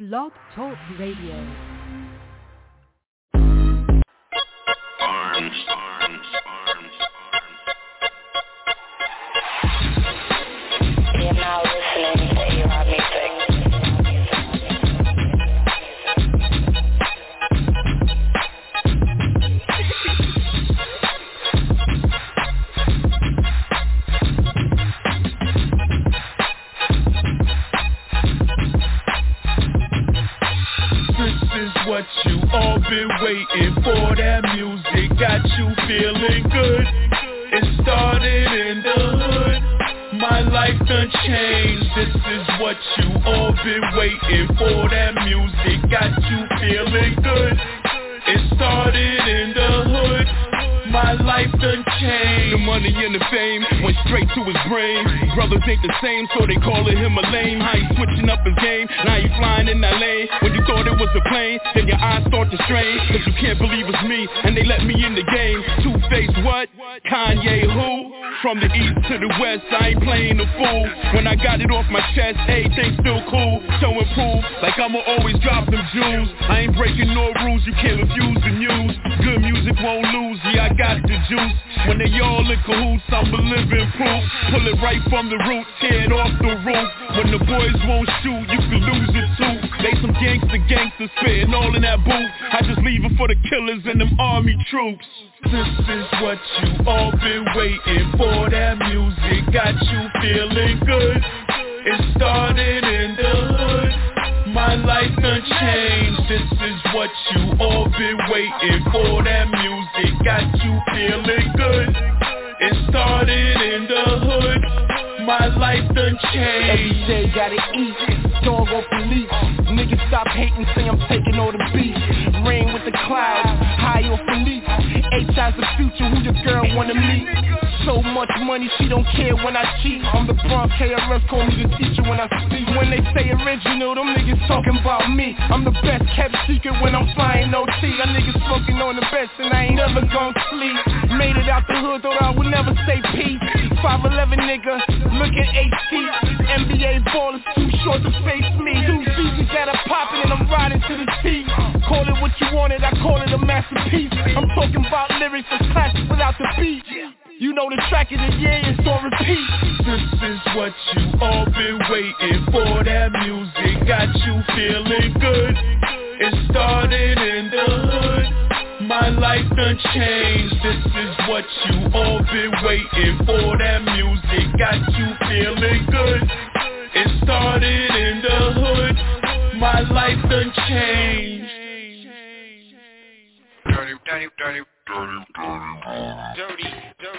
Blog Talk Radio. Arms, arms, arms, arms. You're now listening to A-Rod Music. What you all been waiting for, that music got you feeling good. It started in the hood, my life done changed. This is what you all been waiting for, that music got you feeling good. It started in the hood, my life done changed. The money and the fame went straight to his brain. Brothers ain't the same, so they calling him a lame. How he switching up his game, now he flying in that lane. When you thought it was a plane, then your eyes start to strain. Cause you can't believe it's me, and they let me in the game. Two-Face what? Kanye who? From the east to the west, I ain't playing the fool. When I got it off my chest, everything still cool. So improve, like I'ma always drop them jewels. I ain't breaking no rules, you can't refuse the news. Good music won't lose, yeah I got the juice. When they all in cahoots, I'm a living proof. Pull it right from the root, tear it off the roof. When the boys won't shoot, you can lose it too. They some gangsters spitting all in that booth. I just leave it for the killers and them army troops. This is what you all been waiting for, that music got you feeling good. It started in the hood, my life done changed. This is what you all been waiting for, that music got you feeling good. It started in the hood, my life done changed. Every day gotta eat, dog off the leash. Niggas stop hating, say I'm taking all the beats. Rain with the clouds, high off the leaf. H.I.'s the future, who your girl wanna meet? So much money, she don't care when I cheat. I'm the Bronx, KRS, call me the teacher when I speak. When they say original, them niggas talking about me. I'm the best kept secret when I'm flying OT. That niggas smoking on the best and I ain't never gon' sleep. Made it out the hood, though I would never say peace. 5'11 nigga, look at 8 NBA ballers too short to face me. Two pieces got a poppin' and I'm riding to the T. Call it what you wanted, I call it a masterpiece. I'm talking about lyrics and classics without the beat. You know the track of the year is on repeat. This is what you all been waiting for, that music got you feeling good. It started in the hood, my life done changed. This is what you all been waiting for, that music got you feeling good. It started in the hood, my life done changed. Dirty, dirty, dirty, dirty,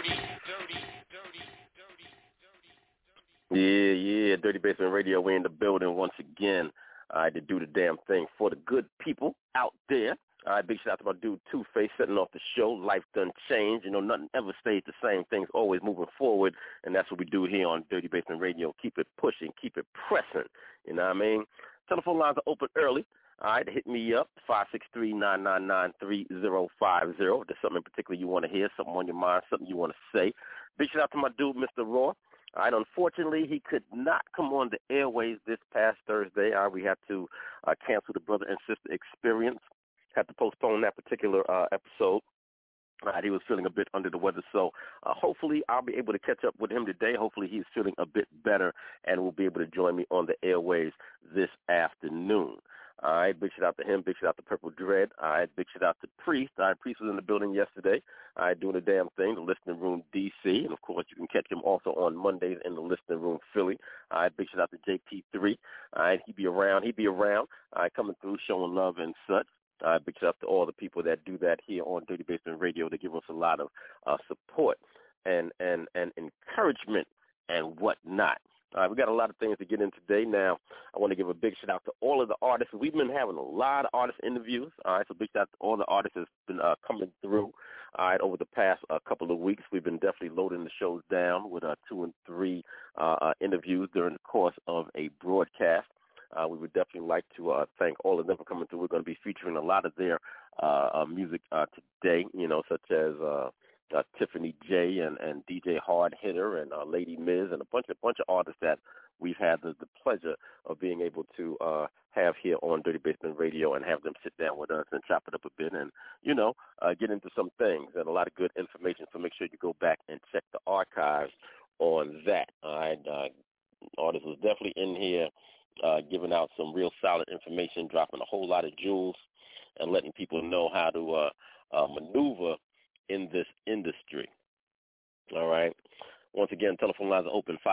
Yeah, Dirty Basement Radio, we're in the building once again to do the damn thing for the good people out there. Big shout out to my dude Two-Face setting off the show. Life done changed. You know, nothing ever stays the same. Things always moving forward, and that's what we do here on Dirty Basement Radio. Keep it pushing, keep it pressing. You know what I mean? Telephone lines are open early. All right, hit me up, 563-999-3050. If there's something in particular you want to hear, something on your mind, something you want to say. Big shout out to my dude, Mr. Raw. All right, unfortunately, he could not come on the airways this past Thursday. We had to cancel the Brother and Sister Experience. Had to postpone that particular episode. He was feeling a bit under the weather, so hopefully I'll be able to catch up with him today. Hopefully he's feeling a bit better and will be able to join me on the airways this afternoon. All right, big shout out to him. Big shout out to Purple Dread. All right, big shout out to Priest. All right, Priest was in the building yesterday. All right, doing the damn thing, the Listening Room DC. And, of course, you can catch him also on Mondays in the Listening Room Philly. All right, big shout out to JP3. All right, he be around. All right, coming through, showing love and such. Big shout out to all the people that do that here on Dirty Basement Radio. They give us a lot of support and encouragement and whatnot. We got a lot of things to get in today. Now, I want to give a big shout out to all of the artists. We've been having a lot of artist interviews. All right, so big shout out to all the artists that's been coming through. All right, over the past couple of weeks, we've been definitely loading the shows down with 2 and 3 interviews during the course of a broadcast. We would definitely like to thank all of them for coming through. We're going to be featuring a lot of their music today, you know, such as Tiffany J and DJ Hard Hitter and Lady Miz and a bunch of artists that we've had the pleasure of being able to have here on Dirty Basement Radio and have them sit down with us and chop it up a bit and, get into some things and a lot of good information. So make sure you go back and check the archives on that. All right. Artist was definitely in here giving out some real solid information, dropping a whole lot of jewels and letting people know how to maneuver in this industry. All right. Once again, telephone lines are open,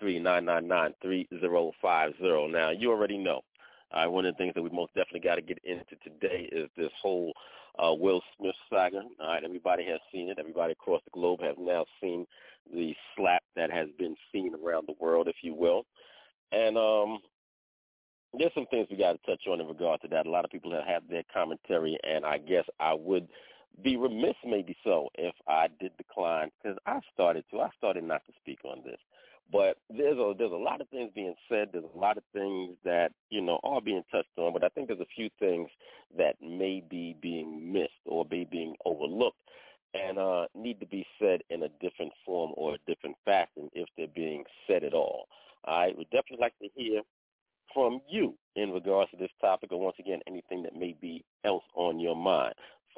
563-999-3050. Now, you already know. One of the things that we most definitely got to get into today is this whole Will Smith saga. All right, everybody has seen it. Everybody across the globe has now seen the slap that has been seen around the world, if you will. And there's some things we got to touch on in regard to that. A lot of people have had their commentary, and I guess I would be remiss maybe so if I did decline, because I started not to speak on this. But there's a lot of things being said. There's a lot of things that, are being touched on, but I think there's a few things that may be being missed or may be being overlooked and need to be said in a different form or a different fashion if they're being said at all. I would definitely like to hear from you in regards to this topic, or once again, anything that may be else on your mind.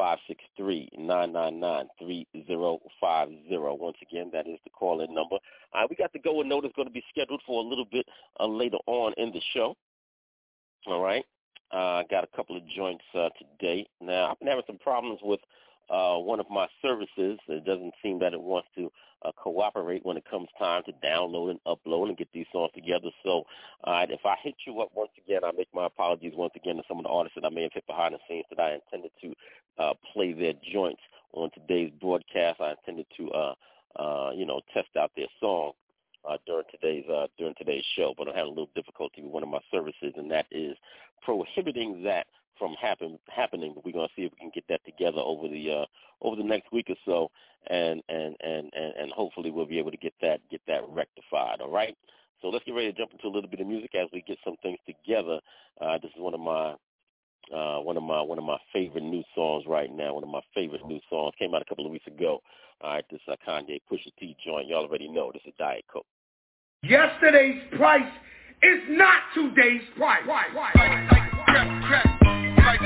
563-999-3050. Once again, that is the call-in number. We got the go-in notice going to be scheduled for a little bit later on in the show. All right. Got a couple of joints today. Now, I've been having some problems with one of my services. It doesn't seem that it wants to cooperate when it comes time to download and upload and get these songs together. So if I hit you up once again, I make my apologies once again to some of the artists that I may have hit behind the scenes that I intended to play their joints on today's broadcast. I intended to, test out their song during today's show, but I'm having a little difficulty with one of my services, and that is prohibiting that from happening. But we're gonna see if we can get that together over the next week or so, and hopefully we'll be able to get that rectified. All right. So let's get ready to jump into a little bit of music as we get some things together. This is one of my favorite new songs right now. One of my favorite new songs came out a couple of weeks ago. All right, this Kanye Pusha T joint. Y'all already know this is Diet Coke. Yesterday's price is not today's price. Like crack, like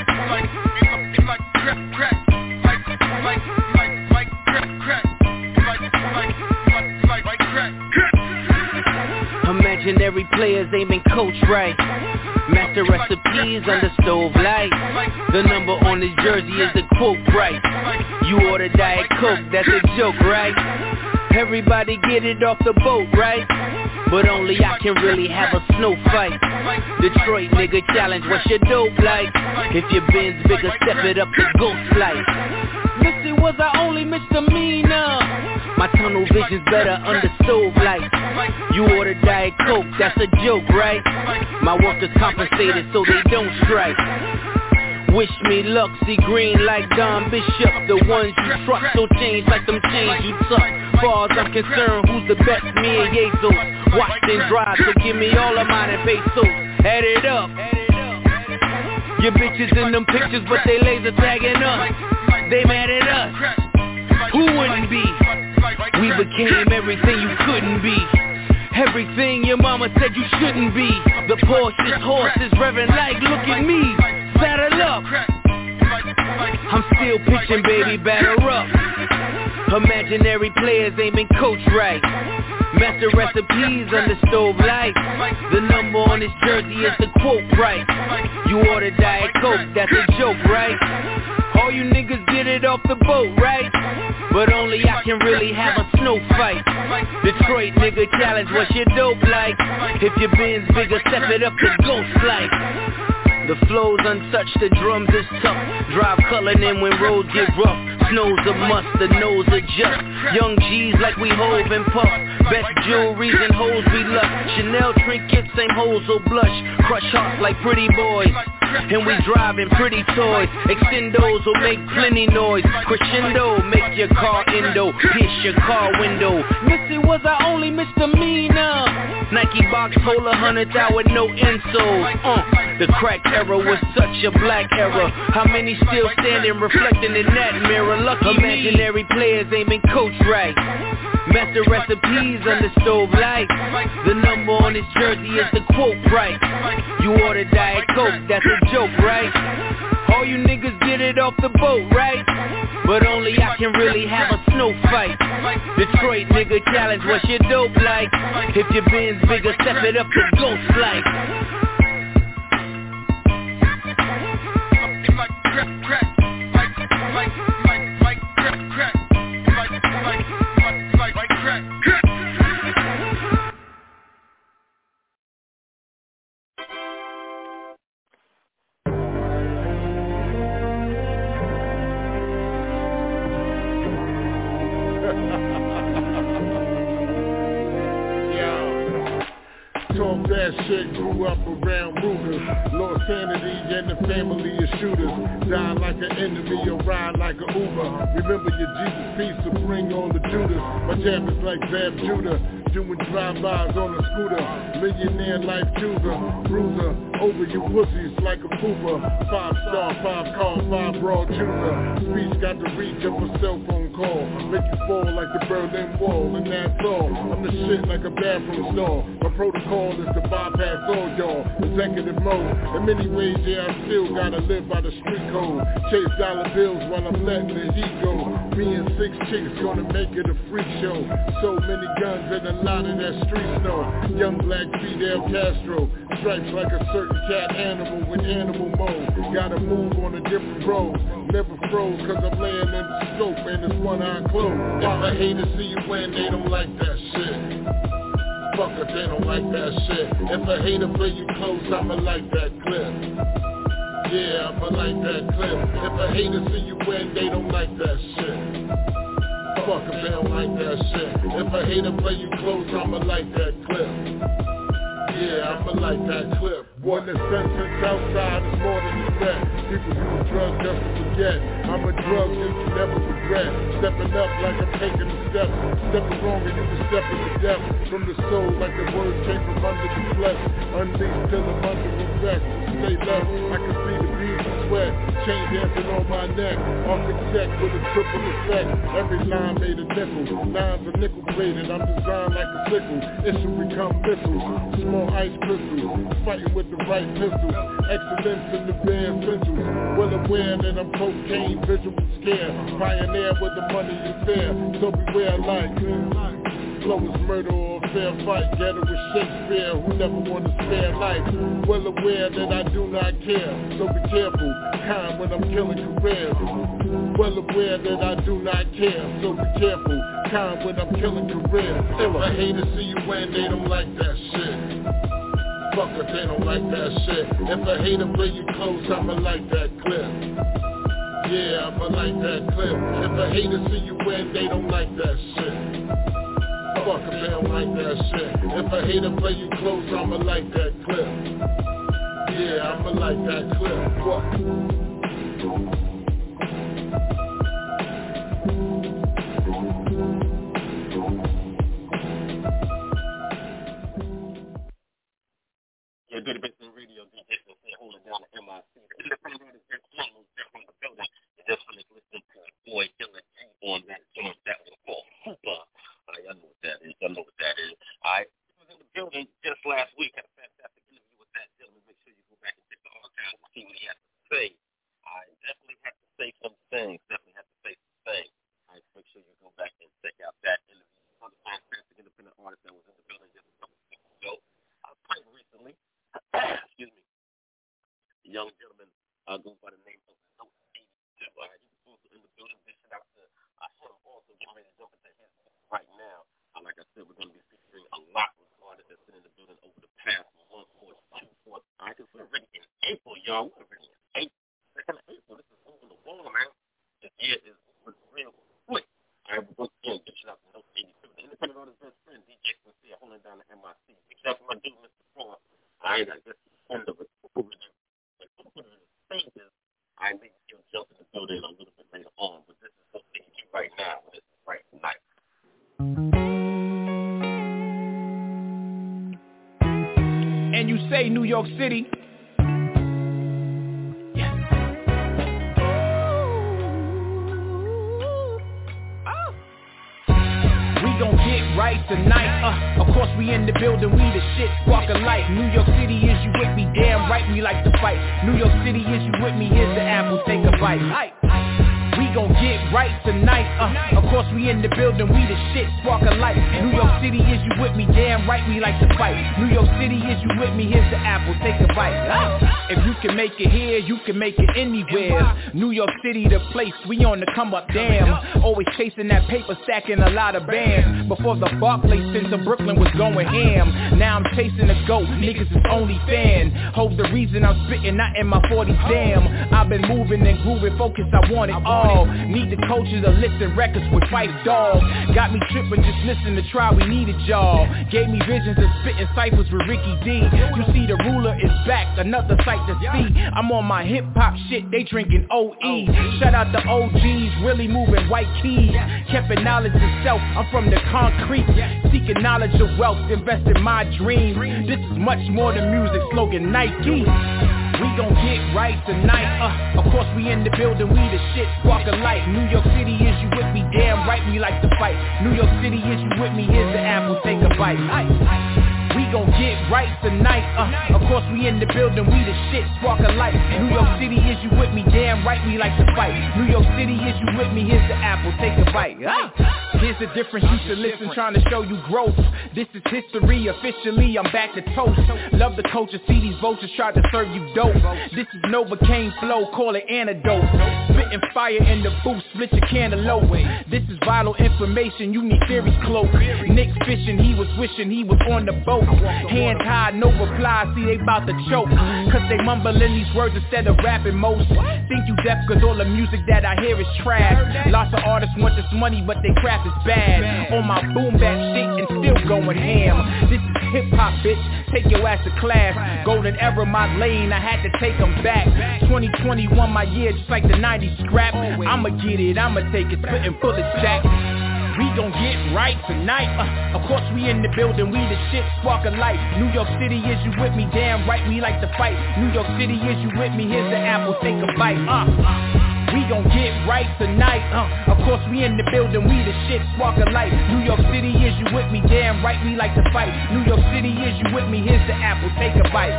Imaginary players aiming coach right. Master recipes under stove light. The number on his jersey is the quote right. You order Diet Coke, that's a joke, right? Everybody get it off the boat, right? But only I can really have a snow fight. Detroit nigga challenge, what's your dope like? If your Benz bigger, step it up to ghost flight. Missy was our only misdemeanor. My tunnel vision's better under stove light. You order Diet Coke, that's a joke, right? My workers compensated so they don't strike. Wish me luck, see green like Don Bishop. The ones you trust so change like them chains you tuck. Far as I'm concerned, who's the best? Me and Jesus. Watch and drive, so give me all of mine and pesos. Add it up. Your bitches in them pictures, but they laser tagging us. They mad at us. Who wouldn't be? We became everything you couldn't be. Everything your mama said you shouldn't be. The Porsche's horse is revving like, look at me. Saddle up. I'm still pitching, baby, batter up. Imaginary players aiming coach right. Master recipes under stove light. The number on his jersey is the quote right. You order Diet Coke, that's a joke, right? All you niggas get it off the boat, right? But only I can really have a snow fight. Detroit nigga challenge, what's your dope like? If your Benz bigger, step it up to ghost flight. The flow's untouched, the drums is tough. Drive colored in when roads get rough. Snow's a must, the nose adjust. Young G's like we Hove and Puff. Best jewelries and hoes we love. Chanel trinkets, same hoes will blush. Crush hearts like pretty boys. And we driving pretty toys. Extendos will make plenty noise. Crescendo, make your car endo. Pierce your car window. Missy was our only misdemeanor. Nike box Polar 100,000 with no insoles. The crack era was such a black era. How many still standing reflecting in that mirror? Lucky imaginary players aiming coach right. Master recipes on the stove light. The number on his jersey is the quote right. You order Diet Coke, that's a joke, right? All you niggas get it off the boat, right? But only I can really have a snow fight. Detroit nigga challenge, what's your dope like? If your Benz bigger, step it up to ghost like. Shit grew up around Ruger. Lost sanity and the family of shooters. Die like an enemy or ride like an Uber. Remember your Jesus piece to bring all the Judas. My jam is like Bab Judah. Doing drive-bys on a scooter. Millionaire life chooser. Bruiser. Over you pussies like a pooper. 5-star, 5-car, 5-broad chooser. Speech got to reach up a cell phone call. Make you fall like the Berlin Wall. And that's all. I'm the shit like a bathroom stall. My protocol is to bypass all y'all. Executive mode. In many ways, yeah, I still gotta live by the street code. Chase dollar bills while I'm letting the heat go. Me and 6 chicks gonna make it a freak show. So many guns and a lot of that street snow. Young black Fidel Castro. Stripes like a certain cat animal with animal mode. Gotta move on a different road. Never froze cause I'm laying in the scope and it's one eye closed. If I hate to see you win, they don't like that shit. Fuck if they don't like that shit. If a hater play you close, I'ma like that clip. Yeah, I'ma like that clip. If a hater see you win, they don't like that shit. Fuck if they don't like that shit. If a hater play you close, I'ma like that clip. Yeah, I'ma like that clip. When the sun sets outside, it's more than a threat. People use drugs just to forget. I'm a drug that you never regret. Stepping up like I'm taking a step. Stepping wrong and you can step into depth. From the soul like the words came from under the flesh. Unleashed till I'm under arrest. Stay left, I can see the beads of sweat. Chain dancing on my neck. Architect with a triple effect. Every line made a nickel. Lines are nickel plated. I'm designed like a sickle. It should become missiles. Small ice crystals. Fighting with the right pistols. Excellence in the bare essentials. Well aware that I'm cocaine, visual scare. Pioneer with the money is there. So beware like flow is murder or a fair fight. Ghetto with Shakespeare who never want to spare life. Well aware that I do not care. So be careful, kind when I'm killing careers. Well aware that I do not care. So be careful, kind when I'm killing careers. If a hater see you win, they don't like that shit. Fuck if they don't like that shit. If a hater play you close, I'ma like that clip. Yeah, I'ma like that clip. If a hater see you win, they don't like that shit. Fuck if they don't like that shit. If a hater play you close, I'ma like that clip. Yeah, I'ma like that clip. What? Yeah, good bit in radio, DJ Sincere, holding down the MIC. Independent artist, Jeff Jones, Jeff from the building. You just finished listening to Boy Killer G on that joint that was called Hooper. I know what that is. I know what that is. I was in the building just last week. Had a fantastic interview with that gentleman. Make sure you go back and check the archives and see what he has to say. I definitely have to say some things. I make sure you go back and check out that interview. Another fantastic independent artist that was in the building just a couple of weeks ago. Quite recently. Excuse me. The young gentleman goes by the name of Note 82. He was also in the building. Big shout out to him also getting ready to jump into his right now. Like I said, we're going to be featuring a lot of artists that's been in the building over the past month or 2 months. I guess we're already in April, y'all. We're already in April. Second of April. This is over the wall, man. This year is real quick. All right, we're going to big shout out to Note 82. The independent artist best friend, DJ Sincere, holding down the MIC. Big shout out to my dude, Mr. Paul. I guess end of it. Put say New York City. Gon' get right tonight, of course we in the building, we the shit, spark a light. New York City, is you with me? Damn right, we like to fight. New York City, is you with me? Here's the apple, take a bite. We gon' get right tonight, of course we in the building, we the shit, spark a light. New York City, is you with me? Damn right, we like to fight. New York City, is you with me? Here's the apple, take a bite. If you can make it here, you can make it anywhere. New York City, the place, we on the come up, damn. Always chasing that paper, stacking a lot of bands. Before the Barclays Center, Brooklyn was going ham. Now I'm chasing the GOAT, niggas is only fan. Hope the reason I'm spitting, not in my 40s, damn. I've been moving and grooving, focused, I want it all. Need the culture to listen records with Fife Dog. Got me tripping, just listen to try, we needed y'all. Gave me visions of spitting ciphers with Ricky D. You see the ruler is back, another sight to see. I'm on my hip hop shit, they drinking OE. Shout out the OGs, really moving white keys. Kept knowledge of self, I'm from the concrete. Seeking knowledge of wealth, invest in my dream. This is much more than music, slogan Nike. We gon' get right tonight, of course we in the building, we the shit, spark a light. New York City, is you with me? Damn right, we like to fight. New York City, is you with me? Here's the apple, take a bite. We gon' get right tonight, of course we in the building, we the shit, spark a light. New York City, is you with me? Damn right, we like to fight. New York City, is you with me? Here's the apple, take a bite. Here's the difference, used to listen, trying to show you growth. This is history, officially, I'm back to toast. Love the culture, see these vultures try to serve you dope. This is Novocaine flow, call it antidote. Spitting fire in the booth, split your cantaloupe. This is vital information, you need theories cloak. Nick fishing, he was wishing he was on the boat. Hands high, no reply, see they bout to choke. Cause they mumbling these words instead of rapping most. Think you deaf cause all the music that I hear is trash. Lots of artists want this money but they craft is bad. On my boom bap shit and still going ham. This is hip hop bitch, take your ass to class. Golden era my lane, I had to take them back. 2021 my year just like the 90s scrap. I'ma get it, I'ma take it, spitting bullets jack. We gon' get right tonight, of course we in the building, we the shit, spark a light. New York City, is you with me? Damn right, we like to fight. New York City, is you with me? Here's the apple, take a bite. We gon' get right tonight, of course we in the building, we the shit, spark a light. New York City, is you with me? Damn right, we like to fight. New York City, is you with me? Here's the apple, take a bite.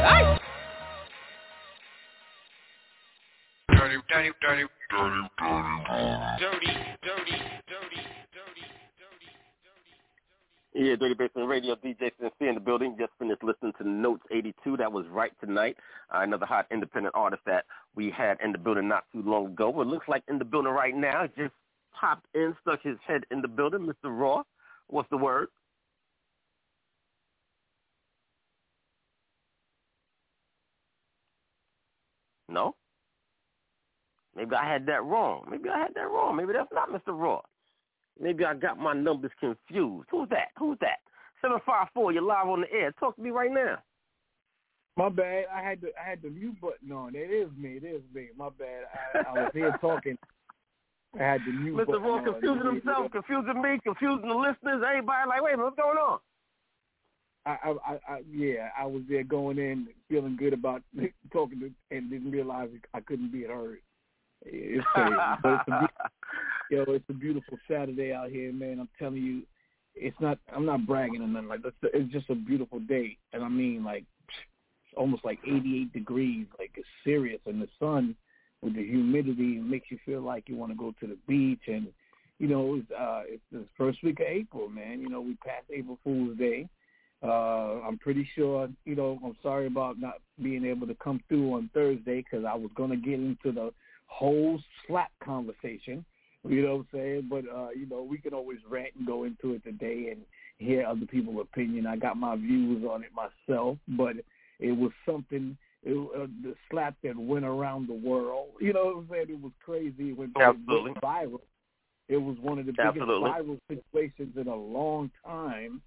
Yeah, Dirty Basement Radio, DJ CNC in the building. Just finished listening to Notes 82. That was Right Tonight, another hot independent artist that we had in the building not too long ago. But it looks like in the building right now, just popped in, stuck his head in the building. Mr. Raw, what's the word? No? Maybe I had that wrong. Maybe that's not Mr. Raw. Maybe I got my numbers confused. Who's that? 754, you're live on the air. Talk to me right now. My bad. I had the mute button on. It is me. My bad. I was here talking. I had the mute button on. Mr. Raw confusing himself, confusing me, confusing the listeners. Everybody like, wait a minute, what's going on? I was there going in feeling good about talking to, and didn't realize I couldn't be heard. It's crazy. But it's a beautiful Saturday out here, man. I'm telling you, I'm not bragging or nothing like that. It's just a beautiful day. And I mean, like, it's almost like 88 degrees. Like, it's serious. And the sun with the humidity makes you feel like you want to go to the beach. And, it's the first week of April, man. We passed April Fool's Day. I'm pretty sure, I'm sorry about not being able to come through on Thursday because I was going to get into the whole slap conversation, you know what I'm saying? But, we can always rant and go into it today and hear other people's opinion. I got my views on it myself, but it was something, the slap that went around the world. You know what I'm saying? It was crazy. It went viral. It was one of the biggest viral situations in a long time.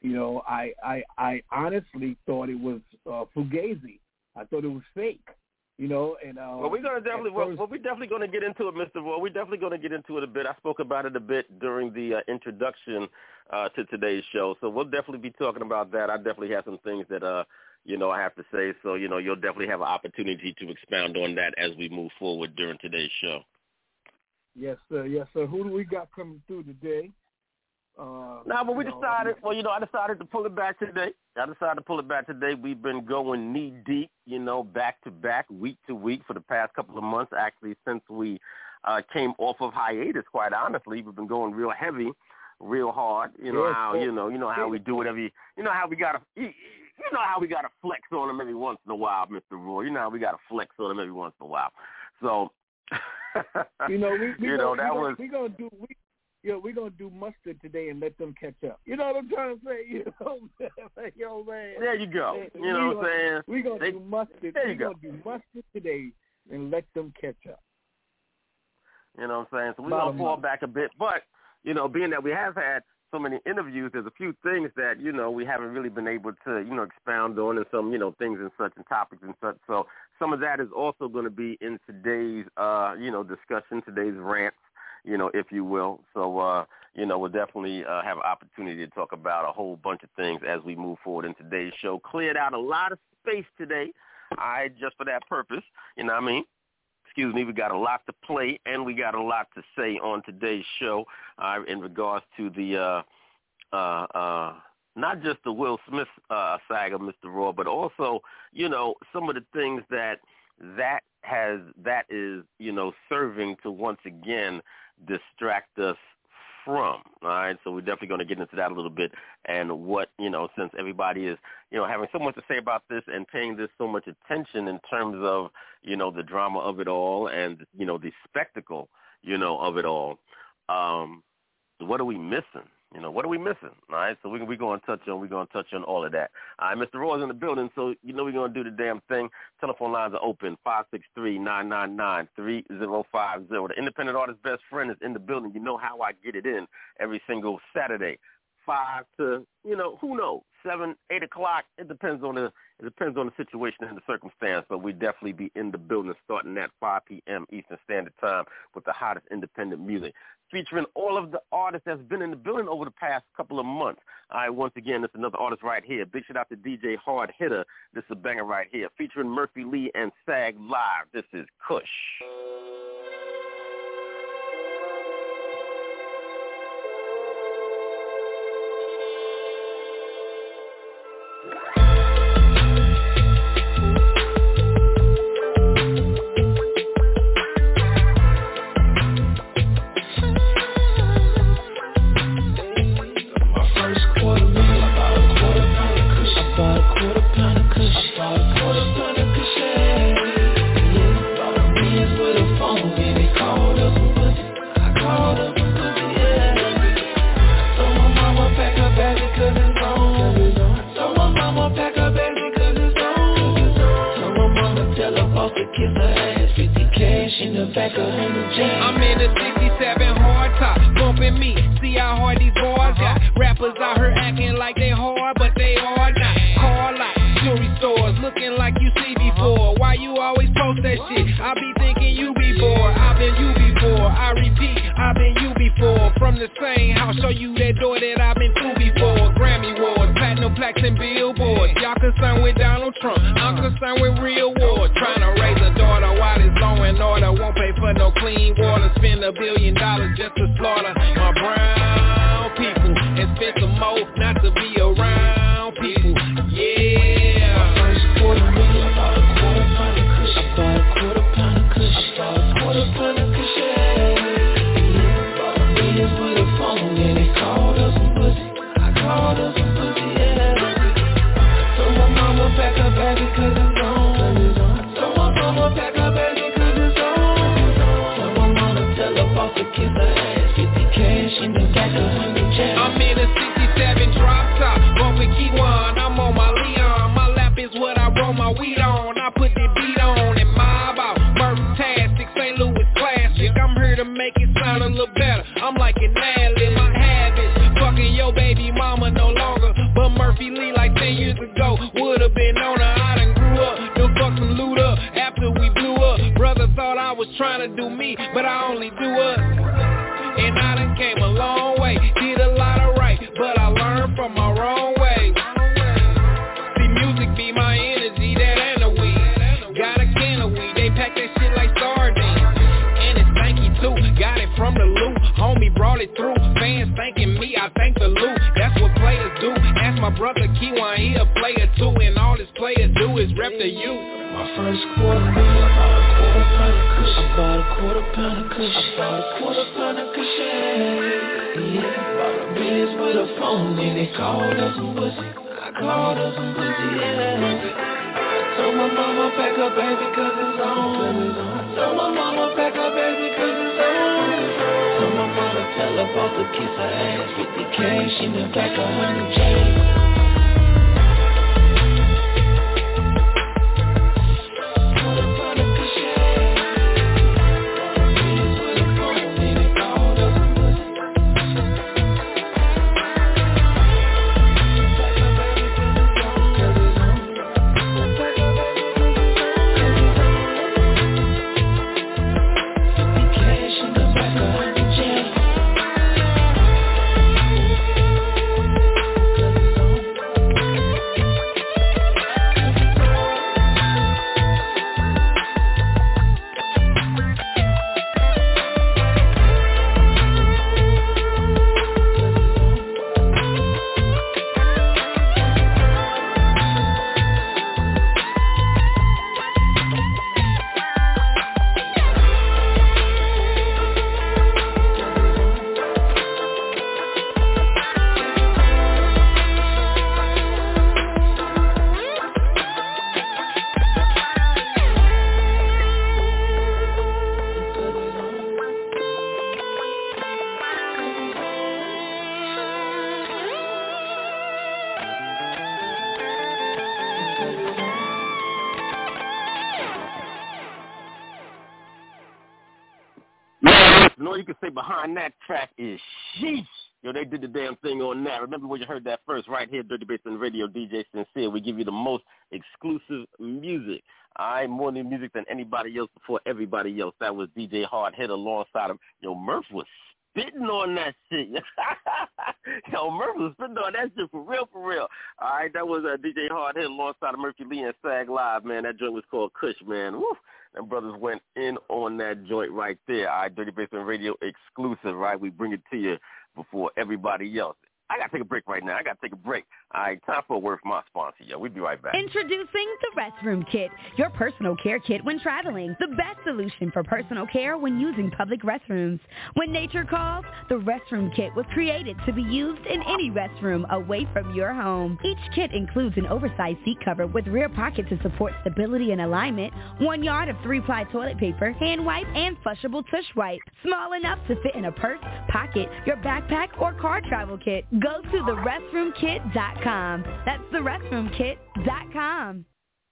I honestly thought it was Fugazi. I thought it was fake. We're definitely going to get into it, Mr. Raw. We're definitely going to get into it a bit. I spoke about it a bit during the introduction to today's show, so we'll definitely be talking about that. I definitely have some things that I have to say. So, you'll definitely have an opportunity to expound on that as we move forward during today's show. Yes, sir. Yes, sir. Who do we got coming through today? But we decided, I decided to pull it back today. We've been going knee deep, back to back, week to week for the past couple of months, actually, since we came off of hiatus, quite honestly. We've been going real heavy, real hard. You know how we do it how we gotta flex on them every once in a while, Mr. Roy. You know how we gotta flex on them every once in a while. So we're gonna do mustard today and let them catch up. You know what I'm trying to say? Man. There you go. You know what I'm saying? We're gonna do mustard. We're gonna do mustard today and let them catch up. You know what I'm saying? So we're gonna fall back a bit, but being that we have had so many interviews, there's a few things that we haven't really been able to expound on, and some things and such and topics and such. So some of that is also going to be in today's discussion, today's rants, if you will. So we'll definitely have an opportunity to talk about a whole bunch of things as we move forward in today's show. Cleared out a lot of space today, just for that purpose. You know what I mean? Excuse me, we got a lot to play, and we got a lot to say on today's show in regards to the not just the Will Smith saga, Mr. Raw, but also, some of the things that is, serving to once again distract us from. All right, so we're definitely going to get into that a little bit, and what, since everybody is, having so much to say about this and paying this so much attention in terms of, the drama of it all and, the spectacle, of it all. What are we missing? What are we missing? All right, so we're going to touch on all of that. All right, Mr. Roy's in the building, so we're going to do the damn thing. Telephone lines are open, 563-999-3050. The independent artist best friend is in the building. You know how I get it in every single Saturday, 5 to, who knows, 7, 8 o'clock. It depends on the situation and the circumstance, but we definitely be in the building starting at 5 p.m. Eastern Standard Time with the hottest independent music, featuring all of the artists that's been in the building over the past couple of months. All right, once again, it's another artist right here. Big shout out to DJ Hard Hitter. This is a banger right here, featuring Murphy Lee and Sag Live. This is Kush. I'm in a 67 hard top, bumping me. See how hard these boys got. Rappers out here acting like they hard, but they are not. Car lot, jewelry stores, looking like you see before. Why you always post that shit? I be thinking you be bored. I've been you before. I repeat, I've been you before. From the same house, show you that door that I've been through before. Grammy awards, platinum plaques and billboards. Y'all concerned with Donald Trump, I'm concerned with real war. Trying to raise a daughter while it's law and order. Won't pay for no clean water. Spend $1 billion just to slaughter my brown people and spend some more not to be around people. Yeah. My first $250,000, about a quarter pound of Kush. I bought a quarter pound of Kush. I bought a quarter pound of Kush. Bought a million for the phone and they called us some pussy. I called us some pussy, yeah. So my mama pack her bag because it's on. So my mama pack her bag because it's on. So my mama tell her boss to kiss her ass. 50 cash in the back of 100 jazz. I'm in a 67 drop top, bumping key one. I'm on my Leon. My lap is what I roll my weed on. I put the beat on and mob out. Murph-tastic, St. Louis classic. I'm here to make it sound a little better. I'm like an ad-lib, my habits. Fucking your baby mama no longer, but Murphy Lee like 10 years ago would've been on her. I done grew up, done fucked some loot up after we blew up. Brother thought I was trying to do me, but I only do us. And I done came a long way, did a lot of right, but I learned from my wrong way. See, music be my it through. Fans thanking me, I thank the loot. That's what players do. Ask my brother Keywan, he a player too. And all his players do is rep the youth. My first quarter meal, I bought a quarter pound of kush. I bought a quarter pound of kush. Yeah, bought a Benz with a phone and they called us some pussy. I called us some pussy, yeah. I told my mama pack up baby cause it's on. I told my mama pack up baby cause it's on. Told my mama tell her boss to kiss her ass. 50K, she been back 100 J. All you can say behind that track is sheesh. Yo, they did the damn thing on that. Remember where you heard that first, right here, Dirty Basement Radio, DJ Sincere. We give you the most exclusive music. All right, more new music than anybody else before everybody else. That was DJ Hardhead alongside him. Yo, Murph was spitting on that shit. Yo, Murph was spitting on that shit for real, for real. All right, that was DJ Hardhead alongside of Murphy Lee and Sag Live, man. That joint was called Kush, man. Woo. Them brothers went in on that joint right there. All right, Dirty Basement Radio exclusive, right? We bring it to you before everybody else. I got to take a break right now. I got to take a break. All right, time for a word from our sponsor, yo. We'll be right back. Introducing the Restroom Kit, your personal care kit when traveling. The best solution for personal care when using public restrooms. When nature calls, the Restroom Kit was created to be used in any restroom away from your home. Each kit includes an oversized seat cover with rear pocket to support stability and alignment, 1 yard of 3-ply toilet paper, hand wipe, and flushable tush wipe. Small enough to fit in a purse, pocket, your backpack, or car travel kit. Go to therestroomkit.com. That's therestroomkit.com.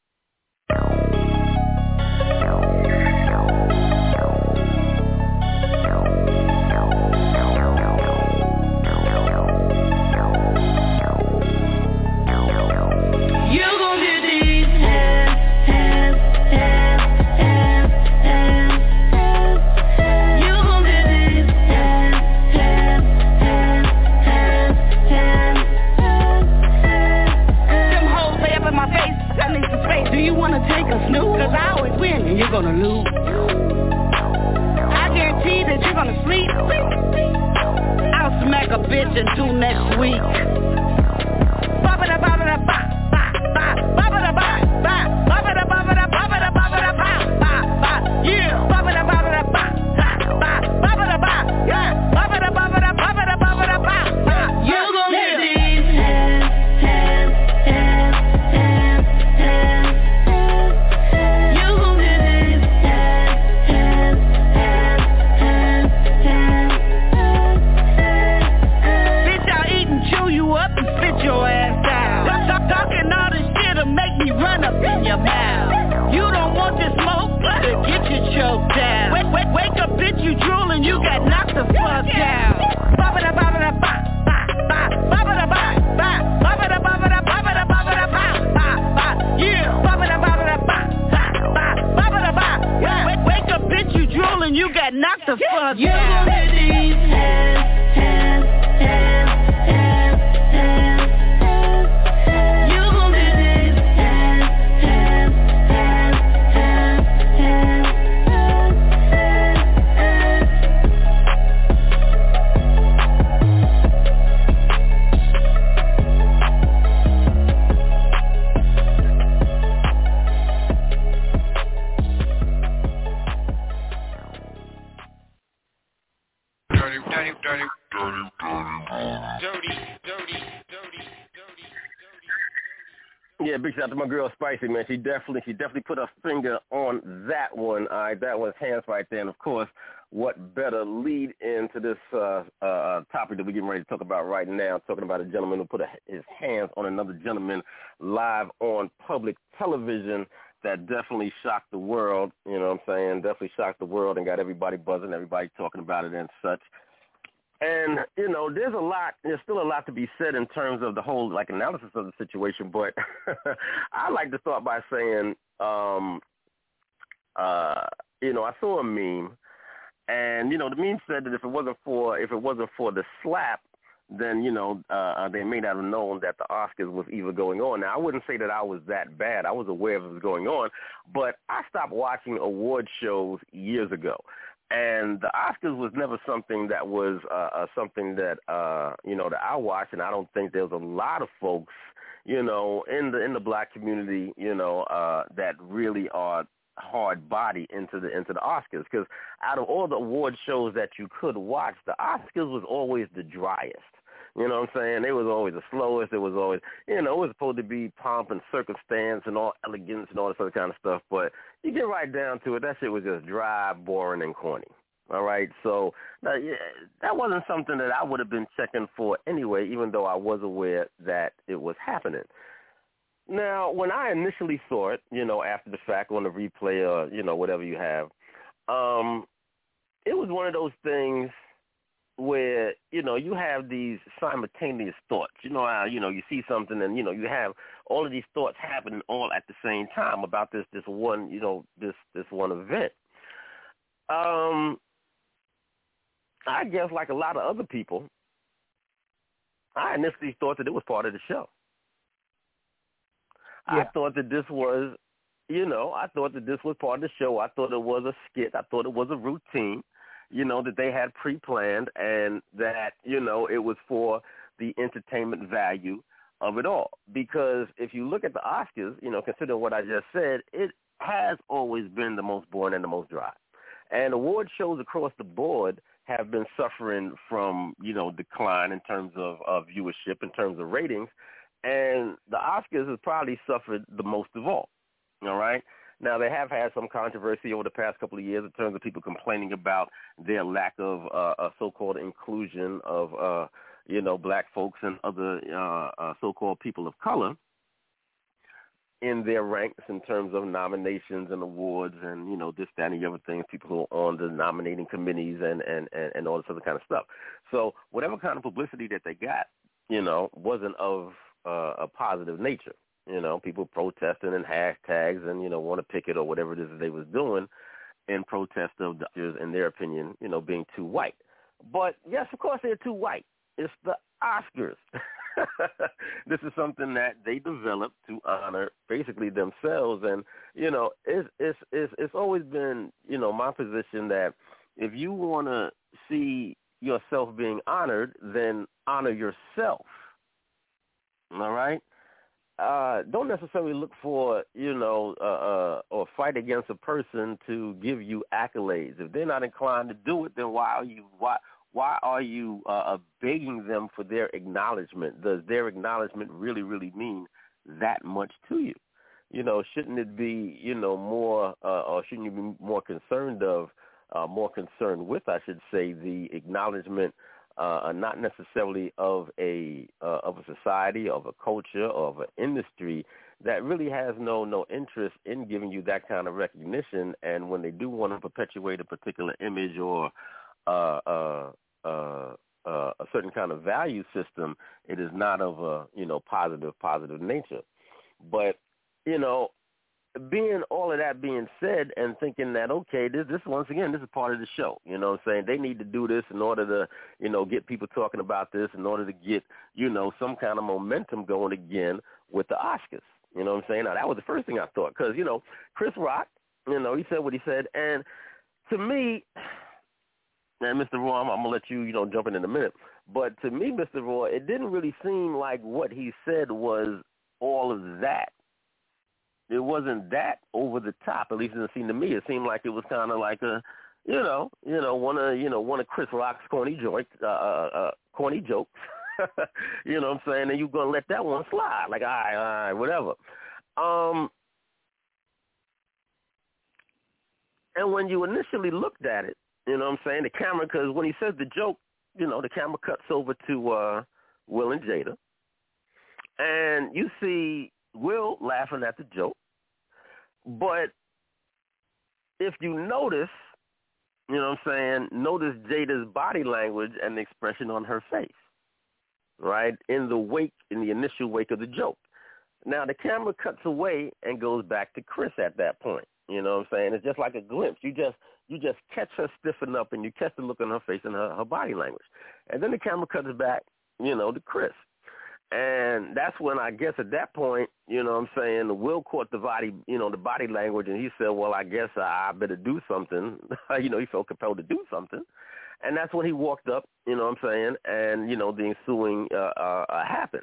Do you want to take a snooze? Cause I always win and you're gonna lose. I guarantee that you're gonna sleep. I'll smack a bitch until next week. Wake up, bitch, you drooling, you got knocked the fuck down. Wake up, bitch, you drooling, you got knocked the fuck down. You gon' get these hands, hands, hands, hands, hands. You gon' get these hands, hands, hands, hands, hands. Yeah, big shout out to my girl Spicy, man. She definitely put her finger on that one. All right, that one's hands right there. And of course, what better lead into this topic that we're getting ready to talk about right now? Talking about a gentleman who put his hands on another gentleman live on public television. That definitely shocked the world. You know what I'm saying? Definitely shocked the world and got everybody buzzing, everybody talking about it and such. And, you know, there's still a lot to be said in terms of the whole, like, analysis of the situation, but I like to start by saying, you know, I saw a meme, and, you know, the meme said that if it wasn't for the slap, then, you know, they may not have known that the Oscars was even going on. Now, I wouldn't say that I was that bad. I was aware of it was going on, but I stopped watching award shows years ago. And the Oscars was never something that was something that you know, that I watched, and I don't think there's a lot of folks, you know, in the black community, you know, that really are hard body into the Oscars, because out of all the award shows that you could watch, the Oscars was always the driest. You know what I'm saying? It was always the slowest. It was always, you know, it was supposed to be pomp and circumstance and all elegance and all this other kind of stuff. But you get right down to it, that shit was just dry, boring, and corny. All right? So yeah, that wasn't something that I would have been checking for anyway, even though I was aware that it was happening. Now, when I initially saw it, you know, after the fact on the replay or, you know, whatever you have, it was one of those things where, you know, you have these simultaneous thoughts. You know how, you know, you see something and, you know, you have all of these thoughts happening all at the same time about this one, you know, this one event. I guess like a lot of other people, I initially thought that it was part of the show. Yeah. I thought that this was, you know, part of the show. I thought it was a skit. I thought it was a routine, you know, that they had pre-planned, and that, you know, it was for the entertainment value of it all. Because if you look at the Oscars, you know, considering what I just said, it has always been the most boring and the most dry. And award shows across the board have been suffering from, you know, decline in terms of viewership, in terms of ratings. And the Oscars has probably suffered the most of all, all right? Now, they have had some controversy over the past couple of years in terms of people complaining about their lack of so-called inclusion of, you know, black folks and other so-called people of color in their ranks in terms of nominations and awards and, you know, this, that, and the other things, people who are on the nominating committees and all this other kind of stuff. So whatever kind of publicity that they got, you know, wasn't of a positive nature. You know, people protesting and hashtags and, you know, want to picket or whatever it is that they was doing in protest of, in their opinion, you know, being too white. But, yes, of course they're too white. It's the Oscars. This is something that they developed to honor basically themselves. And, you know, it's always been, you know, my position that if you want to see yourself being honored, then honor yourself. All right? Don't necessarily look for, you know, or fight against a person to give you accolades. If they're not inclined to do it, then why are you begging them for their acknowledgement? Does their acknowledgement really, really mean that much to you? You know, shouldn't it be, you know, more, or shouldn't you be more concerned with, I should say, the acknowledgement, not necessarily of a society, of a culture, of an industry that really has no interest in giving you that kind of recognition. And when they do want to perpetuate a particular image or a certain kind of value system, it is not of a, you know, positive nature. But, you know, all of that being said and thinking that, okay, this once again, this is part of the show, you know what I'm saying? They need to do this in order to, you know, get people talking about this, in order to get, you know, some kind of momentum going again with the Oscars. You know what I'm saying? Now, that was the first thing I thought because, you know, Chris Rock, you know, he said what he said. And to me, and Mr. Roy, I'm going to let you, you know, jump in a minute. But to me, Mr. Roy, it didn't really seem like what he said was all of that. It wasn't that over the top, at least it didn't seem to me. It seemed like it was kind of like one of Chris Rock's corny jokes. You know what I'm saying? And you're gonna let that one slide. Like, all right, whatever. And when you initially looked at it, you know what I'm saying, the camera, because when he says the joke, the camera cuts over to Will and Jada. And you see Will laughing at the joke. But if you notice, you know what I'm saying, notice Jada's body language and the expression on her face, right, in the initial wake of the joke. Now, the camera cuts away and goes back to Chris at that point. You know what I'm saying? It's just like a glimpse. You just catch her stiffen up, and you catch the look on her face and her body language. And then the camera cuts back, to Chris. And that's when I guess at that point, you know what I'm saying, Will caught the body language, and he said, well, I guess I better do something. He felt compelled to do something. And that's when he walked up, you know what I'm saying, and, the ensuing happened.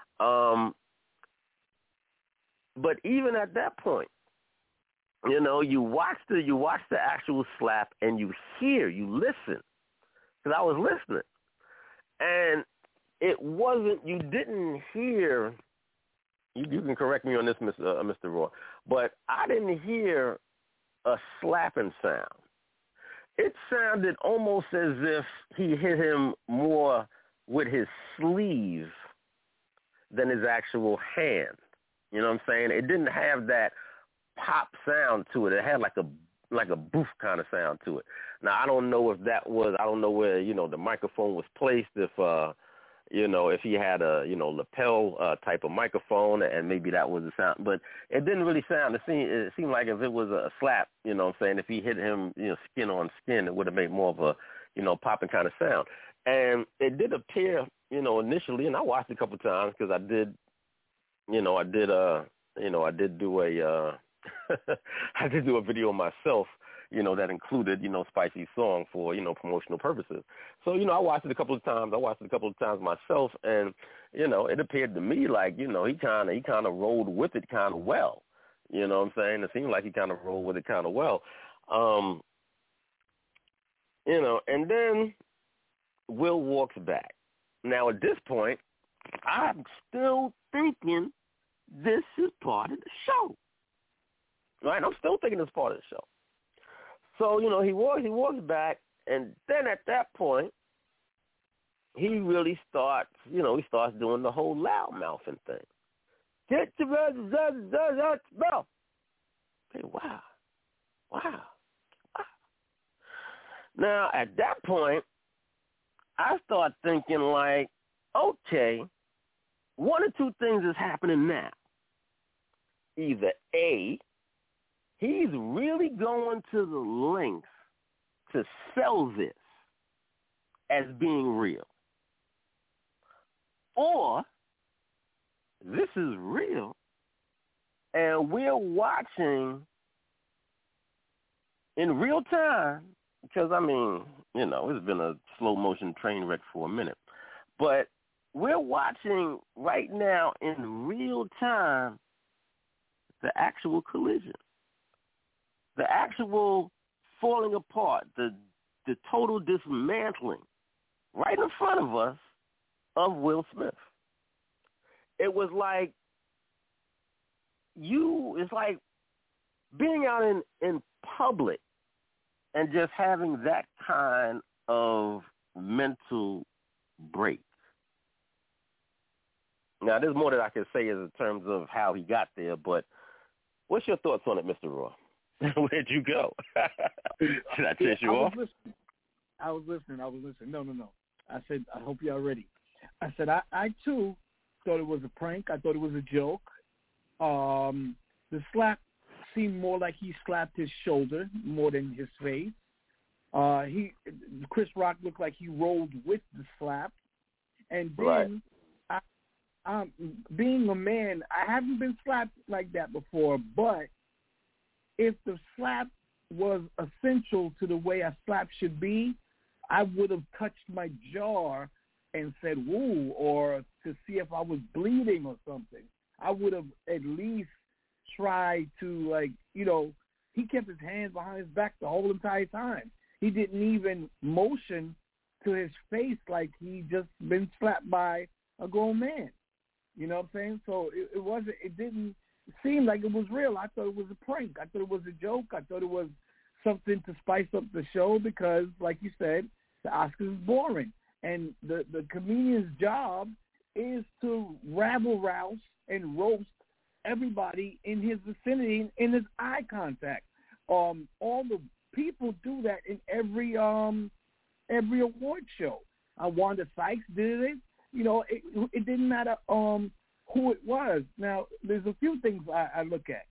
But even at that point, you watch the actual slap, and you listen, because I was listening. And you didn't hear, you can correct me on this, Mr. Raw, but I didn't hear a slapping sound. It sounded almost as if he hit him more with his sleeve than his actual hand. You know what I'm saying? It didn't have that pop sound to it. It had like a boof kind of sound to it. Now, I don't know where, the microphone was placed, if he had a, lapel type of microphone, and maybe that was the sound. But it didn't really sound. It seemed like if it was a slap, you know what I'm saying, if he hit him, skin on skin, it would have made more of a, popping kind of sound. And it did appear, initially, and I watched it a couple of times because I did do a I did do a video myself, that included, Spicy's song for, promotional purposes. So, I watched it a couple of times. Myself, and, it appeared to me like, he kind of rolled with it kind of well. You know what I'm saying? It seemed like he kind of rolled with it kind of well. And then Will walks back. Now, at this point, I'm still thinking this is part of the show. Right? I'm still thinking it's part of the show. So, he walks back, and then at that point, he really starts doing the whole loud-mouthing thing. Get your mouth. Okay, wow. Now, at that point, I start thinking like, okay, one or two things is happening now. Either A, he's really going to the lengths to sell this as being real. Or this is real, and we're watching in real time, because, it's been a slow-motion train wreck for a minute. But we're watching right now in real time the actual collision, the actual falling apart, the total dismantling right in front of us of Will Smith. It was like it's like being out in public and just having that kind of mental break. Now, there's more that I can say in terms of how he got there, but what's your thoughts on it, Mr. Raw? Where'd you go? Should I chase you off? I was listening. No. I said, I hope y'all ready. I said, I too thought it was a prank. I thought it was a joke. The slap seemed more like he slapped his shoulder more than his face. Chris Rock looked like he rolled with the slap. And then, right. Being a man, I haven't been slapped like that before, but if the slap was essential to the way a slap should be, I would have touched my jaw and said, woo, or to see if I was bleeding or something. I would have at least tried to, he kept his hands behind his back the whole entire time. He didn't even motion to his face like he just been slapped by a grown man. You know what I'm saying? So it didn't seem like it was real. I thought it was a prank. I thought it was a joke. I thought it was something to spice up the show because, like you said, the Oscars is boring. And the comedian's job is to rabble-rouse and roast everybody in his vicinity in his eye contact. All the people do that in every award show. Wanda Sykes did it. You know, it didn't matter who it was. Now, there's a few things I look at.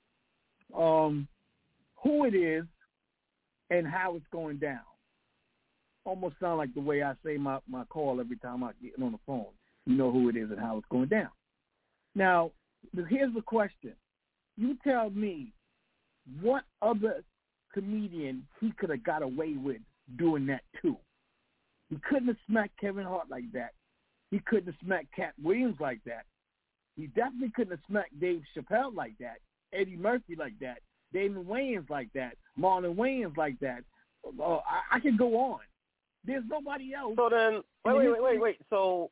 Who it is and how it's going down. Almost sound like the way I say my call every time I get on the phone. You know who it is and how it's going down. Now, here's the question. You tell me what other comedian he could have got away with doing that too. He couldn't have smacked Kevin Hart like that. He couldn't have smacked Cat Williams like that. He definitely couldn't have smacked Dave Chappelle like that, Eddie Murphy like that, Damon Wayans like that, Marlon Wayans like that. I could go on. There's nobody else. So then, wait. So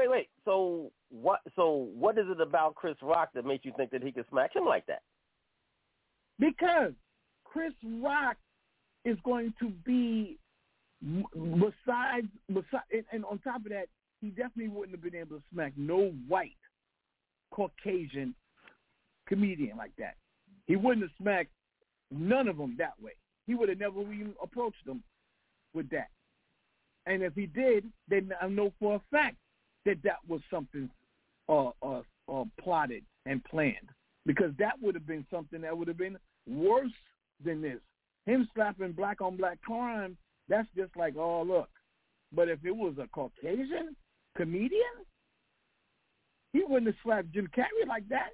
what is it about Chris Rock that makes you think that he could smack him like that? Because Chris Rock is going to be besides, and on top of that, he definitely wouldn't have been able to smack no white Caucasian comedian like that. He wouldn't have smacked none of them that way. He would have never even approached them with that. And if he did, then I know for a fact that was something plotted and planned, because that would have been something that would have been worse than this. Him slapping black on black crime, that's just like, oh, look. But if it was a Caucasian comedian, he wouldn't have slapped Jim Carrey like that.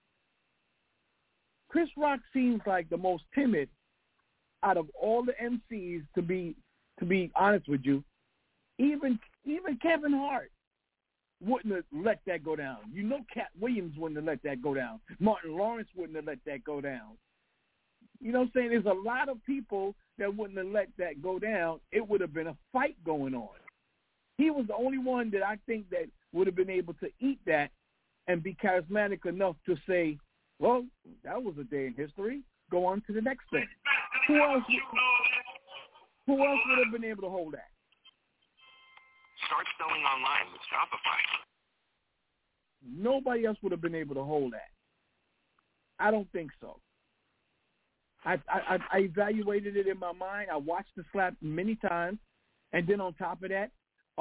Chris Rock seems like the most timid out of all the MCs, to be honest with you. Even Kevin Hart wouldn't have let that go down. You know, Cat Williams wouldn't have let that go down. Martin Lawrence wouldn't have let that go down. You know what I'm saying? There's a lot of people that wouldn't have let that go down. It would have been a fight going on. He was the only one that I think that would have been able to eat that and be charismatic enough to say, well, that was a day in history. Go on to the next thing. Who else would have been able to hold that? Start selling online with Shopify. Nobody else would have been able to hold that. I don't think so. I evaluated it in my mind. I watched the slap many times, and then on top of that,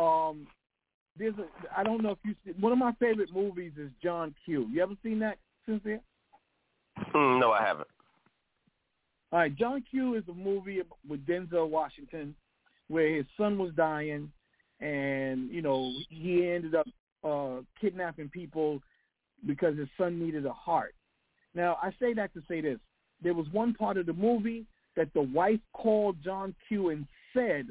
I don't know if you see, one of my favorite movies is John Q. You ever seen that, Cynthia? No, I haven't. All right, John Q is a movie with Denzel Washington where his son was dying, and, you know, he ended up kidnapping people because his son needed a heart. Now, I say that to say this. There was one part of the movie that the wife called John Q and said,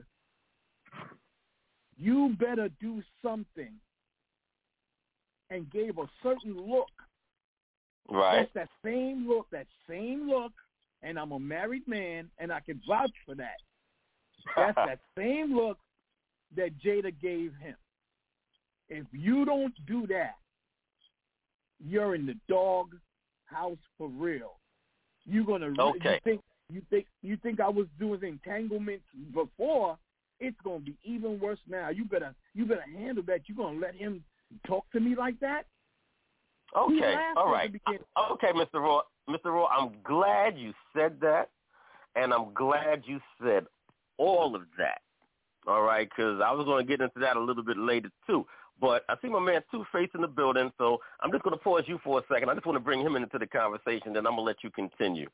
you better do something, and gave a certain look. Right. That's that same look, and I'm a married man, and I can vouch for that. That's that same look that Jada gave him. If you don't do that, you're in the dog house for real. You're gonna okay. You think I was doing entanglements before? It's gonna be even worse now. You better handle that. You're gonna let him talk to me like that? Okay, all right. Okay, Mr. Raw. Mr. Raw, I'm glad you said that, and I'm glad you said all of that. All right, because I was going to get into that a little bit later too. But I see my man Two-Face in the building, so I'm just going to pause you for a second. I just want to bring him into the conversation, then I'm going to let you continue.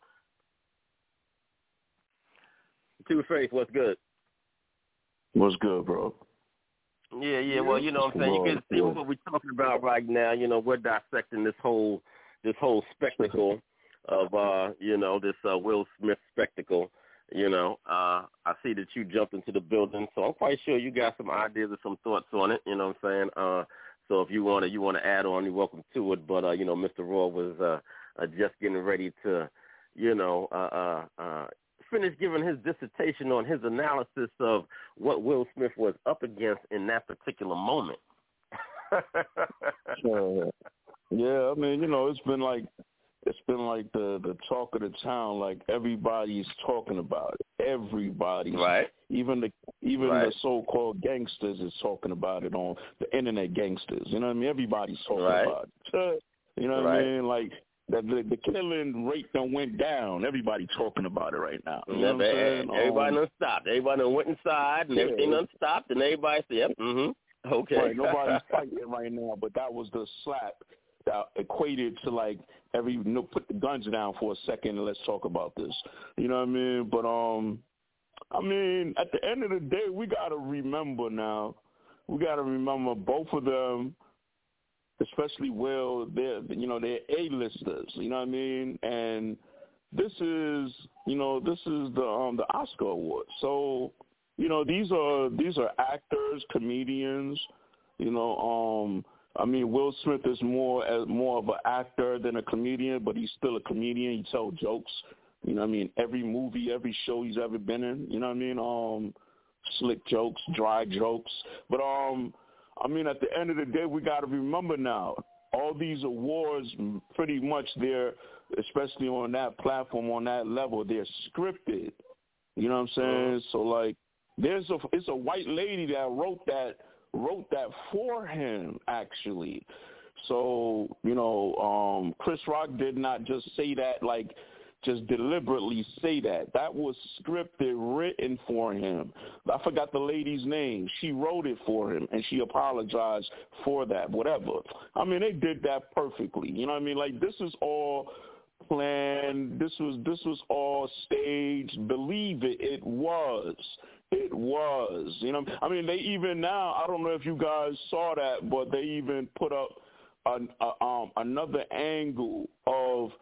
Two-Face, what's good? What's good, bro? Yeah. Well, you know what I'm saying. You can see what we're talking about right now. You know, we're dissecting this whole spectacle of this Will Smith spectacle. You know, I see that you jumped into the building, so I'm quite sure you got some ideas or some thoughts on it. You know what I'm saying? So if you want to add on, you're welcome to it. But Mr. Raw was just getting ready to, finish giving his dissertation on his analysis of what Will Smith was up against in that particular moment. Yeah, I mean, it's been like the talk of the town. Like, everybody's talking about it. Everybody, right? Even the so-called gangsters is talking about it on the internet. Gangsters, you know what I mean? Everybody's talking about it. You know what I mean? Like, the killing rate done went down. Everybody talking about it right now. You know what I'm saying? Everybody done stopped. Everybody done went inside, and everything done stopped, and everybody said, "Yep, okay." Right, nobody's fighting right now, but that was the slap that equated to, like, put the guns down for a second and let's talk about this. You know what I mean? But I mean, at the end of the day, we gotta remember now. We gotta remember both of them, especially Will. They're A-listers. You know what I mean? And this is the Oscar Award. So, these are actors, comedians. I mean, Will Smith is more of an actor than a comedian, but he's still a comedian. He tells jokes. You know what I mean? Every movie, every show he's ever been in. You know what I mean? Slick jokes, dry jokes. But I mean, at the end of the day, we got to remember now, all these awards, pretty much they're, especially on that platform, on that level, they're scripted. You know what I'm saying? So, like, it's a white lady that wrote that for him, actually. So, Chris Rock did not just say that, like, just deliberately say that. That was scripted, written for him. I forgot the lady's name. She wrote it for him, and she apologized for that, whatever. I mean, they did that perfectly. You know what I mean? Like, this is all planned. This was all staged. Believe it, it was. It was. You know, I mean, they even now, I don't know if you guys saw that, but they even put up another angle of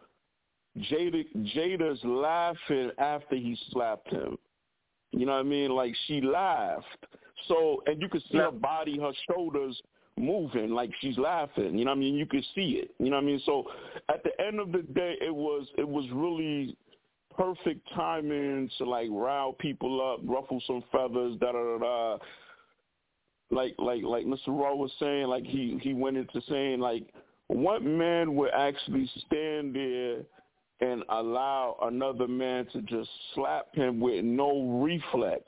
Jada's laughing after he slapped him. You know what I mean? Like, she laughed. So, and you could see her body, her shoulders moving like she's laughing. You know what I mean? You could see it. You know what I mean? So, at the end of the day, it was really perfect timing to, like, rile people up, ruffle some feathers, da-da-da-da. Like Mr. Raw was saying, like, he went into saying, like, what man would actually stand there and allow another man to just slap him with no reflex,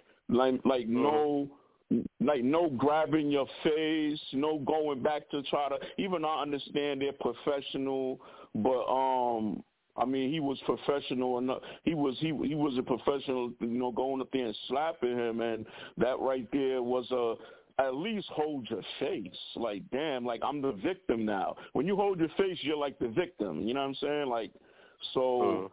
no grabbing your face, no going back to try to, even I understand they're professional, but I mean, he was professional enough. He was a professional, going up there and slapping him, and that right there was at least hold your face. Like, damn, like, I'm the victim now. When you hold your face, you're like the victim. You know what I'm saying? Like, so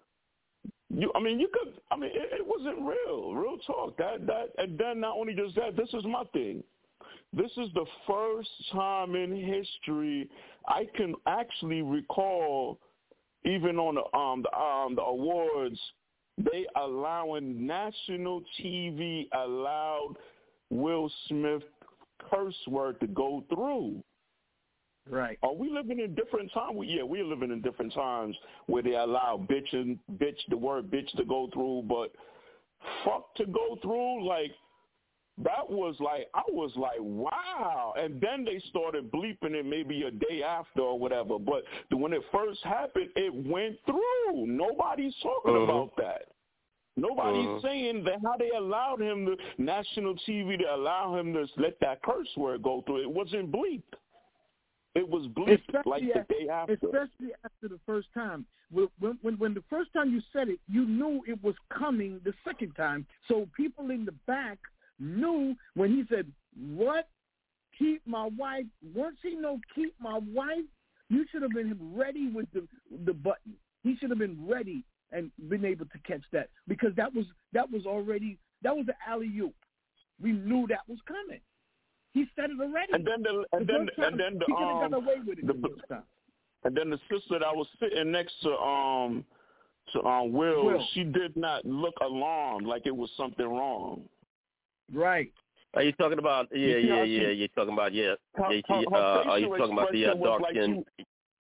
it wasn't real talk. And then not only just that, this is my thing. This is the first time in history I can actually recall, even on the awards, they allowing national TV allowed Will Smith curse word to go through. Right. Are we living in different times? We're living in different times where they allow the word bitch to go through, but fuck to go through, like, that was like, I was like, wow. And then they started bleeping it maybe a day after or whatever. But when it first happened, it went through. Nobody's talking about that. Nobody's saying that how they allowed him, the national TV, to allow him to let that curse word go through. It wasn't bleeped. It was bleeped like the day after. Especially after the first time. When the first time you said it, you knew it was coming the second time. So people in the back knew when he said, what? Keep my wife. Once he know keep my wife, you should have been ready with the button. He should have been ready and been able to catch that, because that was already, that was the alley-oop. We knew that was coming. He said it already. And then he got away with it the first time. And then the sister that was sitting next to Will, she did not look alarmed like it was something wrong. Right. Are you talking about? You're talking about Are you talking about the dark skin?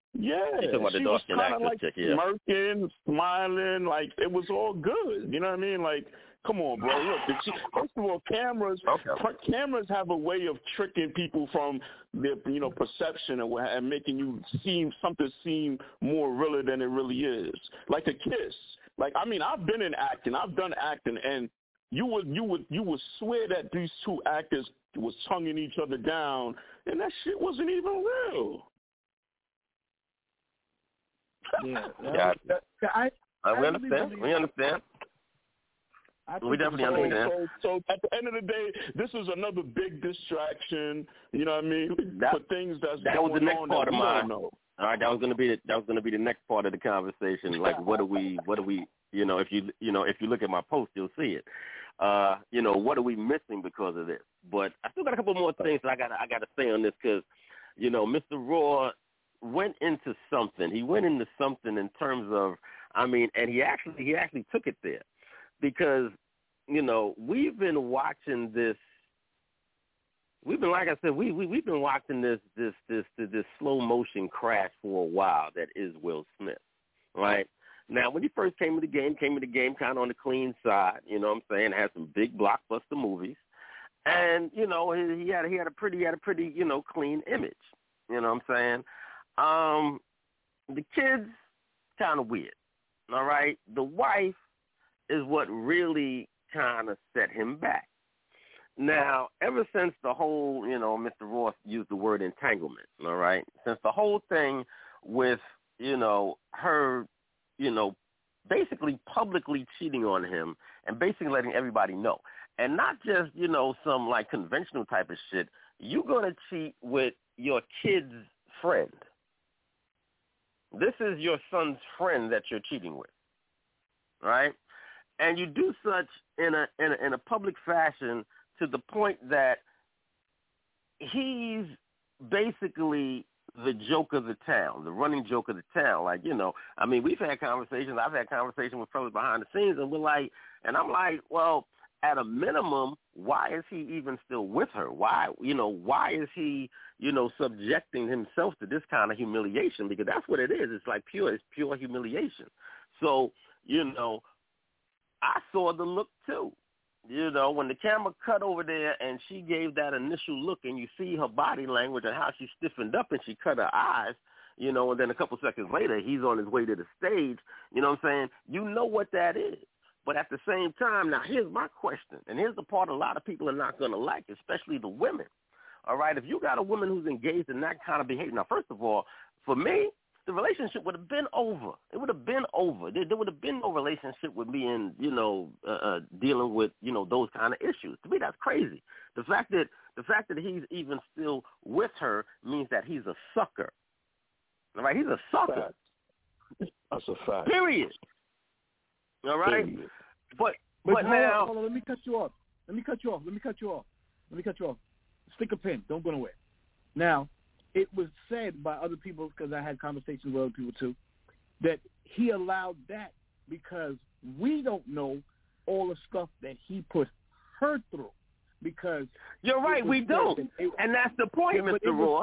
Yeah, talking about the she was dark-skinned kind of actress like chick, yeah. smirking, smiling, like it was all good. You know what I mean? Like, come on, bro. Look, first of all, cameras have a way of tricking people from their, perception and making you seem more realer than it really is. Like a kiss. Like, I mean, I've been in acting. I've done acting, and you would swear that these two actors was tonguing each other down, and that shit wasn't even real. Yeah, we understand. We understand. We definitely understand. So at the end of the day, this is another big distraction. You know what I mean? For things that's going was the next on part that of we mine. don't know. All right, that was gonna be the next part of the conversation. Like, what do we? If you look at my post, you'll see it. What are we missing because of this? But I still got a couple more things that I gotta say on this because, Mr. Raw went into something. He went into something in terms of, and he actually took it there because, we've been watching this. We've been, like I said, we've been watching this slow motion crash for a while. That is Will Smith, right? Now, when he first came to the game kind of on the clean side. You know what I'm saying? Had some big blockbuster movies, and he had a pretty clean image. You know what I'm saying? The kids kind of weird. All right, the wife is what really kind of set him back. Now, ever since the whole, Mr. Ross used the word entanglement, all right, since the whole thing with, her, basically publicly cheating on him and basically letting everybody know. And not just, some like conventional type of shit. You're going to cheat with your kid's friend. This is your son's friend that you're cheating with, right? And you do such in a public fashion to the point that he's basically the joke of the town, the running joke of the town. Like, we've had conversations. I've had conversations with fellas behind the scenes, and I'm like, well, at a minimum, why is he even still with her? Why is he, subjecting himself to this kind of humiliation? Because that's what it is. It's like pure humiliation. So, I saw the look too. When the camera cut over there and she gave that initial look and you see her body language and how she stiffened up and she cut her eyes, and then a couple seconds later he's on his way to the stage, you know what I'm saying? You know what that is. But at the same time, now here's my question, and here's the part a lot of people are not going to like, especially the women. All right, if you got a woman who's engaged in that kind of behavior, now first of all, for me, the relationship would have been over. It would have been over. There would have been no relationship with me and, dealing with, those kind of issues. To me, that's crazy. The fact that he's even still with her means that he's a sucker. All right? He's a sucker. That's a fact. Period. All right? Period. But now... Hold on, let me cut you off. Stick a pin. Don't go nowhere. Now, it was said by other people, because I had conversations with other people too, that he allowed that because we don't know all the stuff that he put her through. Because you're right, we don't, and that's the point, Mr. Raw.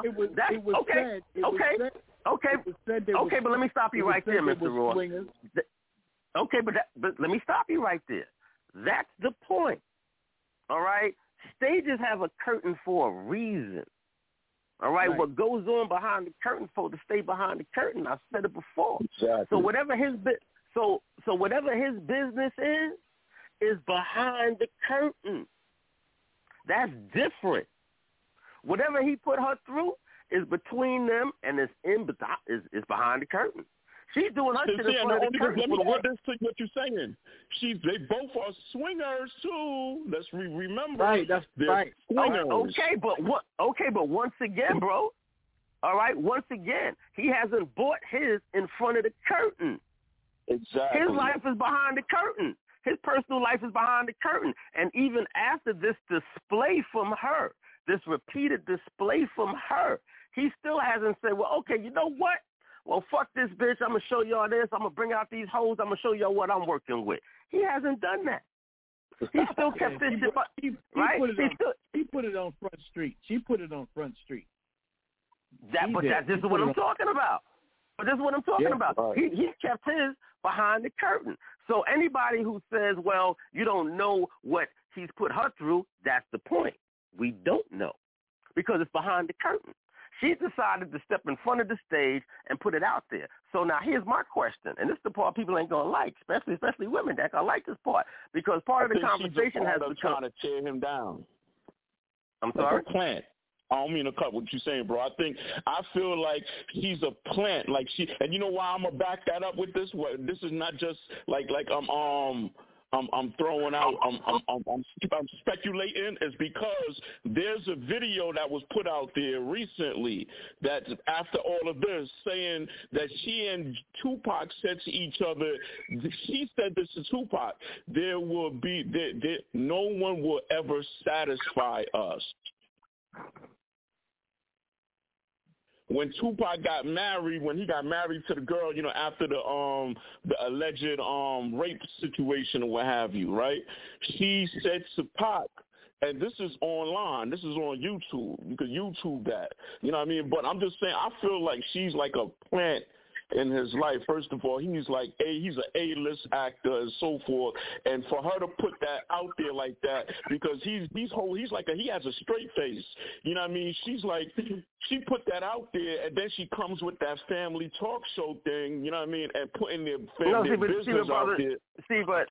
Okay, but let me stop you right there, Mr. Raw. Okay, but let me stop you right there. That's the point. All right, stages have a curtain for a reason. All right, what goes on behind the curtain for to stay behind the curtain. I've said it before. Exactly. So whatever his business is behind the curtain. That's different. Whatever he put her through is between them, and it's behind the curtain. She's doing her shit in front of the curtain. What you're saying? They both are swingers too. Let's remember. Right, that's right. Swingers. Okay, but once again, bro. All right, once again, he hasn't bought his in front of the curtain. Exactly. His life is behind the curtain. His personal life is behind the curtain. And even after this display from her, this repeated display from her, he still hasn't said, well, okay, you know what? Well, fuck this bitch. I'm going to show y'all this. I'm going to bring out these hoes. I'm going to show y'all what I'm working with. He hasn't done that. He still kept this shit, right? He put it on Front Street. She put it on Front Street. This is what I'm talking about. But this is what I'm talking about. Right. He kept his behind the curtain. So anybody who says, well, you don't know what he's put her through, that's the point. We don't know because it's behind the curtain. She decided to step in front of the stage and put it out there. So now here's my question, and this is the part people ain't gonna like, especially women that gonna like this part, because part of the conversation has become trying to tear him down. I'm sorry. Like a plant. I don't mean to cut what you're saying, bro. I feel like she's a plant. Like and you know why I'm gonna back that up with this? This is not just like I'm throwing out, I'm speculating, is because there's a video that was put out there recently that after all of this saying that she and Tupac said to each other, she said this to Tupac, there will be, no one will ever satisfy us. When Tupac got married, when he got married to the girl, you know, after the alleged rape situation or what have you, right? She said to Pac, and this is online, this is on YouTube. You can YouTube that. You know what I mean? But I'm just saying, I feel like she's like a plant in his life. First of all, he's an A-list actor and so forth, and for her to put that out there like that, because he has a straight face. You know what I mean? She put that out there, and then she comes with that family talk show thing. You know what I mean? And putting their business out there. But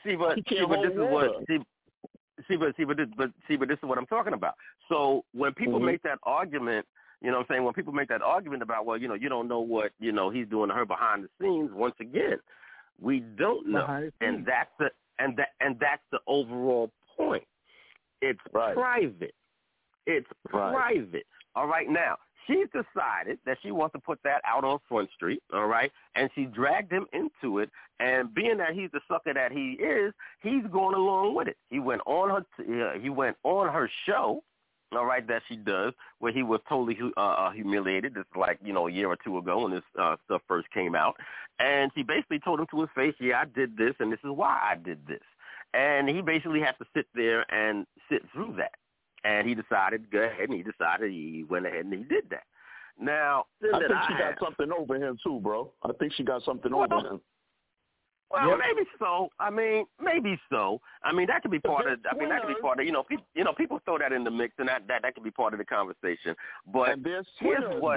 this is what I'm talking about. So when people make that argument. You know what I'm saying? When people make that argument about, well, you know, you don't know what, you know, he's doing to her behind the scenes, once again, we don't know. And that's the overall point. It's private. It's private. All right. Now, she's decided that she wants to put that out on Front Street, all right, and she dragged him into it, and being that he's the sucker that he is, he's going along with it. He went on her show, all right, that she does, where he was totally humiliated. This is like, you know, a year or two ago when this stuff first came out. And she basically told him to his face, yeah, I did this, and this is why I did this. And he basically had to sit there and sit through that. And he decided to go ahead, and he went ahead and he did that. Now, I think she got something over him too, bro. I think she got something over him. Well, maybe so. I mean, maybe so. I mean, that could be part of. I mean, that could be part of. You know, people throw that in the mix, and that could be part of the conversation. But here's what.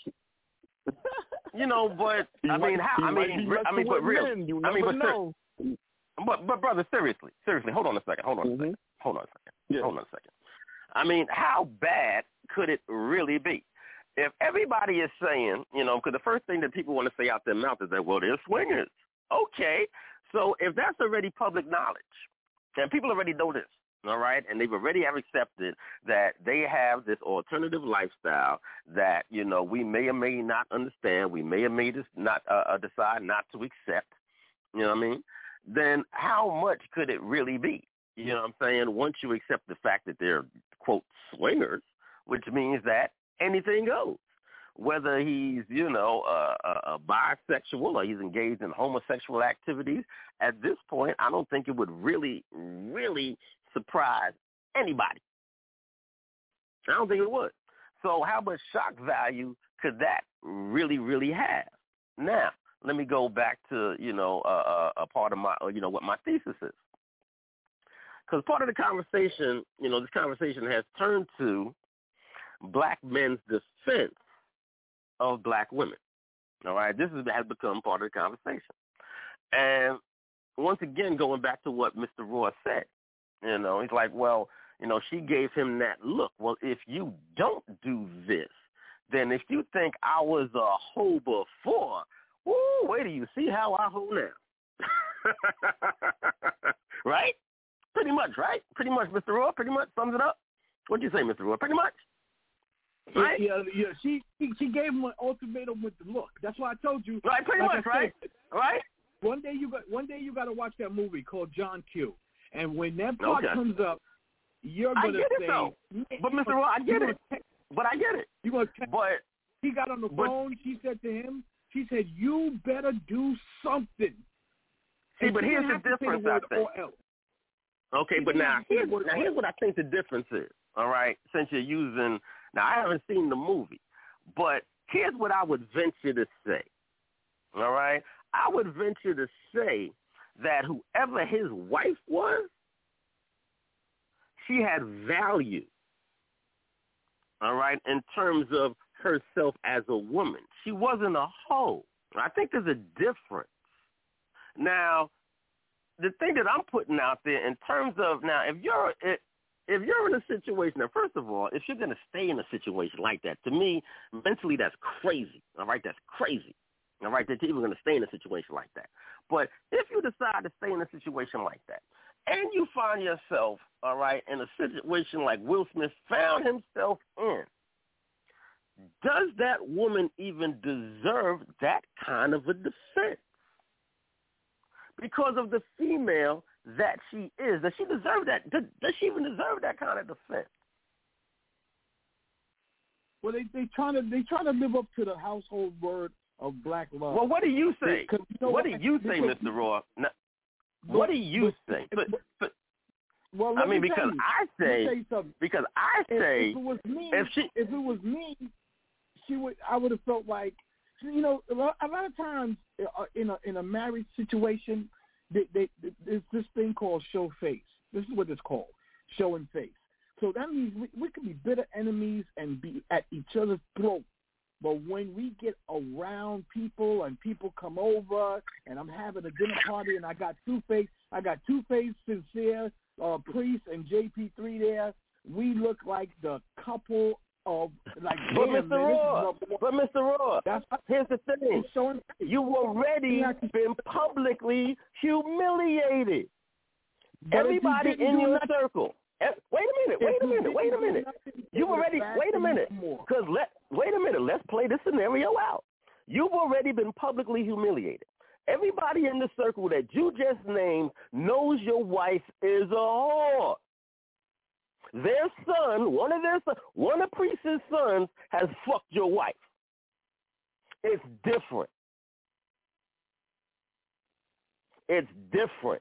You know, but I mean, but real. But brother, seriously, hold on a second. Hold on a second. I mean, how bad could it really be? If everybody is saying, you know, because the first thing that people want to say out their mouth is that, well, they're swingers. Okay, so if that's already public knowledge, and people already know this, all right, and they've already have accepted that they have this alternative lifestyle that, you know, we may or may not understand, we may or may not decide not to accept, you know what I mean, then how much could it really be? You know what I'm saying? Once you accept the fact that they're, quote, swingers, which means that anything goes. Whether he's, you know, a bisexual or he's engaged in homosexual activities, at this point, I don't think it would really, really surprise anybody. I don't think it would. So how much shock value could that really, really have? Now, let me go back to, you know, a part of my, you know, what my thesis is. Because part of the conversation, you know, this conversation has turned to black men's defense of black women. All right, this has become part of the conversation. And once again, going back to what Mr. Roy said, you know, he's like, well, you know, she gave him that look. Well, if you don't do this, then if you think I was a hoe before, woo, wait till you see how I hoe now. Right? Pretty much, right? Pretty much, Mr. Roy, pretty much sums it up. What do you say, Mr. Roy? Pretty much. Right? Yeah. She gave him an ultimatum with the look. That's why I told you. Right, pretty much, right? Right. One day you got to watch that movie called John Q. And when that part comes up, you're gonna say. But Mr. Roy, I get it. But I get it. But he got on the phone. She said to him, she said, "You better do something." See, but here's the difference, I think. Okay, but now here's what I think the difference is. All right, since you're using. Now, I haven't seen the movie, but here's what I would venture to say. all right, I would venture to say that whoever his wife was, she had value, all right, in terms of herself as a woman. She wasn't a hoe. I think there's a difference. Now, the thing that I'm putting out there in terms of now, if you're in a situation, now first of all, if you're going to stay in a situation like that, to me, mentally that's crazy, all right? That's crazy, all right, that you're even going to stay in a situation like that. But if you decide to stay in a situation like that, and you find yourself, all right, in a situation like Will Smith found himself in, does that woman even deserve that kind of a defense? Because of the female that she is. Does she deserve that? Does she even deserve that kind of defense? Well, they trying to live up to the household word of black love. Well, what do you say? What do you say, Mr. Raw? No, what do you say? Well, I mean, because I say, if it was me, I would have felt like, you know, a lot of times in a marriage situation, there's this thing called show face. This is what it's called, showing face. So that means we can be bitter enemies and be at each other's throat. But when we get around people and people come over and I'm having a dinner party and I got Two-Face, Sincere, Priest, and JP3 there, we look like the couple of, like, But Mr. Raw, here's the thing. You've already been publicly humiliated. Everybody in your circle. Wait a minute. You've already, wait a minute. Because let's play this scenario out. You've already been publicly humiliated. Everybody in the circle that you just named knows your wife is a whore. Their son, one of Priest's sons has fucked your wife. It's different. It's different.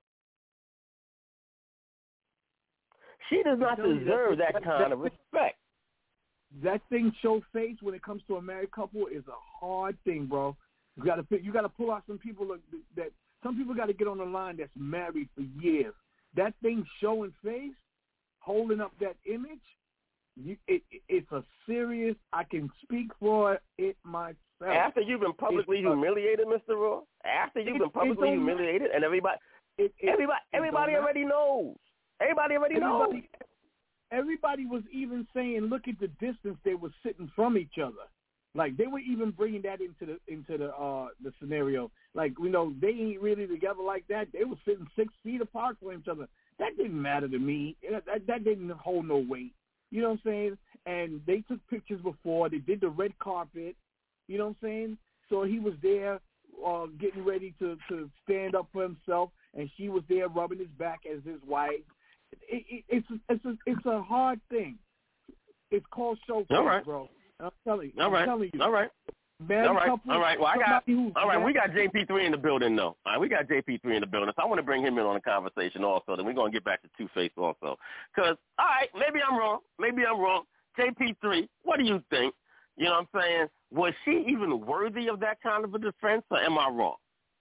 She does not deserve that kind of respect. That thing, show face, when it comes to a married couple, is a hard thing, bro. You got to pull out some people that some people got to get on the line that's married for years. That thing, showing face, holding up that image, it's a serious. I can speak for it myself. After you've been publicly humiliated, Mr. Raw. After you've been publicly humiliated, and everybody already knows. Everybody already knows. Everybody was even saying, look at the distance they were sitting from each other. Like, they were even bringing that into the scenario. Like, you know, they ain't really together like that. They were sitting 6 feet apart from each other. That didn't matter to me. That didn't hold no weight. You know what I'm saying? And they took pictures before. They did the red carpet. You know what I'm saying? So he was there getting ready to stand up for himself, and she was there rubbing his back as his wife. It's a hard thing. It's called show face, bro. I'm telling you. All right. Well, we got JP3 in the building, though. All right, we got JP3 in the building, so I want to bring him in on the conversation also. Then we're going to get back to Two-Face also. Because, all right, maybe I'm wrong. JP3, what do you think? You know what I'm saying? Was she even worthy of that kind of a defense, or am I wrong?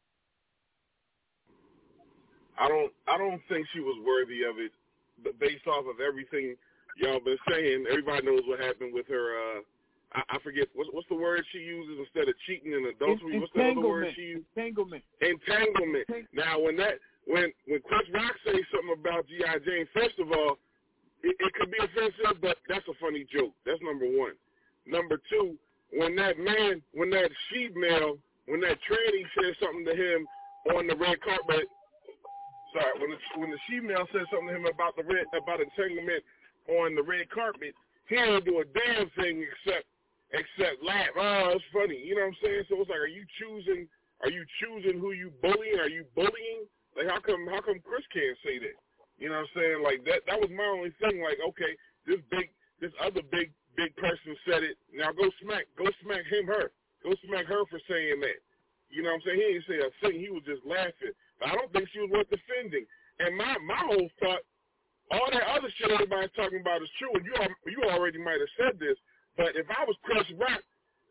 I don't think she was worthy of it, but based off of everything y'all been saying, everybody knows what happened with her. I forget what's the word she uses instead of cheating and adultery. What's the other word she used? Entanglement. Now, when Chris Rock says something about G.I. Jane, first of all, it could be offensive, but that's a funny joke. That's number one. Number two, when that she-male, when that tranny said something to him on the red carpet. Sorry, when the she-male said something to him about entanglement on the red carpet, he didn't do a damn thing except laugh. Oh, it's funny. You know what I'm saying? So it's like, are you choosing who you bullying? Are you bullying? Like, how come Chris can't say that? You know what I'm saying? Like, that was my only thing. Like, okay, this other big person said it. Now go smack her. Go smack her for saying that. You know what I'm saying? He didn't say a thing. He was just laughing. But I don't think she was worth defending. And my whole thought, all that other shit everybody's talking about is true. And you already might have said this. But if I was Chris Rock,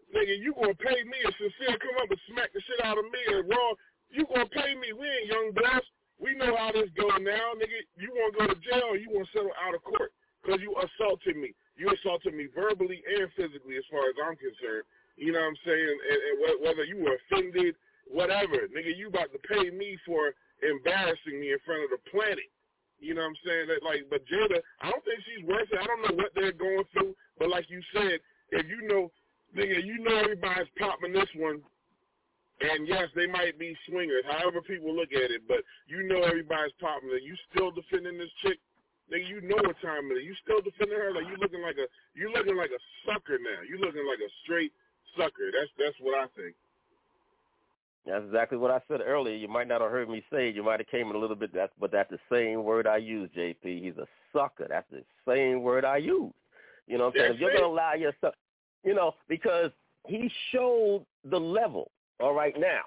nigga, you gonna pay me if Sincere come up and smack the shit out of me and Raw, you gonna pay me. We ain't young boys. We know how this go now, nigga. You wanna go to jail or you wanna settle out of court because you assaulted me. You assaulted me verbally and physically as far as I'm concerned. You know what I'm saying? And whether you were offended, whatever, nigga, you about to pay me for embarrassing me in front of the planet. You know what I'm saying? That, like, but Jada, I don't think she's worth it. I don't know what they're going through, but like you said, if you know, nigga, you know everybody's popping this one, and yes, they might be swingers, however people look at it, but you know everybody's popping it. You still defending this chick, nigga, you know what time it is. You still defending her? Like, you looking like a sucker now. You looking like a straight sucker. That's what I think. That's exactly what I said earlier. You might not have heard me say it. You might have came in a little bit, but that's the same word I use, JP. He's a sucker. That's the same word I use. You know what I'm saying? If you're going to allow yourself, you know, because he showed the level, all right, now.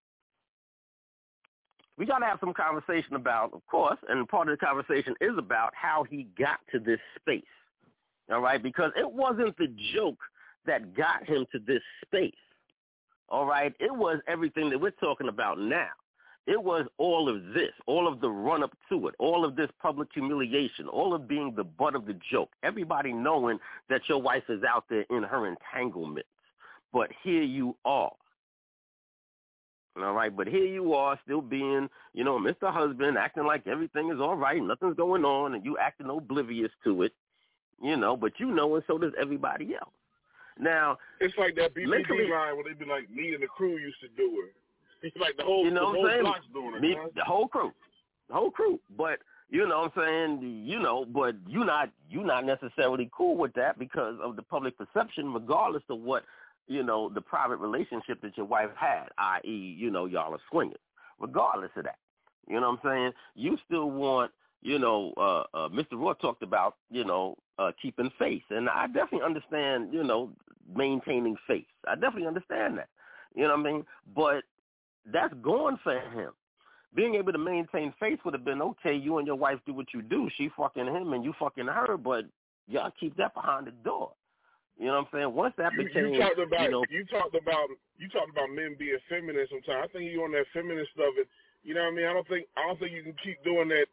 We got to have some conversation about, of course, and part of the conversation is about how he got to this space, all right, because it wasn't the joke that got him to this space. All right, it was everything that we're talking about now. It was all of this, all of the run-up to it, all of this public humiliation, all of being the butt of the joke, everybody knowing that your wife is out there in her entanglements. But here you are. All right, but here you are still being, you know, Mr. Husband, acting like everything is all right, nothing's going on, and you acting oblivious to it, you know, but you know, and so does everybody else. Now, it's like that BBB line where they be like, me and the crew used to do it. It's like the whole, you know the whole block's doing it. The whole crew. But you know what I'm saying, you know, but you're not necessarily cool with that because of the public perception, regardless of what, you know, the private relationship that your wife had, i.e., you know, y'all are swingers. Regardless of that, you know what I'm saying, you still want, you know, Mr. Raw talked about, you know, keeping faith. And I definitely understand, you know, maintaining faith. I definitely understand that. You know what I mean? But that's gone for him. Being able to maintain faith would have been, okay, you and your wife do what you do. She fucking him and you fucking her, but y'all keep that behind the door. You know what I'm saying? Once that became, you talked about, you know, you talked about men being feminine sometimes. I think you on that feminist stuff. And, you know what I mean? I don't think you can keep doing that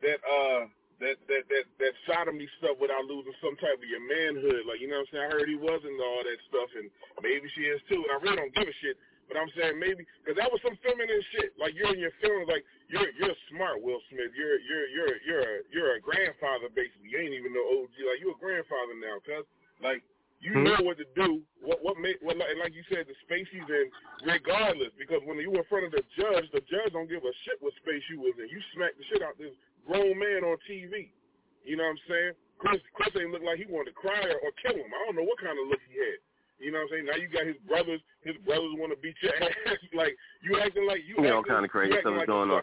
sodomy stuff without losing some type of your manhood. Like, you know what I'm saying? I heard he wasn't all that stuff, and maybe she is too. And I really don't give a shit. But I'm saying maybe because that was some feminine shit. Like, you're in your feelings. Like, you're smart, Will Smith. You're a grandfather basically. You ain't even no OG. Like, you're a grandfather now, cuz like you know what to do. What like you said, the space he's in, regardless. Because when you were in front of the judge don't give a shit what space you was in. You smacked the shit out this grown man on TV. You know what I'm saying? Chris ain't look like he wanted to cry or kill him. I don't know what kind of look he had. You know what I'm saying? Now you got his brothers want to beat your ass. Like, you acting like you. All kind of crazy stuff is going on.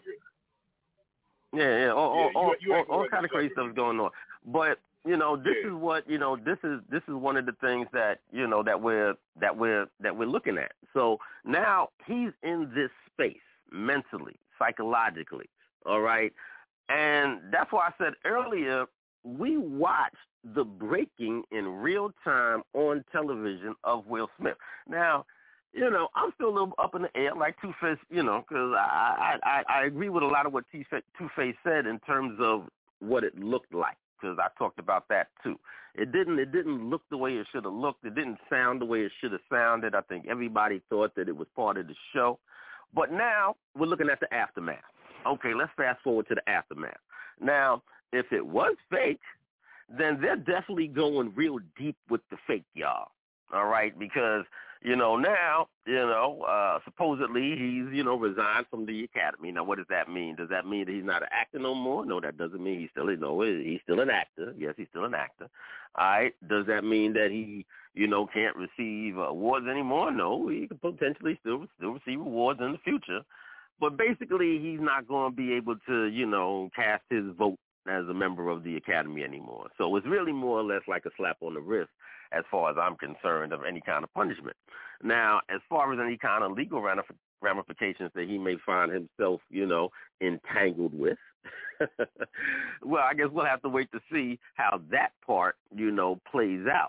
Yeah, all kind of crazy stuff is going on. But you know, this is what, you know, this is one of the things that, you know, that we're looking at. So now he's in this space mentally, psychologically, all right? And that's why I said earlier, we watched the breaking in real time on television of Will Smith. Now, you know, I'm still a little up in the air, like Two-Face, you know, because I agree with a lot of what Two-Face said in terms of what it looked like, because I talked about that too. It didn't look the way it should have looked. It didn't sound the way it should have sounded. I think everybody thought that it was part of the show. But now we're looking at the aftermath. Okay, let's fast forward to the aftermath. Now, if it was fake, then they're definitely going real deep with the fake, y'all. All right, because, you know, now, you know, supposedly he's, you know, resigned from the academy. Now, what does that mean? Does that mean that he's not an actor no more? No, that doesn't mean he's still an actor. Yes, he's still an actor. All right. Does that mean that he, you know, can't receive awards anymore? No, he could potentially still receive awards in the future. But basically, he's not going to be able to, you know, cast his vote as a member of the academy anymore. So it's really more or less like a slap on the wrist as far as I'm concerned of any kind of punishment. Now, as far as any kind of legal ramifications that he may find himself, you know, entangled with, well, I guess we'll have to wait to see how that part, you know, plays out.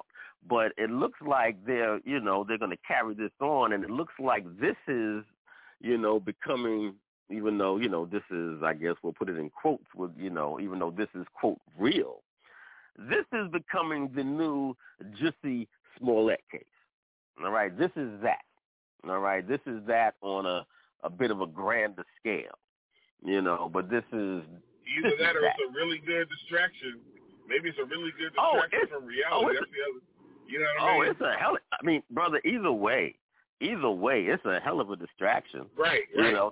but it looks like they're going to carry this on, and it looks like this is, becoming, even though, this is, I guess we'll put it in quotes with, even though this is, quote, real, this is becoming the new Jussie Smollett case. All right, this is that. All right, this is that on a bit of a grander scale, but this is... Either that or it's a really good distraction. Maybe it's a really good distraction from reality. That's the other... You know what I mean? It's a hell... I mean, brother, either way, it's a hell of a distraction. Right.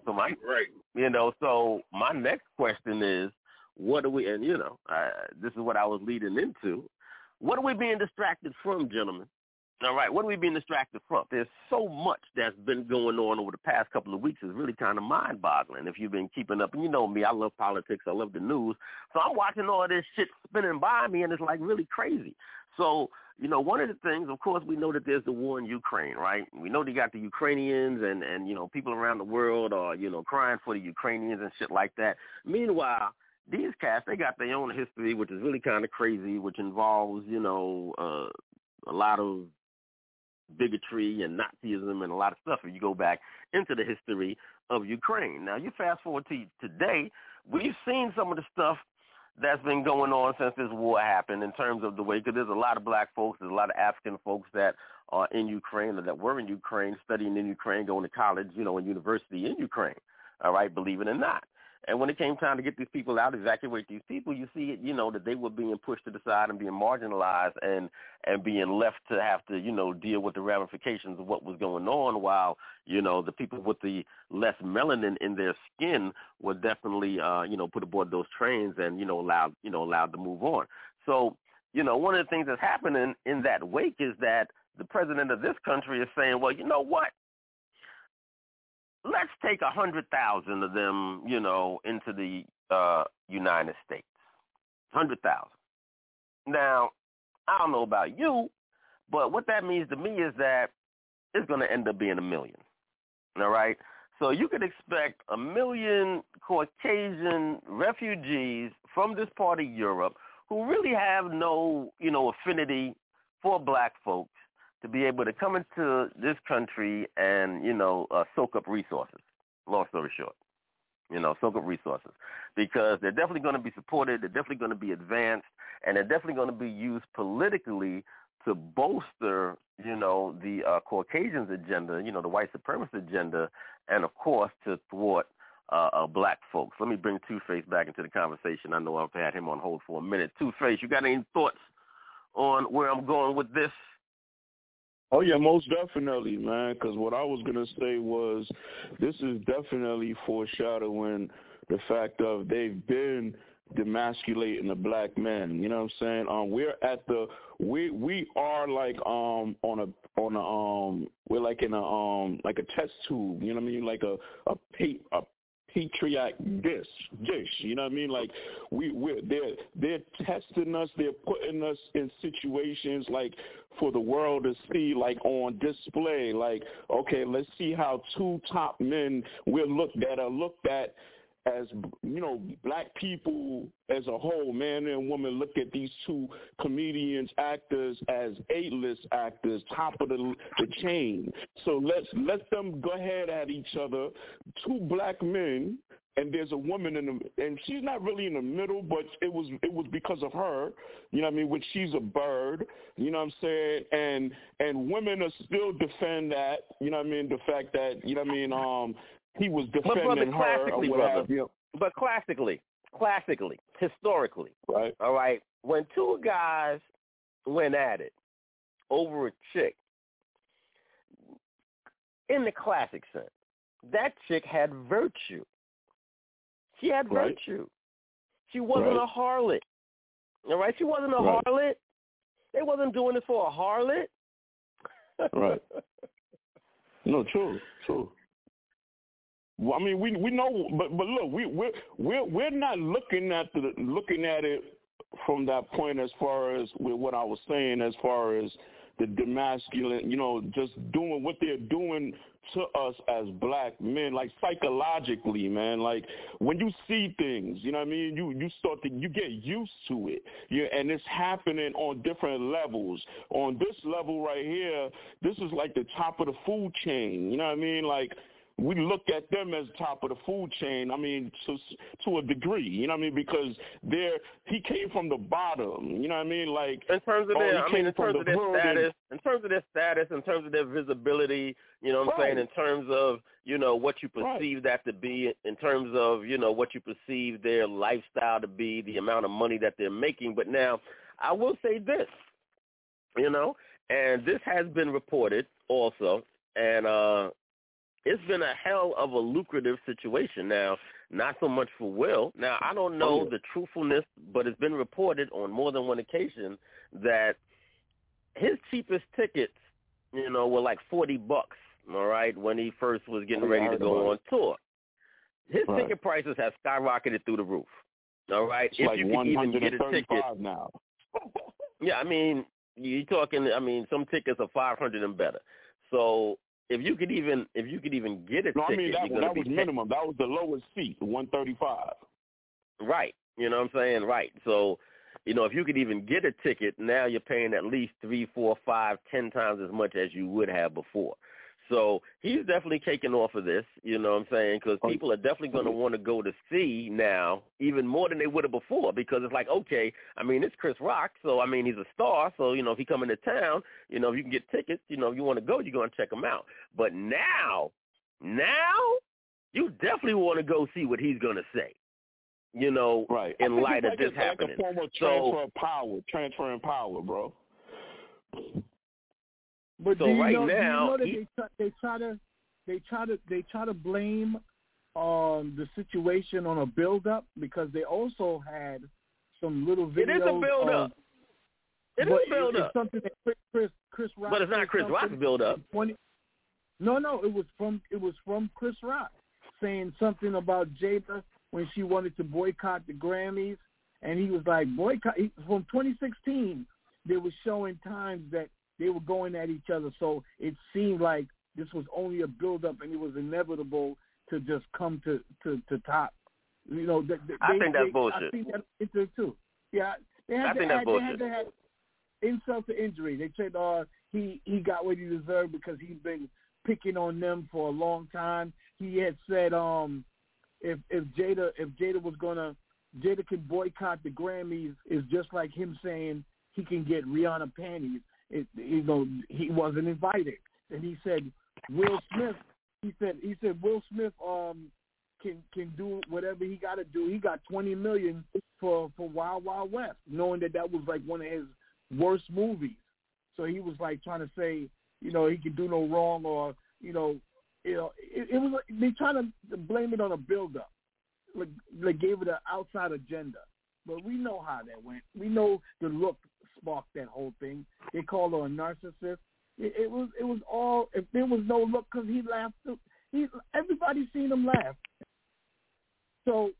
So my next question is, what do we... And, this is what I was leading into. What are we being distracted from, gentlemen? All right, what are we being distracted from? There's so much that's been going on over the past couple of weeks. It's really kind of mind-boggling if you've been keeping up. And you know me, I love politics. I love the news. So I'm watching all this shit spinning by me, and it's like really crazy. So, one of the things, of course, we know that there's the war in Ukraine, right? We know they got the Ukrainians and people around the world are, crying for the Ukrainians and shit like that. Meanwhile, these cats, they got their own history, which is really kind of crazy, which involves, a lot of bigotry and Nazism and a lot of stuff if you go back into the history of Ukraine. Now, you fast forward to today, we've seen some of the stuff that's been going on since this war happened in terms of the way, because there's a lot of black folks, there's a lot of African folks that are in Ukraine or that were in Ukraine, studying in Ukraine, going to college, and university in Ukraine, all right, believe it or not. And when it came time to get these people out, evacuate these people, you see it, that they were being pushed to the side and being marginalized and being left to have to, deal with the ramifications of what was going on, while, the people with the less melanin in their skin were definitely, put aboard those trains and, allowed to move on. So, one of the things that's happening in that wake is that the president of this country is saying, well, you know what? Let's take 100,000 of them, into the United States. 100,000. Now, I don't know about you, but what that means to me is that it's going to end up being 1 million. All right? So you could expect 1 million Caucasian refugees from this part of Europe who really have no, affinity for black folks to be able to come into this country and, soak up resources, long story short. Soak up resources. Because they're definitely going to be supported, they're definitely going to be advanced, and they're definitely going to be used politically to bolster, the Caucasians' agenda, the white supremacist agenda, and, of course, to thwart black folks. Let me bring Two-Face back into the conversation. I know I've had him on hold for a minute. Two-Face, you got any thoughts on where I'm going with this? Oh, yeah, most definitely, man, because what I was going to say was this is definitely foreshadowing the fact of they've been demasculating the black men, you know what I'm saying? We're at the we are like we're like in like a test tube, you know what I mean? Like a Patriot dish, you know what I mean? Like they're testing us, they're putting us in situations like for the world to see, like on display, like, okay, let's see how two top men we're looked at as, black people as a whole, man and woman, look at these two comedians, actors as A-list actors, top of the chain. So let them go ahead at each other. Two black men, and there's a woman and she's not really in the middle, but it was because of her, you know what I mean, which she's a bird, you know what I'm saying, and women are still defend that, you know what I mean, the fact that, you know what I mean, he was defending her or what have you. But classically, historically, right? All right, when two guys went at it over a chick, in the classic sense, that chick had virtue. She had virtue. She wasn't a harlot. All right, she wasn't a harlot. They wasn't doing it for a harlot. Right. No, true. Well, I mean, we know, but look, we're not looking at it from that point as far as with what I was saying, as far as the demasculine, just doing what they're doing to us as black men, like psychologically, man. Like when you see things, you know what I mean, you get used to it. And it's happening on different levels. On this level right here, this is like the top of the food chain. You know what I mean? Like we look at them as top of the food chain, I mean, to a degree, you know what I mean, because he came from the bottom, you know what I mean, like in terms of their status, in terms of their visibility, you know what I'm saying, in terms of, you know, what you perceive that to be, in terms of, you know, what you perceive their lifestyle to be, the amount of money that they're making. But now, I will say this, you know, and this has been reported also, and it's been a hell of a lucrative situation. Now, not so much for Will. Now, I don't know the truthfulness, but it's been reported on more than one occasion that his cheapest tickets, you know, were like $40, all right, when he first was getting ready to go on tour. His ticket prices have skyrocketed through the roof, all right? It's if like you can even get a ticket now. Yeah, I mean, you're talking, I mean, some tickets are $500 and better. So if you could even get a ticket, I mean, that was minimum. That was the lowest seat, $135. Right. You know what I'm saying? Right. So, you know, if you could even get a ticket, now you're paying at least 3, 4, 5, 10 times as much as you would have before. So he's definitely taking off of this, you know what I'm saying, because people are definitely going to want to go to see now even more than they would have before, because it's like, okay, I mean, it's Chris Rock, so, I mean, he's a star, so, you know, if he come into town, you know, if you can get tickets, you know, if you want to go, you're going to check him out. But now, you definitely want to go see what he's going to say, you know, in light of this happening. Like a form of transferring power, bro. But so do you right know, now, do you know that they try to blame the situation on a build-up, because they also had some little videos. It is a build-up. It is a build-up. It's something that Chris Rock. But it's not Chris Rock's build-up. No, it was from Chris Rock saying something about Jada when she wanted to boycott the Grammys, and he was like boycott. From 2016, they were showing times that they were going at each other, so it seemed like this was only a build-up, and it was inevitable to just come to top. You know, I think that's bullshit. I think that's too. Yeah, I think that's bullshit. They had to have insult to injury. They said he got what he deserved because he's been picking on them for a long time. He had said if Jada could boycott the Grammys, is just like him saying he can get Rihanna panties. You know, he wasn't invited. And he said Will Smith. He said Will Smith can do whatever he got to do. He got $20 million for Wild Wild West, knowing that was like one of his worst movies. So he was like trying to say, you know, he could do no wrong, or it was they trying to blame it on a build-up. Like they gave it an outside agenda. But we know how that went. We know the look sparked that whole thing. They called her a narcissist. It was all, if there was no look, because he laughed. Everybody seen him laugh. So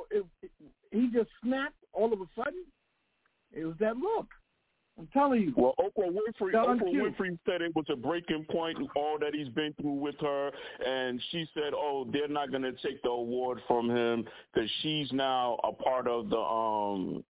he just snapped all of a sudden. It was that look. I'm telling you. Well, Oprah Winfrey said it was a breaking point, all that he's been through with her, and she said, "Oh, they're not going to take the award from him because she's now a part of the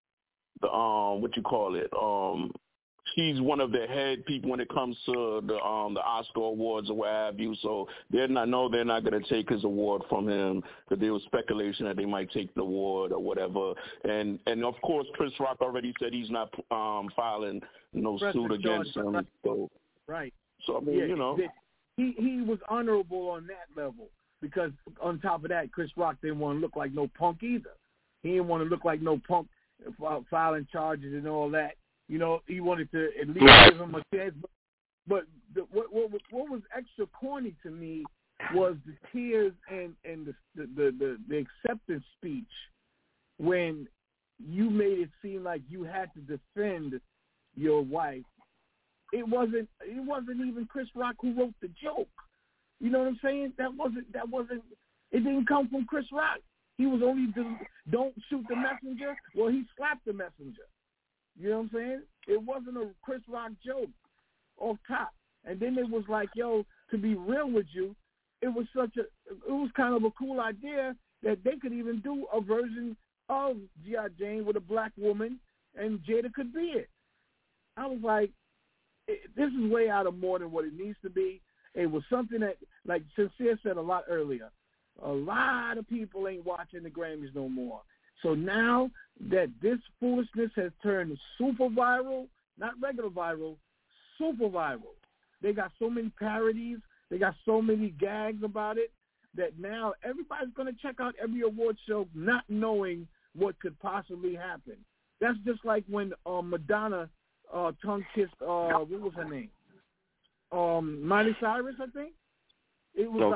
what you call it? She's one of the head people when it comes to the Oscar awards or what have you. So they're not going to take his award from him, because there was speculation that they might take the award or whatever. And of course, Chris Rock already said he's not filing no suit against him. Right. So I mean, you know, he was honorable on that level, because on top of that, Chris Rock didn't want to look like no punk either. He didn't want to look like no punk filing charges and all that. You know, he wanted to at least give him a chance. But what was extra corny to me was the tears and the acceptance speech when you made it seem like you had to defend your wife. It wasn't even Chris Rock who wrote the joke. You know what I'm saying? That wasn't. It didn't come from Chris Rock. He was only don't shoot the messenger. Well, he slapped the messenger. You know what I'm saying? It wasn't a Chris Rock joke off top. And then it was like, yo, to be real with you, it was kind of a cool idea that they could even do a version of G.I. Jane with a black woman and Jada could be it. I was like, this is way out of more than what it needs to be. It was something that, like Sincere said a lot earlier, a lot of people ain't watching the Grammys no more. So now that this foolishness has turned super viral, not regular viral, super viral, they got so many parodies, they got so many gags about it, that now everybody's going to check out every award show not knowing what could possibly happen. That's just like when Madonna tongue-kissed, what was her name? Miley Cyrus, I think? It was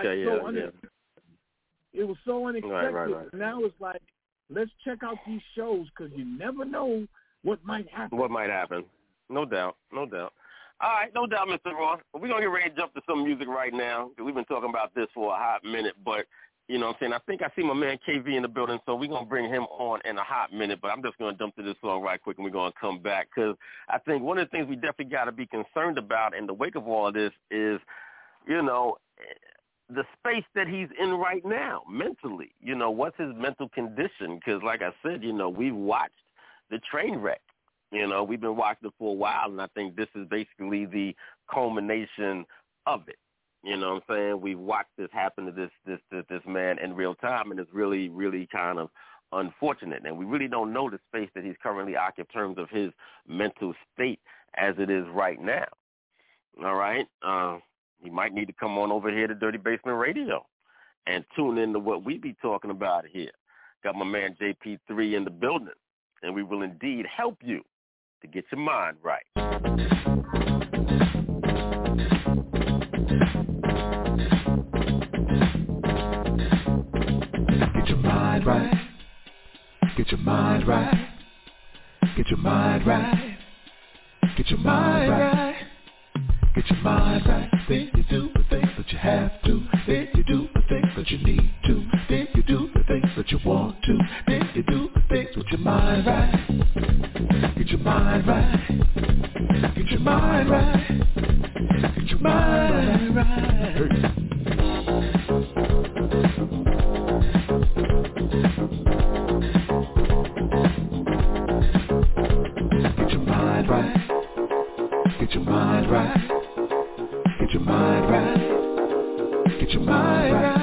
It was so unexpected. Right. Now it's like, let's check out these shows because you never know what might happen. No doubt. All right, no doubt, Mr. Ross. We're going to get ready to jump to some music right now because we've been talking about this for a hot minute. But, you know what I'm saying, I think I see my man KV in the building, so we're going to bring him on in a hot minute. But I'm just going to jump to this song right quick, and we're going to come back because I think one of the things we definitely got to be concerned about in the wake of all of this is, you know, the space that he's in right now mentally. You know, what's his mental condition? Because, like I said, you know, we've watched the train wreck. You know, we've been watching it for a while, and I think this is basically the culmination of it. You know what I'm saying? We've watched this happen to this man in real time, and it's really, really kind of unfortunate. And we really don't know the space that he's currently occupying in terms of his mental state as it is right now. All right? He might need to come on over here to Dirty Basement Radio and tune into what we be talking about here. Got my man JP3 in the building, and we will indeed help you to get your mind right. Get your mind right. Get your mind right. Get your mind right. Get your mind right. Get your mind right. Then you do the things that you have to. Then you do the things that you need to. Then you do the things that you want to. Then you do the things with your mind right. Get your mind right. Get your mind right. Get your mind right. Get your mind right. Get your mind right. Get your mind right. Get your mind right.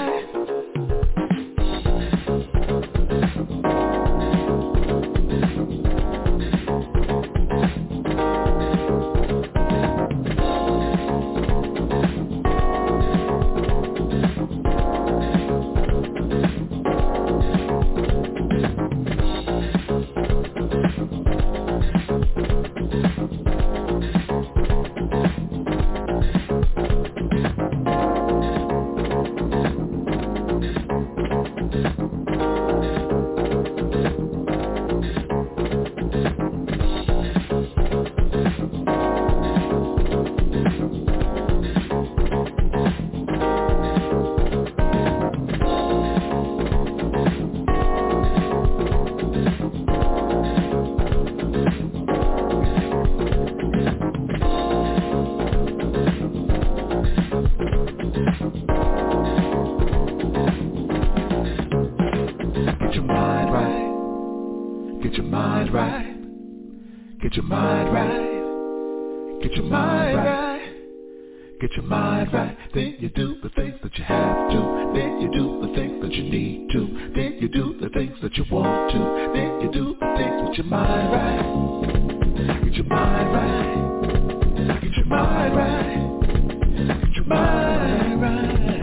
Then you do the things that you have to. Then you do the things that you need to. Then you do the things that you want to. Then you do the things with your mind right. Get your mind right. Get your mind right. Get your mind right.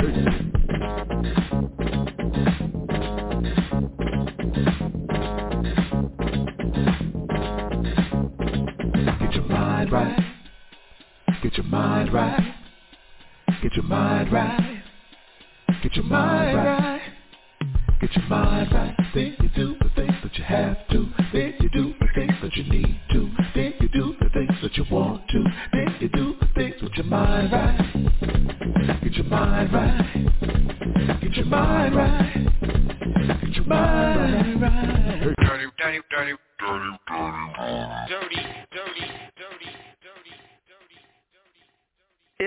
Get your mind right. Get your mind right. Get your mind right. Get your mind right. Get your mind right. Then you do the things that you have to. Then you do the things that you need to. Then you do the things that you want to. Then you do the things with your mind right. Get your mind right. Get your mind right. Get your mind right. Dirty.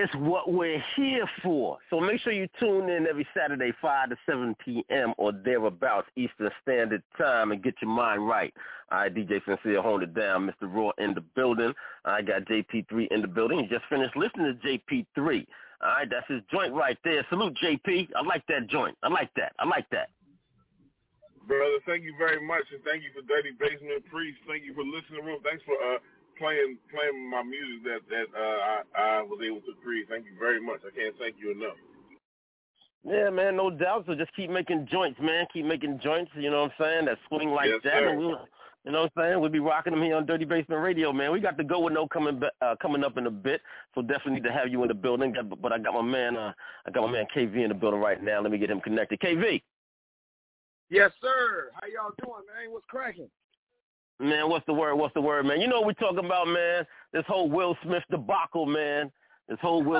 It's what we're here for. So make sure you tune in every Saturday, 5 to 7 p.m. or thereabouts Eastern Standard Time and get your mind right. All right, DJ Sincere, hold it down. Mr. Raw in the building. I got JP3 in the building. He just finished listening to JP3. All right, that's his joint right there. Salute, JP. I like that joint. I like that. Brother, thank you very much, and thank you for Dirty Basement Priest. Thank you for listening, room. Thanks for playing my music that I was able to create. Thank you very much. I can't thank you enough. Yeah, man, no doubt. So just keep making joints, man. Keep making joints, you know what I'm saying, that swing like yes, that. Sir. And we'll, you know what I'm saying? We'll be rocking them here on Dirty Basement Radio, man. We got the Go With No coming up in a bit, so definitely need to have you in the building. But I got my man KV in the building right now. Let me get him connected. KV. Yes, sir. How y'all doing, man? What's cracking? Man, what's the word, man? You know what we're talking about, man? This whole Will Smith debacle, man. Man.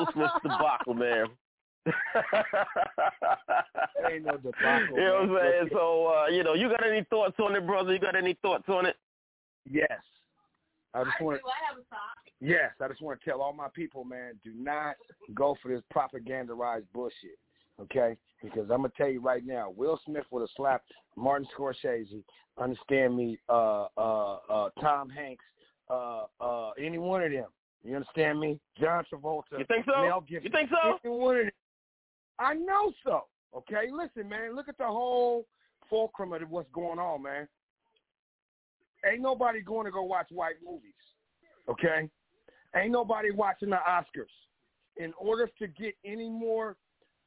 Ain't no debacle. You know what I'm saying? So, you got any thoughts on it, brother? You got any thoughts on it? Yes. I just want to tell all my people, man, do not go for this propagandized bullshit, okay? Because I'm going to tell you right now, Will Smith would have slapped Martin Scorsese, understand me, Tom Hanks, any one of them. You understand me? John Travolta. You think so? Mel Gibson. You think so? Any one of them. I know so. Okay, listen, man. Look at the whole fulcrum of what's going on, man. Ain't nobody going to go watch white movies. Okay, ain't nobody watching the Oscars. In order to get any more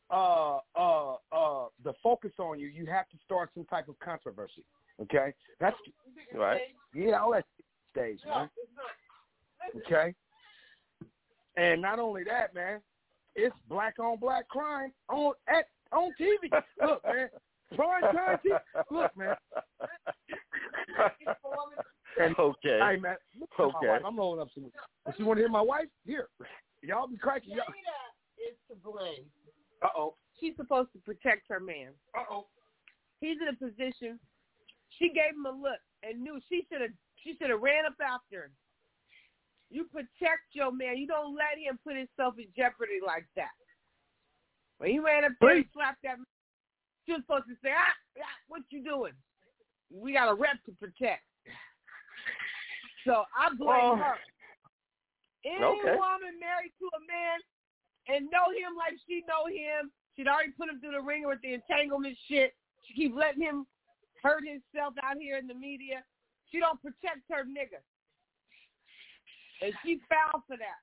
the focus on you, you have to start some type of controversy. Okay, that's right. Yeah, all that stage, man. Okay, and not only that, man. It's black on black crime on TV. Look, man, prime time TV. Look, man. And, okay. Hey, man. Look at my wife. I'm rolling up some. If you want to hear my wife, here. Y'all be cracking. Jada is to blame. Uh-oh. She's supposed to protect her man. Uh-oh. He's in a position. She gave him a look and knew she should have ran up after him. You protect your man. You don't let him put himself in jeopardy like that. When he ran up there and slapped that man, she was supposed to say, what you doing? We got a rep to protect. So I blame her. Any woman married to a man and know him like she know him, she'd already put him through the ringer with the entanglement shit. She keep letting him hurt himself out here in the media. She don't protect her nigga. And she fell for that.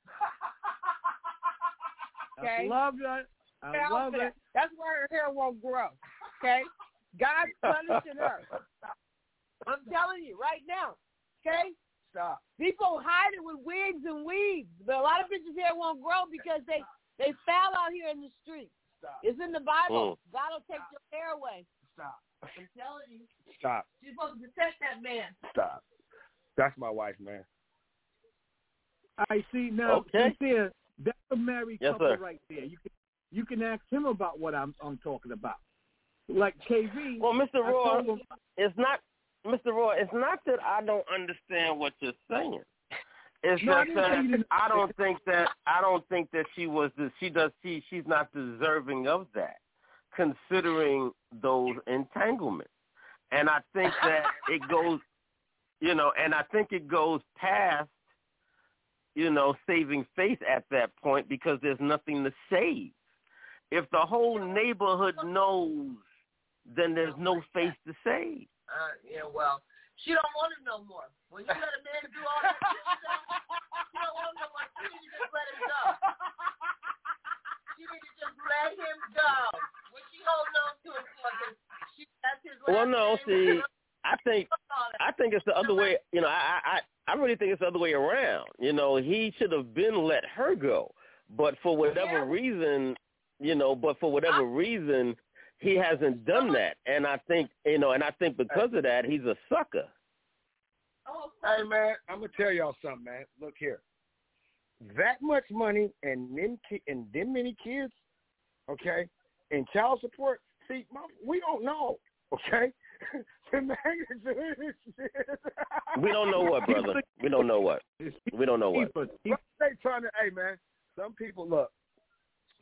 Okay? I love that. I love it. That's why her hair won't grow. Okay? God's punishing her. I'm telling you right now. Okay? Stop. People hide it with wigs and weaves. But a lot of bitches' hair won't grow because they foul out here in the street. Stop. It's in the Bible. God will take your hair away. Stop. I'm telling you. Stop. She's supposed to protect that man. Stop. That's my wife, man. I see now. Okay. Sincere, that's a married couple sir. right there. You can ask him about what I'm talking about. Like KV. Well, Mr. Raw, it's not that I don't understand what you're saying. It's just that I don't think that she's not deserving of that, considering those entanglements. And I think that it goes, and I think it goes past, saving face at that point because there's nothing to save. If the whole neighborhood knows, then there's no face to save. Well, she don't want it no more. When you let a man do all that stuff, she don't want it no more. She need to just let him go. She need to just let him go. When she holding on to him for that's his last Well, no, name. see, I think it's the other way. I really think it's the other way around. He should have been let her go, but for whatever reason, he hasn't done that. And I think, because of that, he's a sucker. Hey, man, I'm going to tell y'all something, man. Look here. That much money and them many kids, okay, and child support, see, we don't know, okay? We don't know what, brother. We don't know what. They trying to, hey, man, some people, look,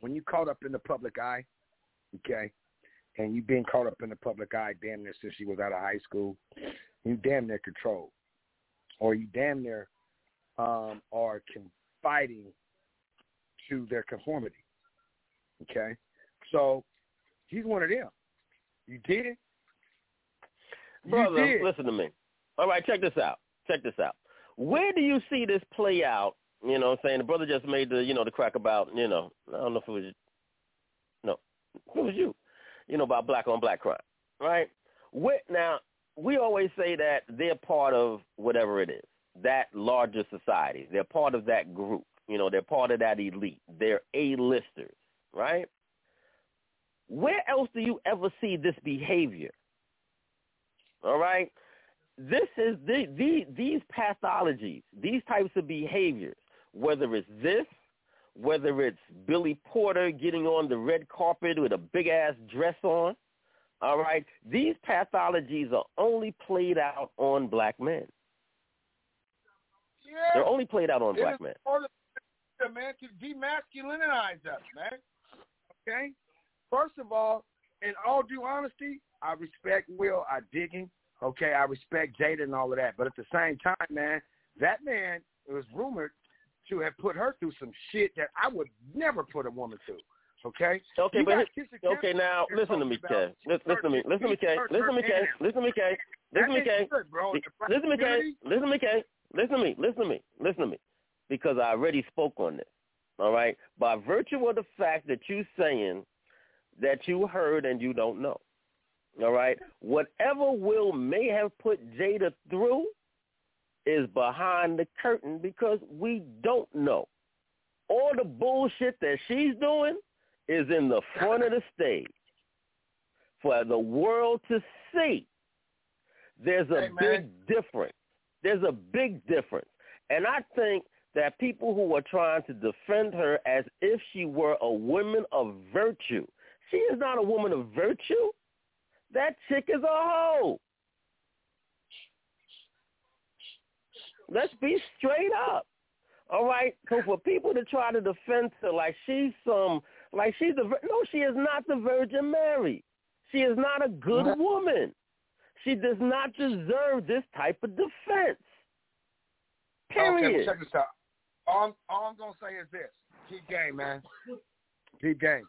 when you caught up in the public eye, okay, and you've been caught up in the public eye damn near since you was out of high school, you damn near controlled, or you damn near are confiding to their conformity, okay? So he's one of them. You did it? Brother, listen to me. All right, check this out. Where do you see this play out? You know what I'm saying? The brother just made the, the crack about, I don't know if it was, it was you, about black on black crime, right? Now, we always say that they're part of whatever it is, that larger society. They're part of that group. They're part of that elite. They're A-listers, right? Where else do you ever see this behavior? All right? This is these pathologies, these types of behaviors, whether it's this, whether it's Billy Porter getting on the red carpet with a big-ass dress on, all right? These pathologies are only played out on black men. Yeah. They're only played out on black men. Man, to demasculinize us, man. Okay? First of all, in all due honesty, I respect Will. I dig him. Okay? I respect Jada and all of that. But at the same time, man, that man was rumored to have put her through some shit that I would never put a woman through. Okay? Okay, now listen to me, Kay. Listen to me, because I already spoke on this, all right? By virtue of the fact that you saying that you heard and you don't know, all right? Whatever Will may have put Jada through is behind the curtain because we don't know. All the bullshit that she's doing is in the front of the stage for the world to see. There's a big difference. And I think that people who are trying to defend her as if she were a woman of virtue, she is not a woman of virtue. That chick is a hoe. Let's be straight up. All right? So for people to try to defend her like she is no, she is not the Virgin Mary. She is not a good woman. She does not deserve this type of defense. Period. Okay, well, check this out. All I'm going to say is this. Keep game, man. Keep game.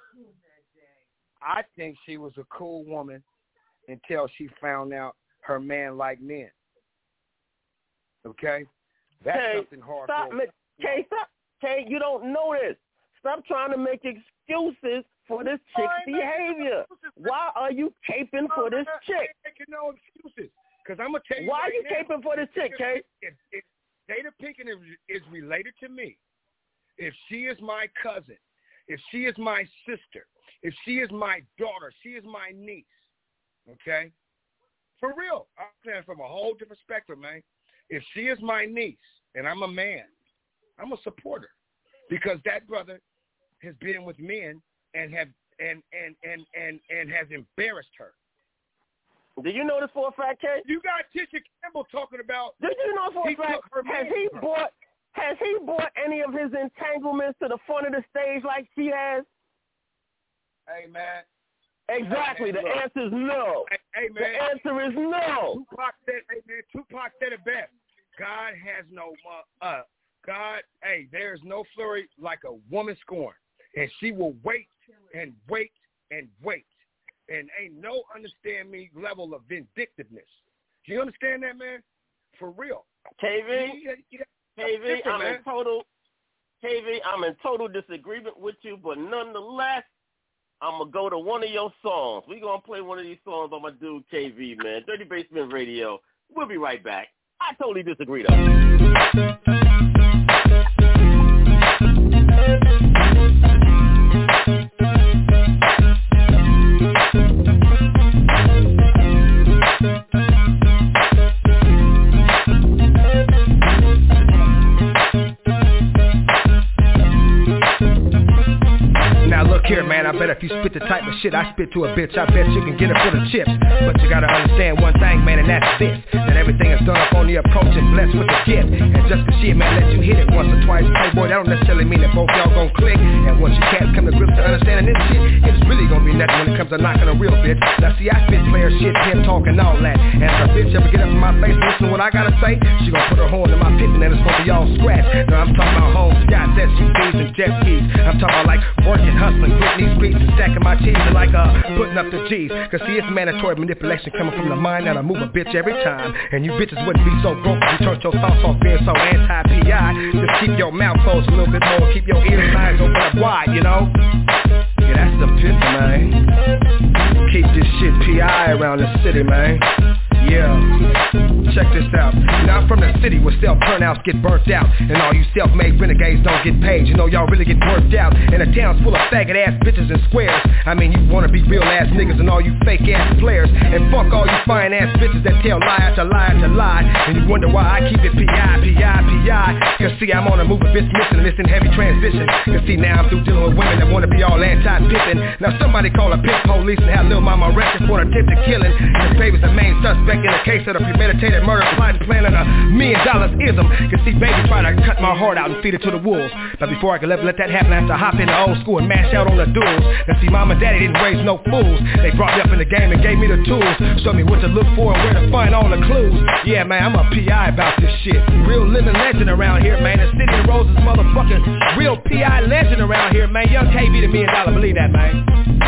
I think she was a cool woman until she found out her man liked men. Okay? That's something hard for her. Kay, you don't know this. Stop trying to make excuses for this chick's behavior. Why are you caping for this chick? I ain't making no excuses. Because I'm going to tell you why right are you caping for this chick, Kay? If Jada Pinkett is related to me, if she is my cousin, if she is my sister, if she is my daughter, she is my niece, okay? For real. I'm saying from a whole different spectrum, man. If she is my niece and I'm a man, I'm a supporter because that brother has been with men and has embarrassed her. Do you know this for a fact, Kay? You got Tisha Campbell talking about. Did you know for a fact? Has he brought any of his entanglements to the front of the stage like she has? Hey, man. Exactly. The answer is no. Hey, man. The answer is no. Tupac said it best. God has no there's no flurry like a woman scorned. And she will wait and wait and wait. And ain't no understand me level of vindictiveness. Do you understand that, man? For real. KV, I'm in total disagreement with you, but nonetheless, I'm going to go to one of your songs. We're going to play one of these songs on my dude KV, man. Dirty Basement Radio. We'll be right back. I totally disagree, though. Here, man, man, I bet if you spit the type of shit I spit to a bitch, I bet you can get her full of chips. But you gotta understand one thing, man, and that's this, that everything is done up on the approach and blessed with the gift. And just the shit, man, let you hit it once or twice, playboy, that don't necessarily mean that both y'all gon' click. And once you cats come to grips to understanding this shit, it's really gonna be nothing when it comes to knocking a real bitch. Now see, I spit player shit, pimp talk and all that. And if a bitch ever get up in my face and listen to what I gotta say, she gon' put her horn in my pit and then it's gonna be all scratched. Now I'm talking about homes, yachts, SUVs, and jet skis. I'm talking about like working, hustling, getting these streets and stacking my cheese and like putting up the G's. Cause see, it's mandatory manipulation coming from the mind that'll move a bitch every time. And you bitches wouldn't be so broke if you turned your thoughts off being so anti-PI. Just keep your mouth closed a little bit more, keep your ears and eyes open up wide, you know? Yeah, that's the pimpin', man. Keep this shit PI around the city, man. Yeah, check this out. Now I'm from the city where self-turnouts get burnt out, and all you self-made renegades don't get paid. You know y'all really get worked out, and the town's full of faggot-ass bitches and squares. I mean, you wanna be real-ass niggas and all you fake-ass players. And fuck all you fine-ass bitches that tell lie after lie after lie. And you wonder why I keep it P.I. Cause see, I'm on a move of this mission and it's in heavy transition. Cause see, now I'm through dealing with women that wanna be all anti-pimpin'. Now somebody call a pimp police and have Lil Mama arrested for an attempted killing. Cause baby's the main suspect in a case of a premeditated murder, plot and planning $1 million ism. Cause see, baby tried to cut my heart out and feed it to the wolves. But before I could let that happen, I had to hop in the old school and mash out on the duels. Now see, mom and daddy didn't raise no fools. They brought me up in the game and gave me the tools, showed me what to look for and where to find all the clues. Yeah, man, I'm a PI about this shit. Real living legend around here, man. The City of Roses motherfucking real PI legend around here, man. Young KB, the $1 million, believe that, man.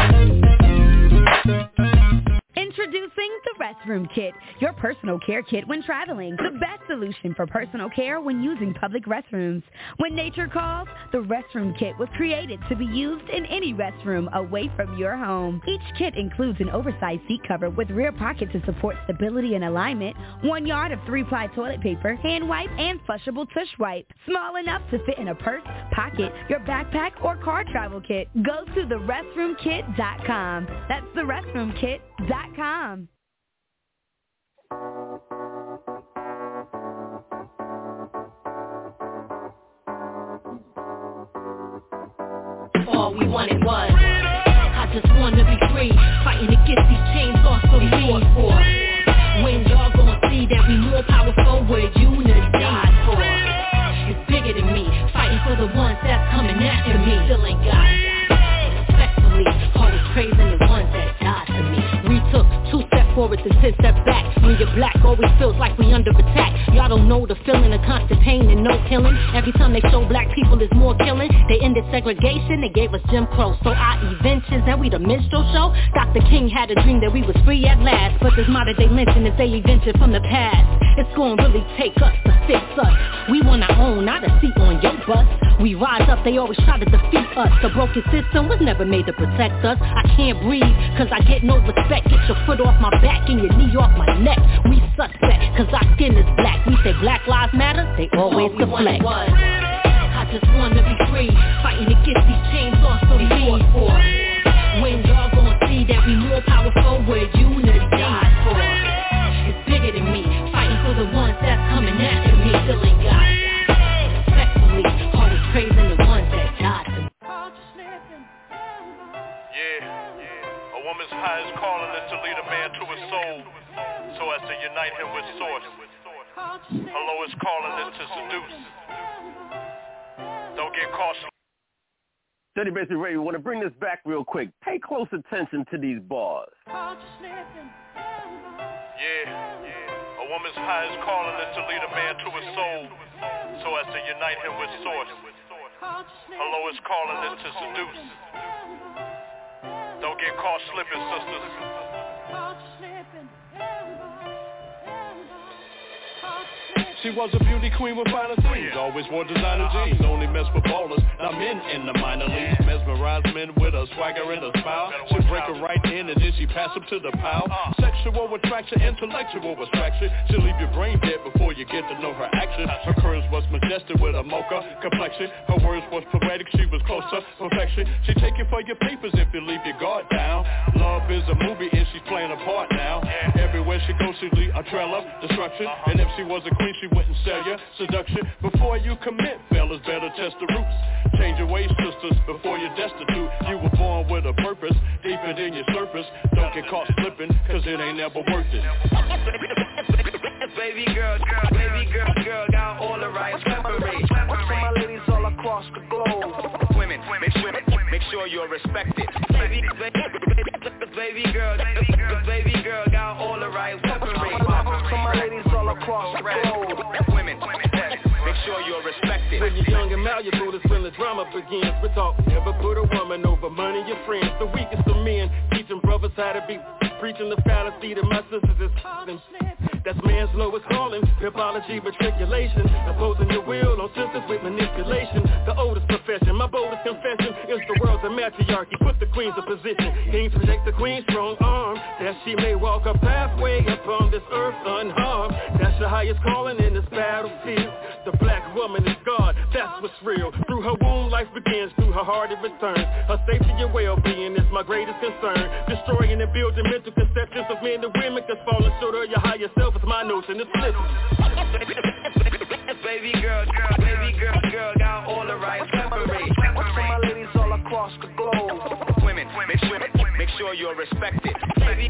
Introducing the Restroom Kit, your personal care kit when traveling. The best solution for personal care when using public restrooms. When nature calls, the Restroom Kit was created to be used in any restroom away from your home. Each kit includes an oversized seat cover with rear pocket to support stability and alignment, 1 yard of 3-ply toilet paper, hand wipe, and flushable tush wipe. Small enough to fit in a purse, pocket, your backpack, or car travel kit. Go to therestroomkit.com. That's therestroomkit.com. All we wanted was I just wanna be free, fighting to get these chains off so we fought for. When y'all gon' see that we more powerful, where unity died for. It's bigger than me, fighting for the ones that's coming after me. Still ain't got it. Respectfully, always praising the ones that died for me. We took 2 steps forward and 10 steps back. When you're black, always feels like we under attack. Y'all don't know the feeling of constant pain and no killing. Every time they show black people is more killing. They ended segregation, they gave us Jim Crow. So our inventions, now we the minstrel show. Dr. King had a dream that we was free at last. But this modern day lynching is a invention from the past. It's gonna really take us to fix us. We want our own, not a seat on your bus. We rise up, they always try to defeat us. The broken system was never made to protect us. I can't breathe, cause I get no respect. Get your foot off my back and your knee off my neck. We suspect, cause our skin is black. We say Black Lives Matter, they always deflect. I just wanna be free, fighting to get these chains off so we fought for. When y'all gon' see that we more powerful, where unity died for. It's bigger than me, fighting for the ones that's coming after me. Still ain't got it. Respectfully, always praising the ones that died for me. A woman's highest calling is to lead a man to his soul, so as to unite him with source. Her lowest calling is to seduce. Don't get caught. Steady Basic Radio, want to bring this back real quick. Pay close attention to these bars. A woman's highest calling is to lead a man to his soul, so as to unite him with source. Her lowest calling is to seduce. Don't get caught slipping, sisters. She was a beauty queen with finer things. Always wore designer jeans. Only mess with ballers. Now men in the minor leagues. Mesmerize men with a swagger and a smile. She break her right in and then she pass them to the pile. Sexual attraction, intellectual attraction. She'll leave your brain dead before you get to know her action. Her curves was majestic with a mocha complexion. Her words was poetic. She was close to perfection. She take you for your papers if you leave your guard down. Love is a movie and she's playing a part now. Everywhere she goes she leave a trail of destruction. And if she was a queen she wouldn't sell you seduction. Before you commit, fellas better test the roots. Change your ways, sisters, before you're destitute. You were born with a it ain't never worth it. Baby girl, got all the right memories. For my ladies all across the globe. Women, make sure you're respected. Baby girl, got all the right memories. For my ladies all across the globe. Women, make sure you're respected. When you're young and malleable, that's when the drama begins. We're talking, never put a woman over money, your friends. The weakest of men, teaching brothers how to be. Preaching the fallacy that my sisters is them. That's man's lowest calling, pimpology, matriculation. Opposing your will on sisters with manipulation. The oldest profession, my boldest confession is the world's a matriarchy. Put the queens in position. Kings protect the queen's strong arm, that she may walk a pathway upon this earth unharmed. That's the highest calling in this battlefield. The black woman is God, that's what's real. Through her womb, life begins, through her heart it returns. Her safety and well-being is my greatest concern. Destroying and building mental conceptions of men and women, cause falling short of your higher self is my notion. It's listen. Baby girl, got all the right memories. For my ladies all across the globe. Women, make sure you're respected. Baby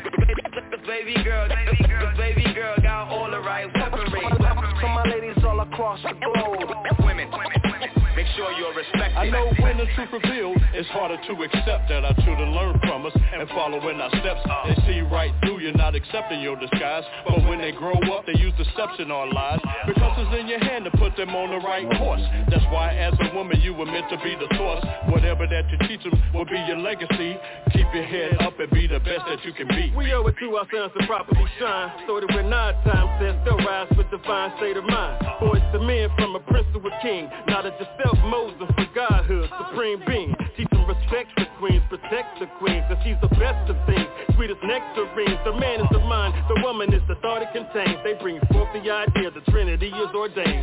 girl, got all the right memories. For my ladies all across the globe. Women, make sure you're respected. I know when the truth revealed, it's harder to accept that our children learn from us and follow in our steps. They see right through you, not accepting your disguise. But when they grow up, they use deception or lies, because it's in your hand to put them on the right course. That's why as a woman you were meant to be the source. Whatever that you teach them will be your legacy. Keep your head up and be the best that you can be. We owe it to our sons to properly shine, so that when our time says they'll rise with divine state of mind. Boys to men from a prince to a king, not as yourself Moses for Godhood, supreme being. Teach them respect the queens, protect the queen, cause she's the best of things, sweetest nectarines. The man is the mind, the woman is the thought it contains. They bring forth the idea the Trinity is ordained.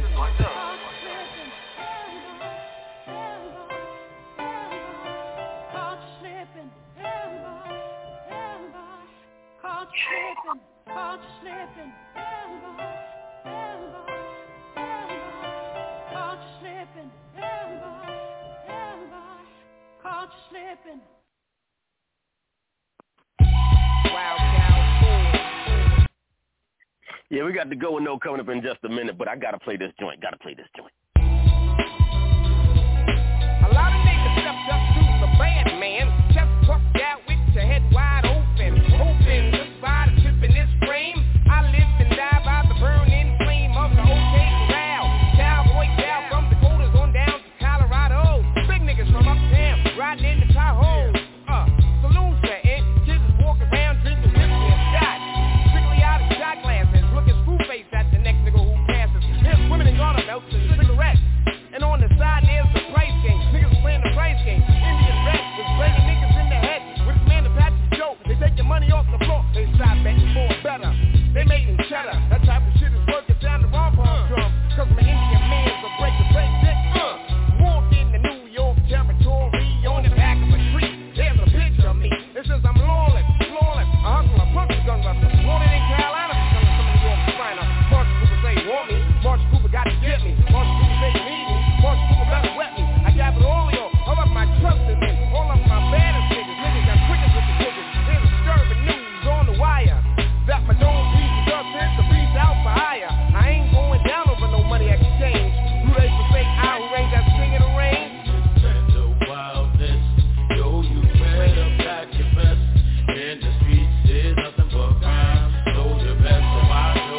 Yeah, we got the Go and No coming up in just a minute, but I gotta play this joint. A lot of niggas stepped up to the bad man, chest puffed out with your head wide open, hoping just by the tip in this frame. I live and die by the burning flame of the OK Corral. Cowboy gal from Dakotas on down to Colorado. Big niggas from uptown riding in the Tahoe. Saloon setting, kids walking around drinking whiskey and scotch. Strictly out of shot glasses, looking screw-faced at the next nigga who passes. Here's women in garter belts and cigarettes. And on the side there's the price game. Niggas playing the price game. Indian rats is blaming niggas in the head with his man Apache Joe. They take your money off the floor. They stop betting for better. They making cheddar. That type of shit is working down the wrong drum. Cause my Indian man's a break dick. Walk in the New York territory on the back of a tree. There's a picture of me. It says I'm lawless. A hustler, punch gun rustler. Wanted in Carolina. Some of New York finer. Marshall Cooper say want me. Marshall Cooper got to get me. Marshall Cooper say need me. Marshall Cooper better wet me. I gather all of y'all. All of my trust in men. All of my baddest niggas. Niggas got crickets with the crickets. There's disturbing news on the wire. That my dome piece up is the beast out for hire. I ain't going down over no money exchange. Who they for fake out who ain't got string in the rain? Spend the wildness. Yo, you better pack your best. In the streets there's nothing but crime. Know your best, so I know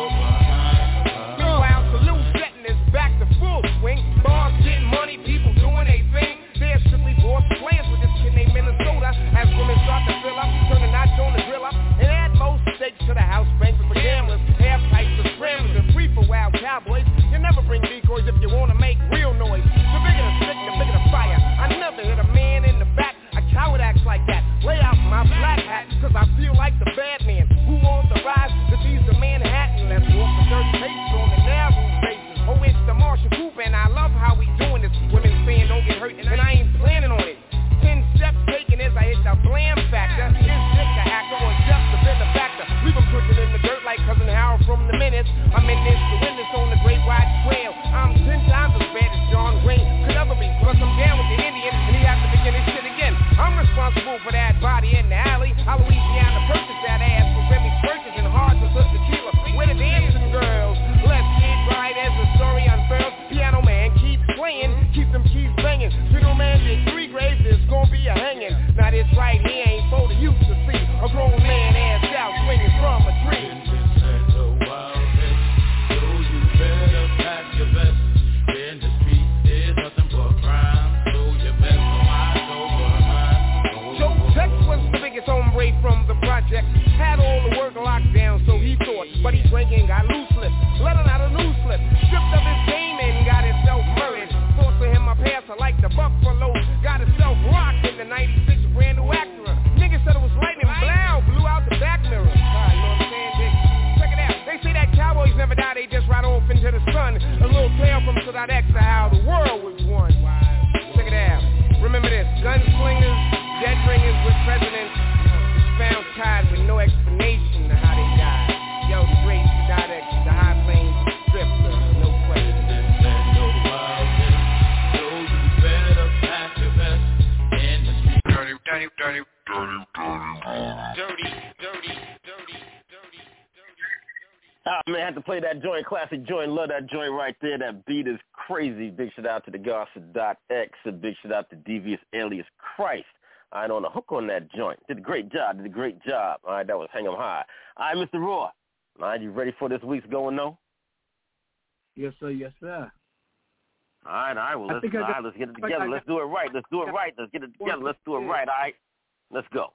behind. Meanwhile, saloon setting is back to full swing. Bars getting money, people doing their thing. They're strictly boss players with this kid named Minnesota. As women start to fill up, turn a notch on the grill up, and add most steaks to the house banquet for gamblers. Half pipes for scramblers and free for wild cowboys. You never bring decoys if you wanna make real noise. The bigger the stick, the bigger the fire. I never hit a man in the back. A coward acts like that. Lay out my black hat, cause I feel like the bad man. Who wants to rise to seize the Manhattan? Let's walk the dirt pace on the narrow basis. Oh, it's the Marshall Cooper, and I love how we doing this. Women saying don't get hurt, and I ain't planning on it. 10 steps taken as I hit the blam factor. Is Dick the hacker or just the benefactor? We've been pushing in the dirt like Cousin Harold from the Minutes. I'm in this to win this on the Great White Trail. I'm 10 times as bad as John Wayne could ever be. Plus I'm Council.X of how the world was won. Check it out. Remember this, gunslingers, jet bringers with presidents found tied with no explanation of how they died. Yo, the great Council.X, the high plains drifter, no question. Ah, man, I had to play that joint, classic joint. Love that joint right there. That beat is crazy. Big shout out to the Garza.X and big shout out to Devious Alias Christ. I on a hook on that joint. Did a great job. All right, that was Hang 'em High. All right, Mr. Raw. All right, you ready for this week's Going No? Yes, sir. Yes, sir. All right. Well, let's get it together. Let's do it right. Let's get it together. Let's do it right. All right. Let's go.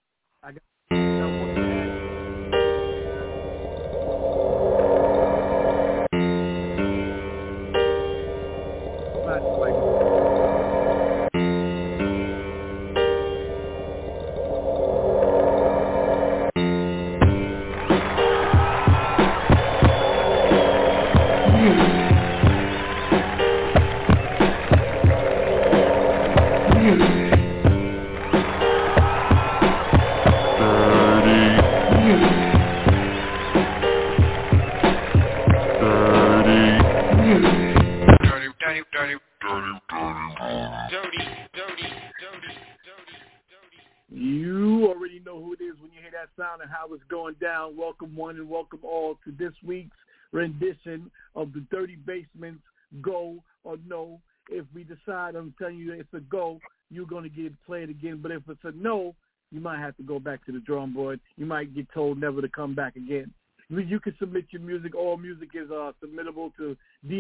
And how it's going down. Welcome one and welcome all to this week's rendition of the Dirty Basement's Go or No. If we decide, I'm telling you it's a go, you're going to get it played again. But if it's a no, you might have to go back to the drawing board. You might get told never to come back again. You can submit your music. All music is submittable to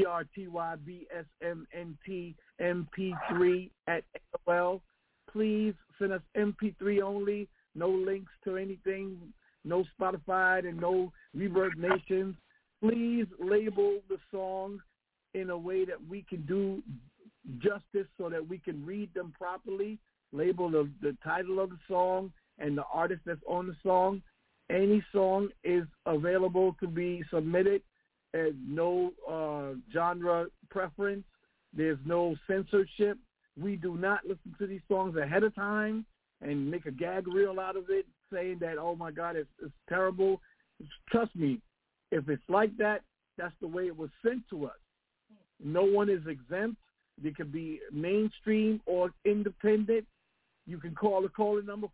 DRTYBSMNTMP3 Please send us MP3 only. No links to anything, no Spotify and no Reverb Nations. Please label the song in a way that we can do justice so that we can read them properly. Label the title of the song and the artist that's on the song. Any song is available to be submitted. There's no genre preference. There's no censorship. We do not listen to these songs ahead of time and make a gag reel out of it, saying that, oh, my God, it's terrible. Trust me, if it's like that, that's the way it was sent to us. No one is exempt. They could be mainstream or independent. You can call the calling number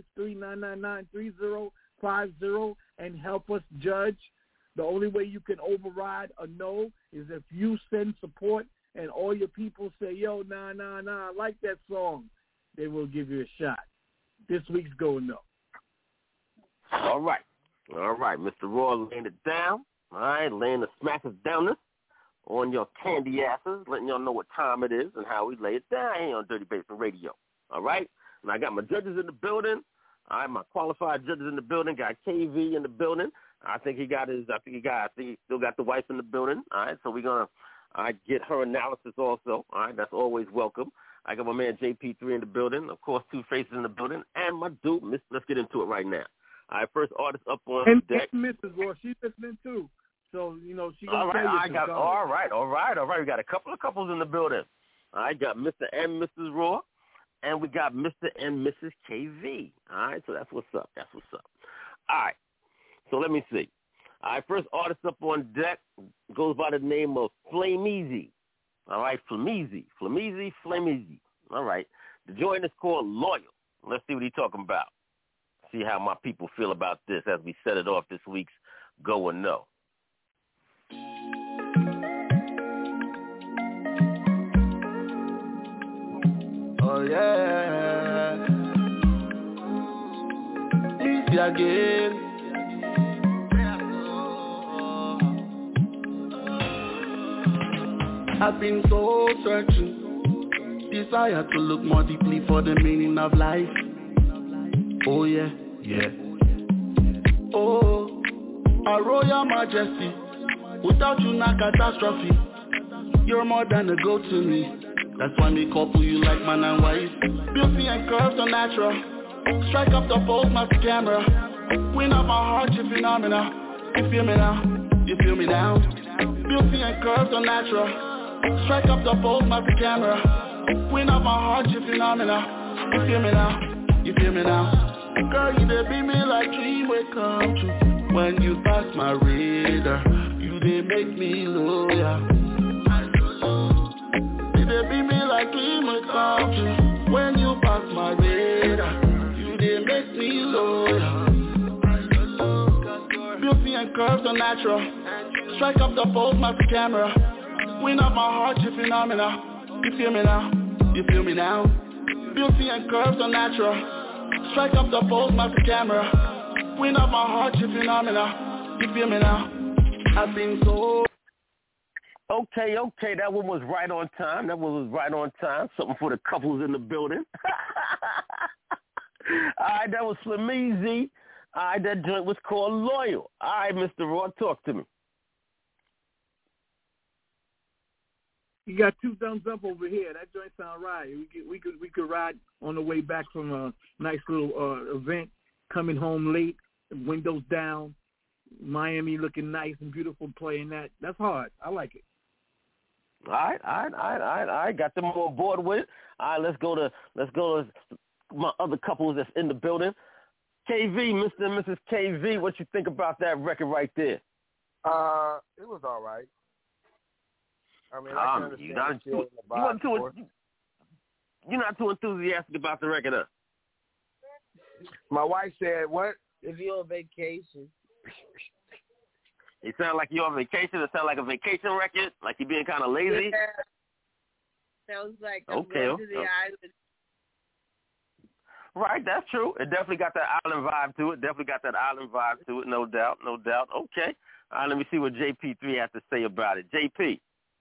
563-999-3050 and help us judge. The only way you can override a no is if you send support and all your people say, yo, nah, I like that song. They will give you a shot. This week's Going No. All right, Mr. Raw laying it down. All right, laying the smackers downers on your candy asses, letting y'all know what time it is and how we lay it down here on Dirty Basement Radio. All right, and I got my judges in the building. All right, my qualified judges in the building. Got KV in the building. I think he still got the wife in the building. All right, so we're gonna get her analysis also. All right, that's always welcome. I got my man JP3 in the building, of course, Two Faces in the building, and my dude, let's get into it right now. All right, first artist up on deck. And Mrs. Raw, she's listening too. So, she gonna all right, tell you. All right. We got a couple of couples in the building. I got Mr. and Mrs. Raw, and we got Mr. and Mrs. KV. All right, so that's what's up. All right, so let me see. All right, first artist up on deck goes by the name of Flameezy. All right, Flameezy. All right. The joint is called Loyal. Let's see what he's talking about. See how my people feel about this as we set it off this week's Go or No. Oh, yeah. Easy again. I've been so searching, desire to look more deeply for the meaning of life. Oh yeah. Oh, a royal majesty, without you not catastrophe. You're more than a go to me. That's why me couple you like man and wife. Beauty and curves are natural. Strike up the pose, master camera. Win up my heart, you phenomena. You feel me now? Beauty and curves are natural. Strike up the pose, my camera. Queen of my heart, you phenomenal. You feel me now? You feel me now? Girl, you dey beat me like dream will come true. When you pass my radar, you dey make me loyal. You dey beat me like dream will come true. When you pass my radar, you dey make me loyal. Beauty and curves are natural. Strike up the pose, my camera. Queen of my heart, you phenomenal. You feel me now? You feel me now? Beauty and curves are natural. Strike up the pose, my camera. Queen of my heart, you phenomenal. You feel me now? I've been so... Okay, that one was right on time. Something for the couples in the building. All right, that was Slimeezy. All right, that joint was called Loyal. All right, Mr. Raw, talk to me. You got 2 thumbs up over here. That joint sound right. We could ride on the way back from a nice little event, coming home late, windows down, Miami looking nice and beautiful, playing that. That's hard. I like it. All right. Got them on board with it. All right, let's go to my other couples that's in the building. KV, Mr. and Mrs. KV, what you think about that record right there? It was all right. I mean, I can understand you're not too enthusiastic about the record, huh? My wife said, what? If you're on vacation. It sounds like you're on vacation. It sounds like a vacation record, like you're being kind of lazy. Yeah. Sounds like I'm going to the island. Right, that's true. It definitely got that island vibe to it. No doubt. Okay. All right, let me see what JP3 has to say about it. JP.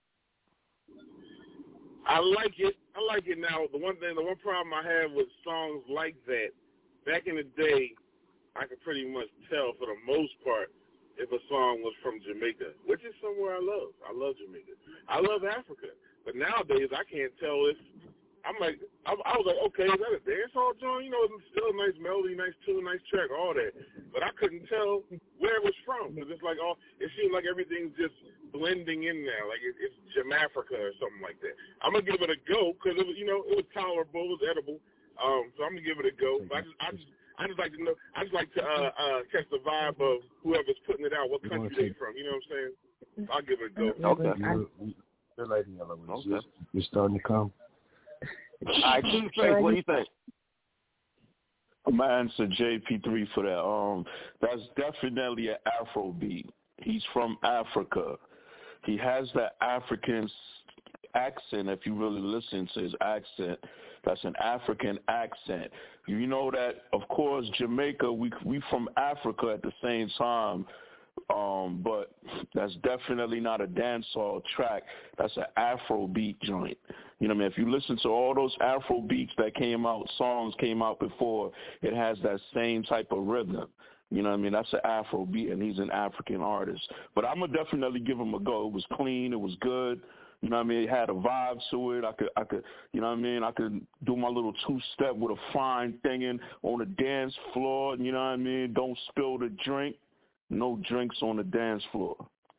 I like it now. The one problem I have with songs like that, back in the day, I could pretty much tell for the most part if a song was from Jamaica, which is somewhere I love. I love Jamaica. I love Africa. But nowadays, I can't tell if I was like, okay, is that a dancehall joint? You know, it's still a nice melody, nice tune, nice track, all that. But I couldn't tell where it was from because it's like it seemed like everything's just blending in now, like it's Jamaica or something like that. I'm gonna give it a go because it was tolerable, it was edible. So I'm gonna give it a go. But I just like to know. I just like to catch the vibe of whoever's putting it out, what country they're from. You know what I'm saying? I'll give it a go. Okay. You're lighting yellow. You're starting to come. All right, Two-Face, what do you think? I'm going to answer JP3 for that. That's definitely an Afro beat. He's from Africa. He has that African accent. If you really listen to his accent, that's an African accent. You know that, of course, Jamaica, we from Africa at the same time. But that's definitely not a dancehall track. That's an Afro beat joint. You know what I mean? If you listen to all those Afro beats that songs came out before, it has that same type of rhythm. You know what I mean? That's an Afro beat, and he's an African artist. But I'm going to definitely give him a go. It was clean. It was good. You know what I mean? It had a vibe to it. I could, you know what I mean? I could do my little two-step with a fine thinging on the dance floor. You know what I mean? Don't spill the drink. No drinks on the dance floor.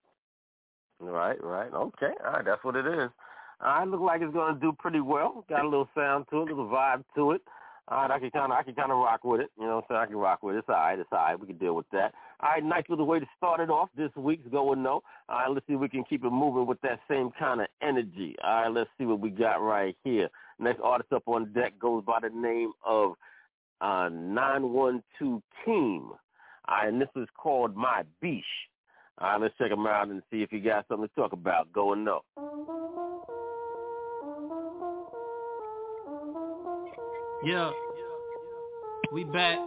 Right. Okay. All right, that's what it is. All right, look like it's going to do pretty well. Got a little sound to it, a little vibe to it. All right, I can kind of rock with it. You know what I'm saying? I can rock with it. It's all right. We can deal with that. All right, nice little way to start it off this week's Going No. All right, let's see if we can keep it moving with that same kind of energy. All right, let's see what we got right here. Next artist up on deck goes by the name of 912 Team. All right, and this is called My Beach. All right, let's check him out and see if he got something to talk about. Going No. Yeah, we back.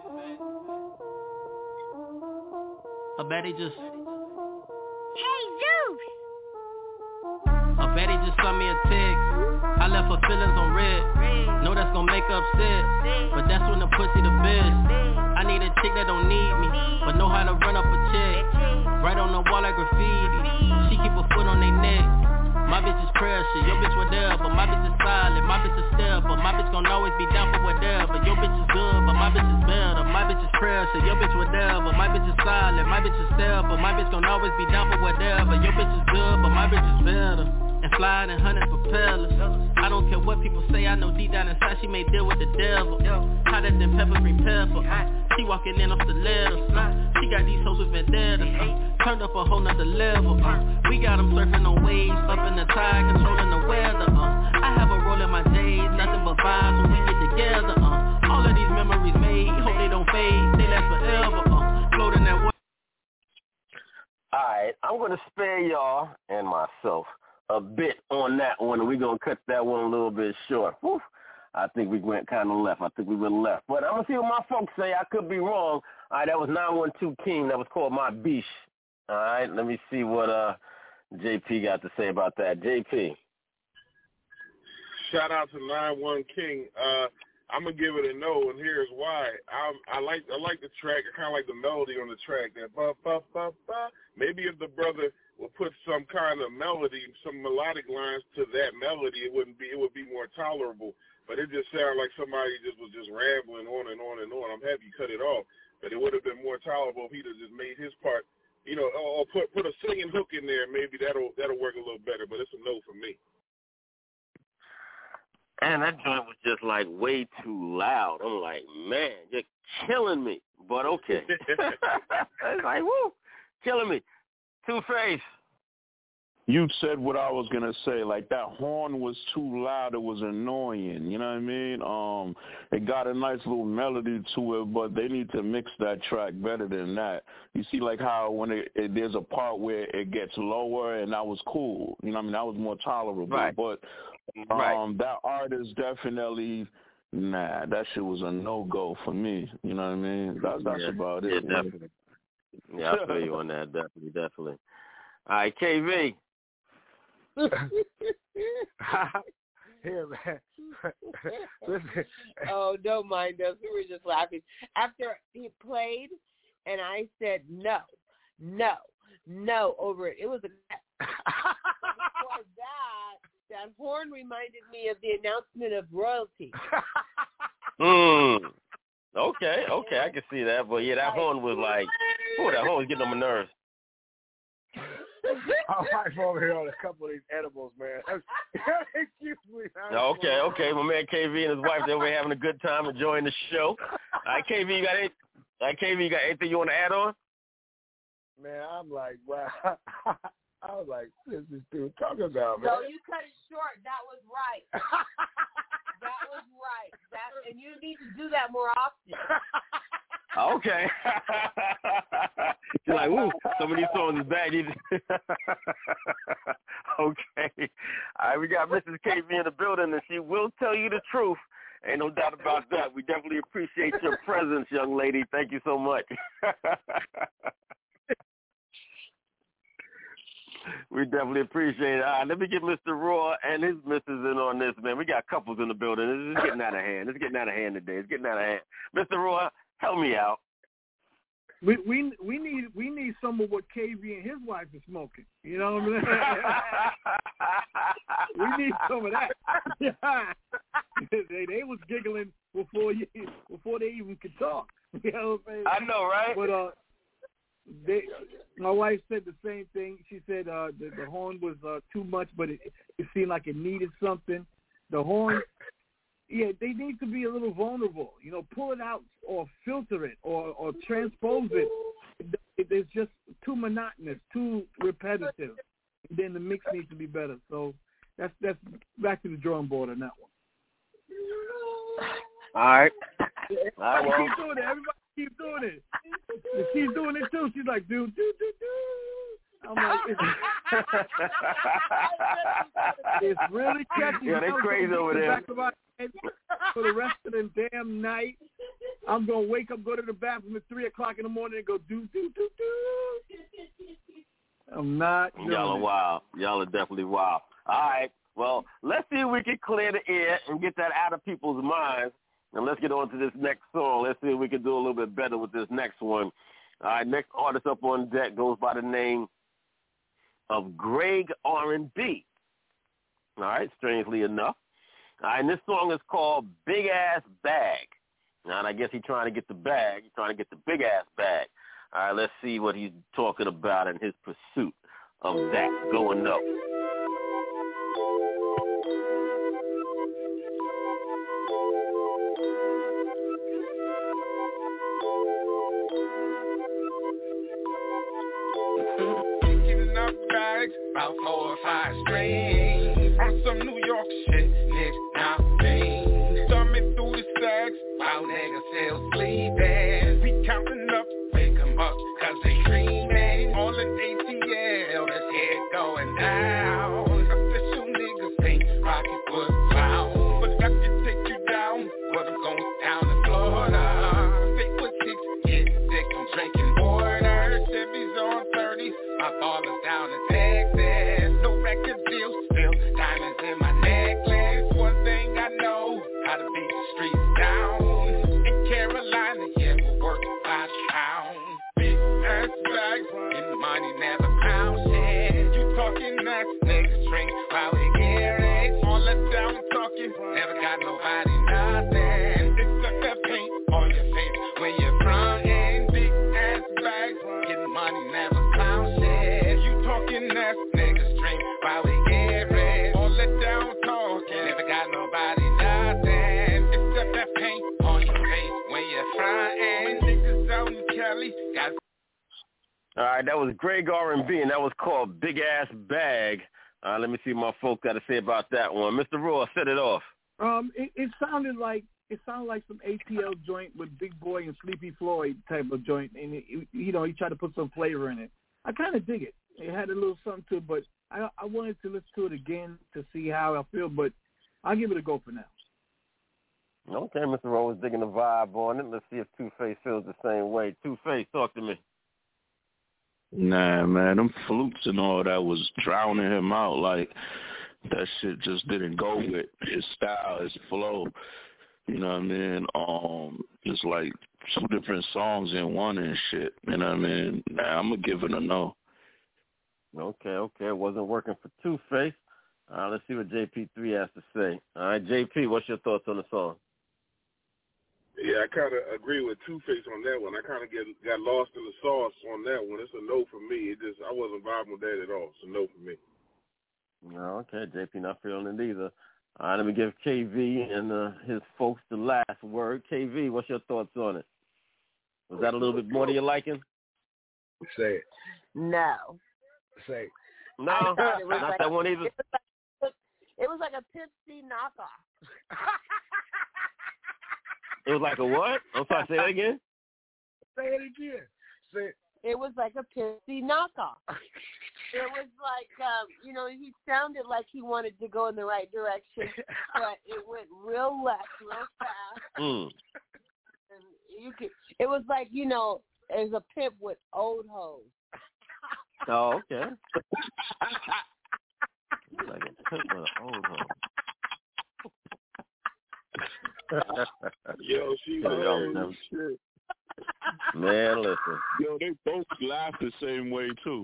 I bet he just... Hey, Zeus! I bet he just sent me a text. I left her feelings on red. Know that's gonna make her upset, but that's when the pussy the best. I need a chick that don't need me, but know how to run up a check. Right on the wall like graffiti. She keep her foot on their neck. My bitch is pressure, your bitch whatever. My bitch is silent, my bitch is stepper. My bitch gon' always be down for whatever. Your bitch is good, but my bitch is better. My bitch is pressure, your bitch whatever. My bitch is silent, my bitch is stepper. My bitch gon' always be down for whatever. Your bitch is good, but my bitch is better. and flying in 100 propellers. I don't care what people say, I know deep down inside she may deal with the devil. Hotter than pepper green pepper. She walking in off the letters. She got these hoes with vendettas. Turned up a whole nother level. We got them surfing on waves, up in the tide, controlling the weather. I have a roll in my days, nothing but vibes when we get together. All of these memories made, hope they don't fade, they last forever. Floating that water. Alright, I'm going to spare y'all and myself a bit on that one, and we're going to cut that one a little bit short. Whew. I think we went kind of left. I think we went left. But I'm going to see what my folks say. I could be wrong. All right, that was 912 King. That was called My Beach. All right, let me see what JP got to say about that. JP. Shout out to 91 King. I'm gonna give it a no, and here's why. I like the track. I kind of like the melody on the track. That ba ba ba ba. Maybe if the brother would put some kind of melody, some melodic lines to that melody, it would be more tolerable. But it just sounded like somebody was just rambling on and on and on. I'm happy you cut it off, but it would have been more tolerable if he'd have just made his part, or put a singing hook in there. Maybe that'll work a little better. But it's a no for me. And that joint was just like way too loud. I'm like, man, you're killing me. But okay. It's like, woo, killing me. Two-Face. You said what I was going to say. Like, that horn was too loud. It was annoying. You know what I mean? It got a nice little melody to it, but they need to mix that track better than that. You see, like, how when there's a part where it gets lower, and that was cool. You know what I mean? That was more tolerable. Right. But that artist definitely, that shit was a no-go for me. You know what I mean? That's about it. Yeah, definitely. Yeah, I feel you on that. Definitely. All right, KV. Here, man. Listen. Oh, don't mind us. We were just laughing. After he played, and I said no over it. It was before that horn reminded me of the announcement of royalty. Okay, I can see that. But yeah, that horn was like, that horn was getting on my nerves. I'm right over here on a couple of these edibles, man. Excuse me. Okay. My man KV and his wife, they were having a good time enjoying the show. All right, KV, you got anything you want to add on? Man, I'm like, wow. I was like, what is this dude talking about, man? So you cut it short. That was right. That was right. And you need to do that more often. Okay. You're like, ooh, some of these songs is bad. Okay. All right, we got Mrs. KV in the building, and she will tell you the truth. Ain't no doubt about that. We definitely appreciate your presence, young lady. Thank you so much. We definitely appreciate it. All right, let me get Mr. Raw and his missus in on this, man. We got couples in the building. It's getting out of hand. It's getting out of hand today. It's getting out of hand. Mr. Raw, help me out. We need some of what KV and his wife is smoking. You know what I mean? We need some of that. They was giggling before they even could talk. You know what I'm saying? I know, right? But my wife said the same thing. She said the horn was too much, but it seemed like it needed something. The horn, yeah, they need to be a little vulnerable. You know, pull it out or filter it or transpose it. It's just too monotonous, too repetitive. And then the mix needs to be better. So that's back to the drawing board on that one. All right. Everybody keep doing it. Everybody keep doing it. She's doing it too. She's like, do. I'm like, it's really catchy. Yeah, they crazy over there. For the rest of the damn night, I'm gonna wake up, go to the bathroom at 3:00 in the morning, and go do. I'm not. Y'all are wild. Y'all are definitely wild. All right. Well, let's see if we can clear the air and get that out of people's minds. And let's get on to this next song. Let's see if we can do a little bit better with this next one. All right, next artist up on deck goes by the name of Greg R&B. All right, strangely enough. All right, and this song is called Big Ass Bag. Now, and I guess he's trying to get the bag. He's trying to get the big ass bag. All right, let's see what he's talking about in his pursuit of that going up. 5 strings. On some New York shit, nigga, now fiends. Thumbing through the stacks, while niggas still sleeping. We counting up, wake 'em up, cause they dreaming. All in ATL, this head going down. Official niggas ain't Rocketwood clown. But I can take you down, but I'm going down to Florida. Thick with chicks, get sick from drinking water. Chevys on 30s, my ballers down in Texas. No record deal, still diamonds in my necklace. One thing I know, how to beat the streets down. In Carolina, yeah, we'll work by the pound. Big ass bags, getting money, never pound shit. You talking next, niggas drink while we get it. All that down talking, never got nobody nothing. Except that paint on your face when you're frontin'. Big ass bags, getting money, never pound shit. You talking next, niggas drink while we get it. All that down talking, never got nobody nothing. Except that paint on your face when you're frontin'. Niggas out in Cali, got. All right, that was Greg R&B, and that was called Big Ass Bag. Let me see what my folks got to say about that one. Mr. Raw, set it off. It sounded like some ATL joint with Big Boy and Sleepy Floyd type of joint, and he tried to put some flavor in it. I kind of dig it. It had a little something to it, but I wanted to listen to it again to see how I feel, but I'll give it a go for now. Okay, Mr. Raw was digging the vibe on it. Let's see if Two-Face feels the same way. Two-Face, talk to me. Nah, man, them flutes and all that was drowning him out. Like, that shit just didn't go with his style, his flow. You know what I mean? It's like 2 different songs in one and shit. You know what I mean? Nah, I'm going to give it a no. Okay. It wasn't working for Two-Face. Let's see what JP3 has to say. All right, JP, what's your thoughts on the song? Yeah, I kind of agree with Two-Face on that one. I kind of got lost in the sauce on that one. It's a no for me. I wasn't vibing with that at all. It's a no for me. Okay, JP not feeling it either. All right, let me give KV and his folks the last word. KV, what's your thoughts on it? Was that a little bit more to your liking? Say it. No. Say it. No, not like, that one either. It was like a Pimp C knockoff. It was like a what? I'm sorry, say that again? Say it again. Say it. It was like a Pimp C knockoff. It was like, he sounded like he wanted to go in the right direction, but it went real left, real fast. And it was like, as a pimp with old hoes. Oh, okay. Like a pimp with an old hoe. Yo, she was shit. Man, listen. Yo, they both laugh the same way too.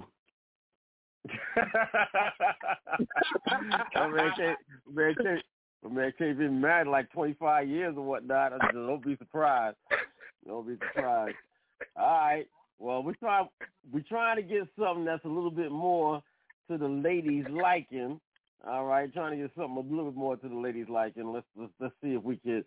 Man, can't been married like 25 years or whatnot. Don't be surprised. All right. Well, we're trying to get something that's a little bit more to the ladies' liking. All right, trying to get something a little bit more to the ladies' liking. Let's see if we could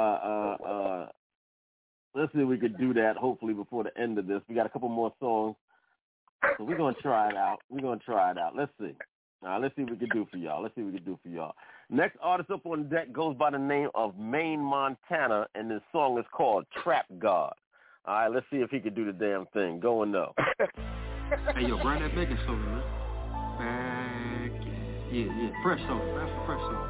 do that. Hopefully before the end of this, we got a couple more songs, so we're gonna try it out. Let's see. Let's see what we can do for y'all. Next artist up on deck goes by the name of Maine Montana, and this song is called Trap God. All right, let's see if he can do the damn thing. Go and know. Hey, yo, burn that baking soda, man. Yeah, fresh soda. That's the fresh soda.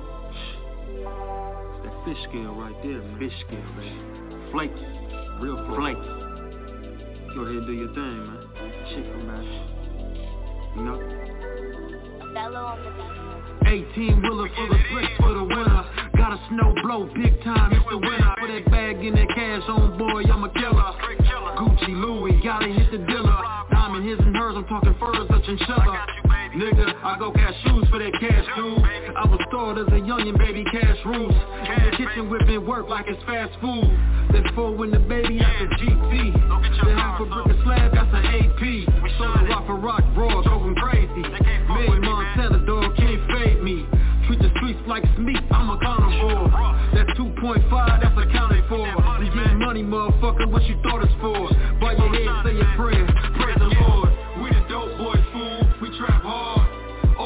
It's that fish scale right there, man. Fish scale, baby. Flakes. Real flakes. Go ahead and do your thing, man. Shit come back. You know? 18-wheeler for the bricks for the winner. Got a snow blow, big time, it's the winner. Put that bag in that cash on, boy, I'm a killer. Gucci, Louis, gotta hit the dealer. Diamond, his and hers, I'm talking furs, a chinchilla. Nigga, I go cash shoes for that cash, dude. I was starred as a youngin', baby, cash rules. In the kitchen whipping work like it's fast food. Then 4 when the baby at the GT. Then half a brick of slab, that's an AP. So the rock for rock, raw, going crazy. Maine Montana, dog, can't fade me. Treat the streets like it's meat, I'm a carnivore. That 2.5, that's accounted for. We getting money, motherfucker, what you thought it's for? Bow your head, say your prayer, praise the Lord. We the dope boys, fool, we trap hard.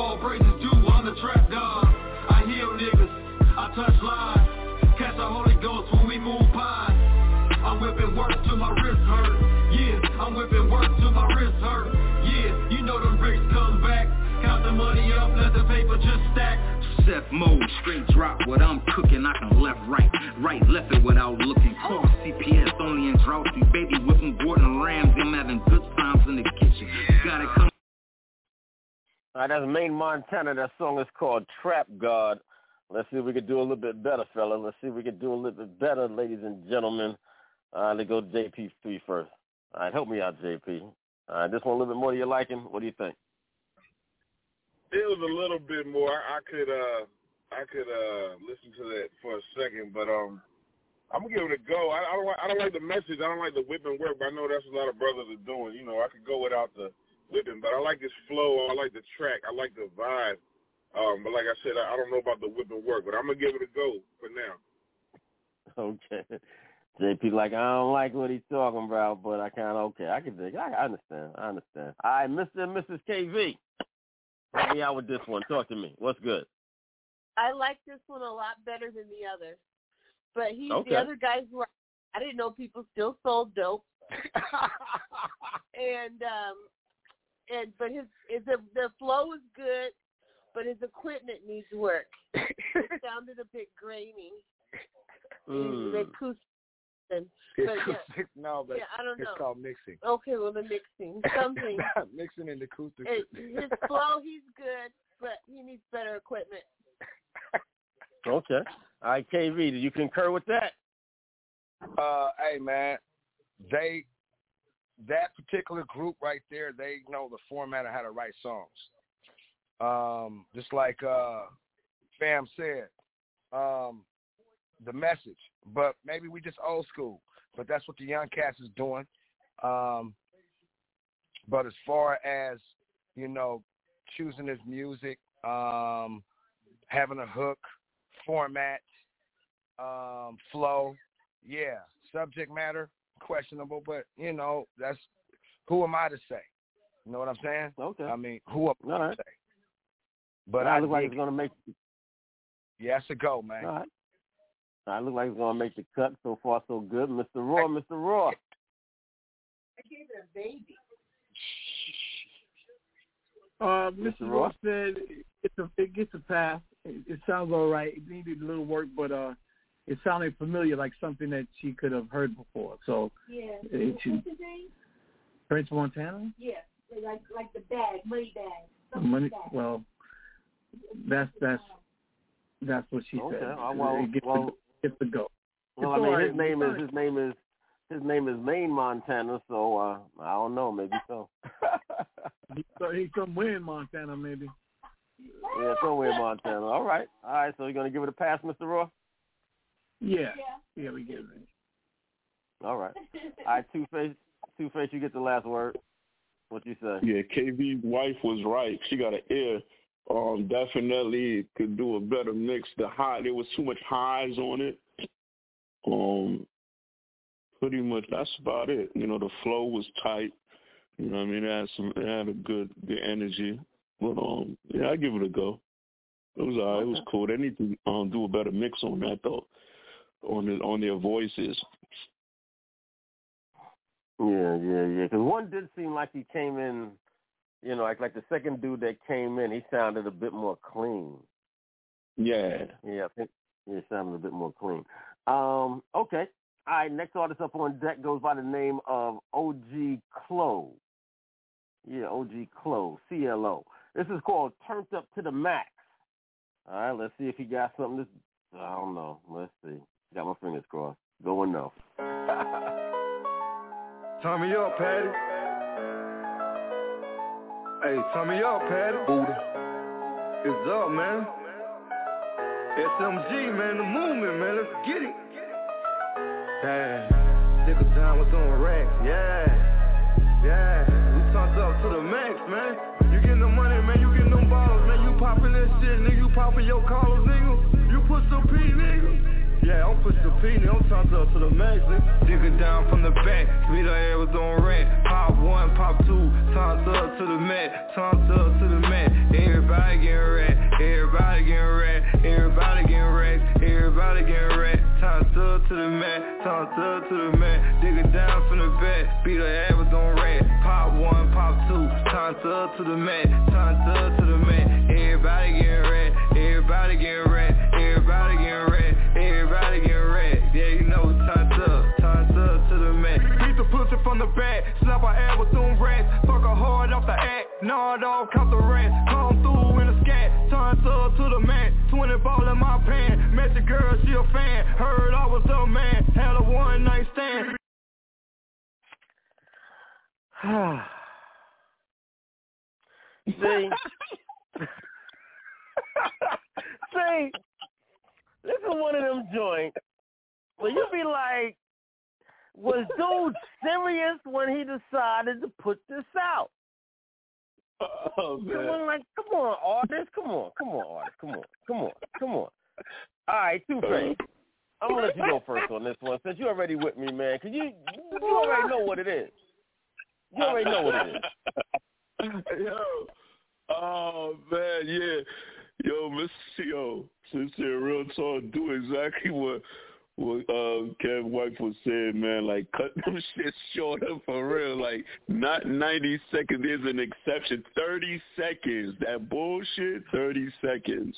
chef mode, straight drop what I'm cooking. I can left, right, left it without looking. Call CPS only in drought. You baby whipping Gordon Ramsay. I'm having good times in the kitchen. Gotta come. All right, that's Maine, Montana. That song is called Trap God. Let's see if we can do a little bit better, fella. Let's see if we can do a little bit better, ladies and gentlemen. Let's go JP3 first. All right, help me out, JP. All right, this one a little bit more to your liking. What do you think? It was a little bit more. I could listen to that for a second, but I'm gonna give it a go. I don't like the message. I don't like the whipping work, but I know that's what a lot of brothers are doing. You know, I could go without the whipping, but I like this flow. I like the track. I like the vibe. But like I said, I don't know about the whipping work, but I'm gonna give it a go for now. Okay. JP like, I don't like what he's talking about, but I kind of, okay, I can dig it. I understand. All right, Mr. and Mrs. KV, help me out with this one. Talk to me. What's good? I like this one a lot better than the others. But Okay. The other guys were, I didn't know people still sold dope. But the flow is good, but his equipment needs work. It sounded a bit grainy. The acoustic. No, but I don't know. It's called mixing. Okay, well, the mixing. Something. Mixing and acoustic. His flow, he's good, but he needs better equipment. Okay. All right, KV, do you concur with that? Hey, man, that particular group right there, they know the format of how to write songs. Just like Fam said, the message. But maybe we just old school. But that's what the young cats is doing. But as far as, you know, choosing his music, having a hook, format, flow, yeah, subject matter, questionable, but, you know, that's, who am I to say? You know what I'm saying? Okay. I mean, who am I to say? But I look like it's going to make... Yeah, it's a go, man. All right. I look like it's going to make the cut. So far, so good. Mr. Raw. I gave it a baby. Mr. Ross said it gets a pass. It sounds all right. It needed a little work, but it sounded familiar, like something that she could have heard before. So yeah, what's his name? French Montana. Yeah, like the bag, money bag. Money. Well, that's what she said. Okay. It's the go. Well, I mean, his name is Maine, Montana. So I don't know, maybe so. He's somewhere in Montana, maybe. Yeah, somewhere in Montana. All right. So you're gonna give it a pass, Mr. Raw? Yeah, we give it. All right. All right, Two-Face, you get the last word. What you say? Yeah, KV's wife was right. She got an ear. Definitely could do a better mix. There was too much highs on it. Pretty much that's about it. You know, the flow was tight. You know what I mean? It had a good energy. But yeah, I give it a go. It was all right. It was cool. They need to do a better mix on that though. On their voices. Yeah. Because one did seem like he came in, you know, like the second dude that came in, he sounded a bit more clean. Yeah. Yeah, I think he sounded a bit more clean. Okay. All right, next artist up on deck goes by the name of OG Clo. Yeah, OG Clo, CLO. This is called Turned Up to the Max. All right, let's see if he got something. I don't know. Let's see. Got my fingers crossed. Going no. Turn me up, Patty. Hey, turn me up, Patty. Buddha. It's up, man. SMG, man, the movement, man. Let's get it. Damn. Nickel down with them racks. Yeah. We turned up to the max, man. You getting the money, man. You getting them balls, man. You popping that shit, nigga. You popping your collars, nigga. You push the P, nigga. Yeah, I'm pushing the P, nigga. I'm turned up to the max, nigga. Dig it down from the back. Sweet air was on red. Pop 1, pop 2. Turned up to the mat. Turned up to the mat. Everybody getting rat. Everybody getting rat. Everybody getting racks. Everybody getting rat. Turned up to the mat. Turned up to the mat. Dig it down from the back. Beat her ass was on red. Pop 1, pop 2. Turned up to the mat. Turned up to the mat. Everybody getting rat. Everybody bag. Slap her ass with them rats. Fuck her hard off the act. Nod off, count the rats. Come through in a scat. Turn to the man. 20 ball in my pan. Met the girl, she a fan. Heard I was a man. Had a one night stand. See, this is one of them joints where you be like, was dude serious when he decided to put this out? Oh, man. I'm like, come on, artist, come on, artist, come on. All right, Two-Face, I'm gonna let you go first on this one since you're already with me, man. Cause you already know what it is. You already know what it is. Yo, oh man, yeah, yo, Mr. Sincere Real Talk, do exactly what Kev White was saying, man. Like, cut them shit shorter for real. Like, not 90 seconds. There's an exception. 30 seconds. That bullshit. 30 seconds.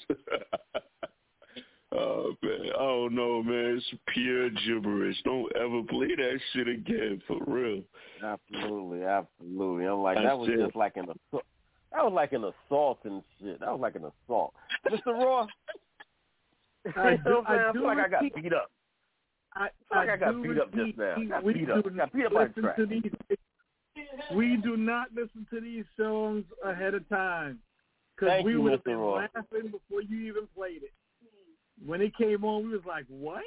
Oh man, I don't know, man. It's pure gibberish. Don't ever play that shit again, for real. Absolutely. I'm like, that was just like an assault. That was like an assault and shit. That was like an assault. Mr. Raw, I feel like I got beat up. I got beat up just now. Got beat up by the track. We do not listen to these songs ahead of time because we would have been laughing before you even played it. When it came on, we was like, "What?"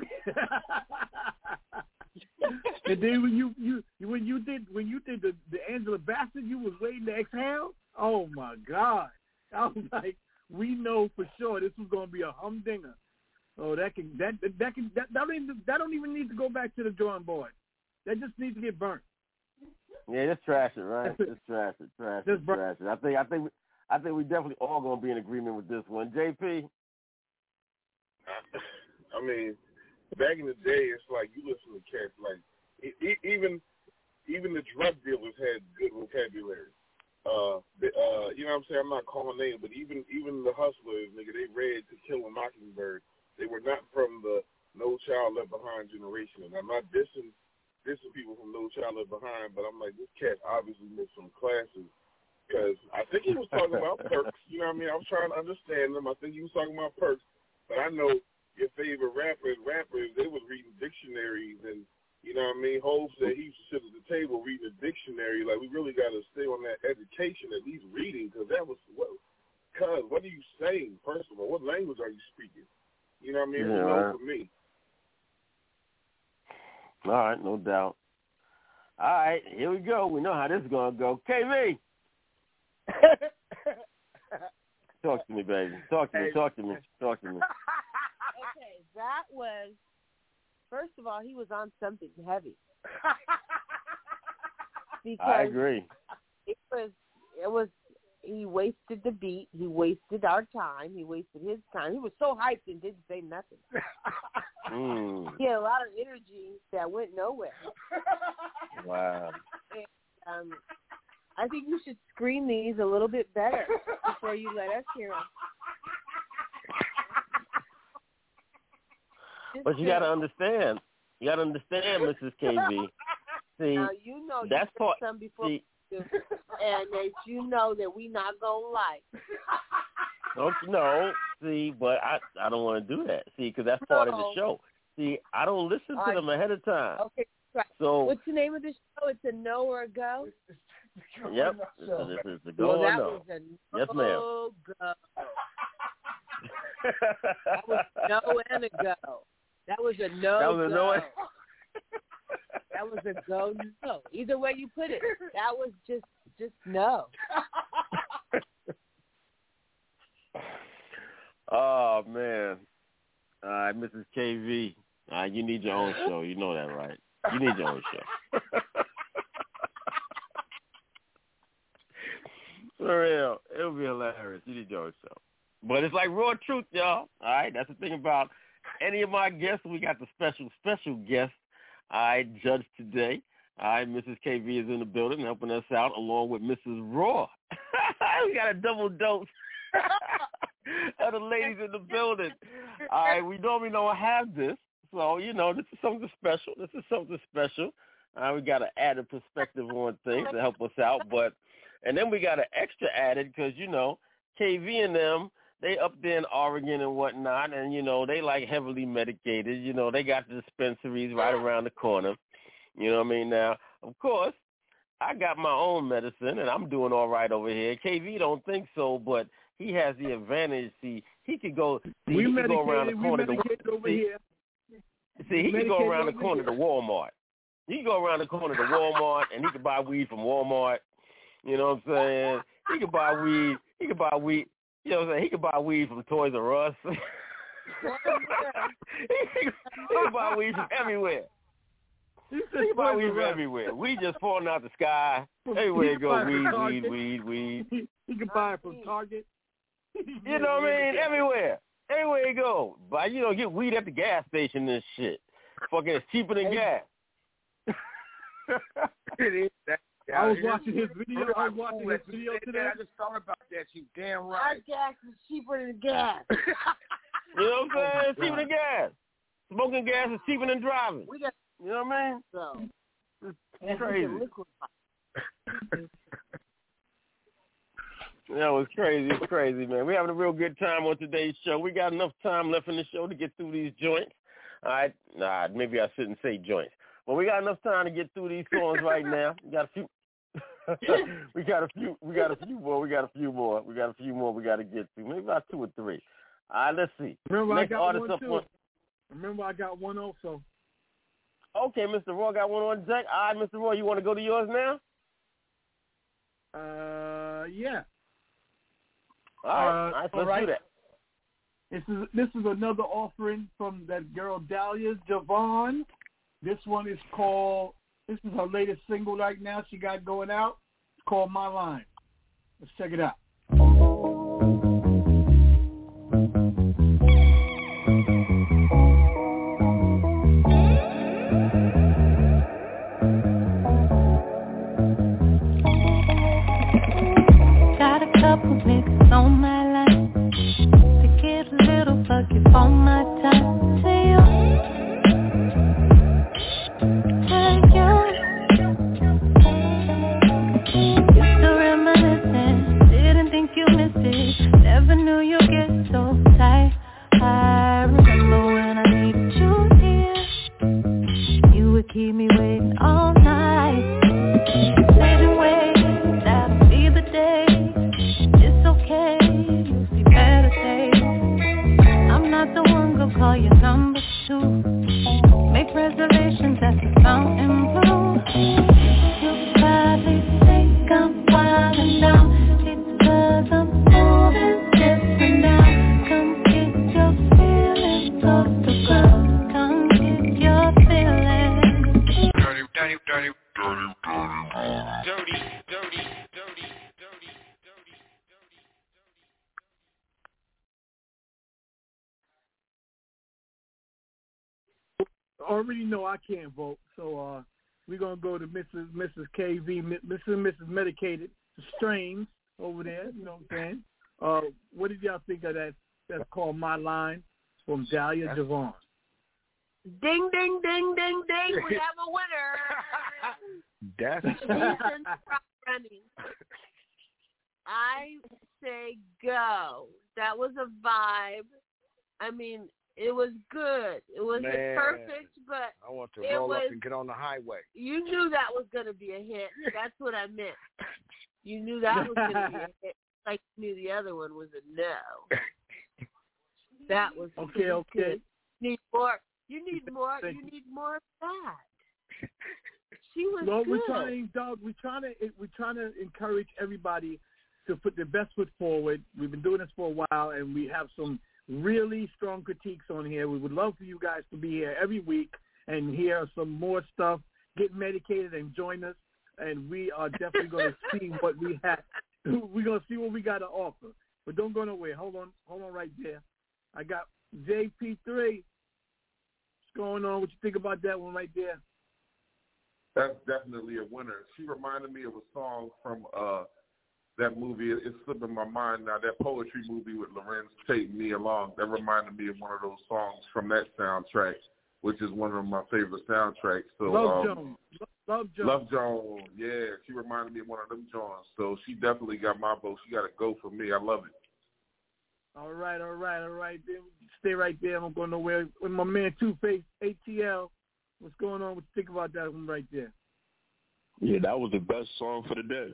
And then when you did the Angela Bassett, you was waiting to exhale. Oh my God! I was like, we know for sure this was gonna be a humdinger. Oh, that don't even need to go back to the drawing board. That just needs to get burnt. Yeah, just trash it, right? Just trash it. I think we definitely all gonna be in agreement with this one. JP. I mean, back in the day, it's like you listen to cats like even the drug dealers had good vocabulary. You know what I'm saying? I'm not calling names, but even the hustlers, nigga, they read To Kill a Mockingbird. They were not from the No Child Left Behind generation. And I'm not dissing people from No Child Left Behind, but I'm like, this cat obviously missed some classes. Because I think he was talking about perks. You know what I mean? I was trying to understand him. I think he was talking about perks. But I know your favorite rappers, they was reading dictionaries and, you know what I mean? Hov said he used to sit at the table reading a dictionary. Like, we really got to stay on that education, at least reading, because that was, what are you saying, first of all? What language are you speaking? You know what I mean? It's no for me. All right, no doubt. All right, here we go. We know how this is going to go. KV! Talk to me, baby. Talk to me. Okay, that was, first of all, he was on something heavy. Because I agree. It was, he wasted the beat. He wasted our time. He wasted his time. He was so hyped and didn't say nothing. He had a lot of energy that went nowhere. Wow. And, I think you should screen these a little bit better before you let us hear them. But you got to understand. You got to understand, Mrs. KB. See, now, you know that's you said some before and that you know that we not going to like. Don't you know? See, but I don't want to do that. See, because that's part of the show. See, I don't listen to them ahead of time. Okay, right. So what's the name of the show? It's a no or a go? Yep. This is the go or no. Yes, ma'am. Go. That was no and a go. That was a no. That was a no. That was a go no. Either way you put it, that was just no. Oh man. All right, Mrs. KV. You need your own show. You know that, right? You need your own show. For real. It'll be hilarious. You need your own show. But it's like raw truth, y'all. All right? That's the thing about any of my guests. We got the special guest, judge today. All right, Mrs. KV is in the building helping us out along with Mrs. Raw. We got a double dose of the ladies in the building. All right, we normally don't have this. So, this is something special. We got an added perspective on things to help us out, and then we got an extra added because, you know, KV and them, they up there in Oregon and whatnot, and, you know, they like heavily medicated. You know, they got the dispensaries right around the corner. You know what I mean? Now, of course, I got my own medicine, and I'm doing all right over here. KV don't think so, but he has the advantage. See, he could go. He could go around the corner to he could go around the corner to Walmart. He could go around the corner to Walmart, and he could buy weed from Walmart. You know what I'm saying? He could buy weed. He could buy weed. You know what I'm saying? He could buy weed from Toys R Us. He could buy weed from everywhere. He could buy weed from everywhere. We just falling out the sky. Everywhere you go, weed. He can buy it from Target. You know what I mean? Everywhere you go. But, you know, get weed at the gas station and shit. Fucking it's cheaper than gas. It is that. I was watching his video. Today. I just thought about that. You damn right. Our gas is cheaper than gas. You know what I'm saying? It's cheaper than gas. Smoking gas is cheaper than driving. You know what I mean? So it's crazy. That was crazy. It's crazy, man. We're having a real good time on today's show. We got enough time left in the show to get through these joints. All right. Nah, maybe I shouldn't say joints. But we got enough time to get through these songs right now. We got a few. We got a few more. We got a few more we got to get to. Maybe about 2 or 3. All right, let's see. Remember, next I got artist one up too. on. Remember, I got one also. Okay, Mr. Roy got one on deck. All right, Mr. Roy, you want to go to yours now? Yeah. All right, let's do that. This is another offering from that girl Dahlia Javon. This one is called. This is her latest single right now. She got going out. It's called My Line. Let's check it out. Got a couple niggas on my line. They get a little fucky for my time. Never knew you'd get so tight. I remember when I needed you here. You would keep me waiting all night. Sitting waiting, that'll be the day. It's okay, you see better days. I'm not the one, go call your number 2. Make reservations at the Fountain Blue. You probably think I'm wildin' now. It's 'cause I'm moving different now. Come get your feelings off the ground. Come get your feelings. Dirty. Already know I can't vote, so we're gonna go to Mrs. KV, Mrs. and Mrs. Medicated Strains over there. You know what I'm saying? What did y'all think of that? That's called My Line from Dahlia Javon. Ding, ding, ding, ding, ding. We have a winner. That's Season running. I say go. That was a vibe. I mean, it was good. It wasn't perfect, but I want to roll up and get on the highway. You knew that was going to be a hit. That's what I meant. You knew that was going to be a hit. Like you knew the other one was a no. That was okay. Good. Need more. You need more. You need more of that. She was good. We're trying to encourage everybody to put their best foot forward. We've been doing this for a while, and we have some really strong critiques on here. We would love for you guys to be here every week and hear some more stuff. Get medicated and join us, and we are definitely going to see what we have. We're going to see what we got to offer. But don't go nowhere. Hold on right there. I got JP3. What's going on? What you think about that one right there? That's definitely a winner. She reminded me of a song from that movie. It's slipping my mind now. That poetry movie with Lorenz Tate and Nia Long. That reminded me of one of those songs from that soundtrack, which is one of my favorite soundtracks. So, Love Jones. Love Jones. Love Jones. Yeah, she reminded me of one of them Jones. So she definitely got my vote. She got to go for me. I love it. All right. Then stay right there. I don't go nowhere. With my man Two-Face, ATL. What's going on? What you think about that one right there? Yeah, that was the best song for the day.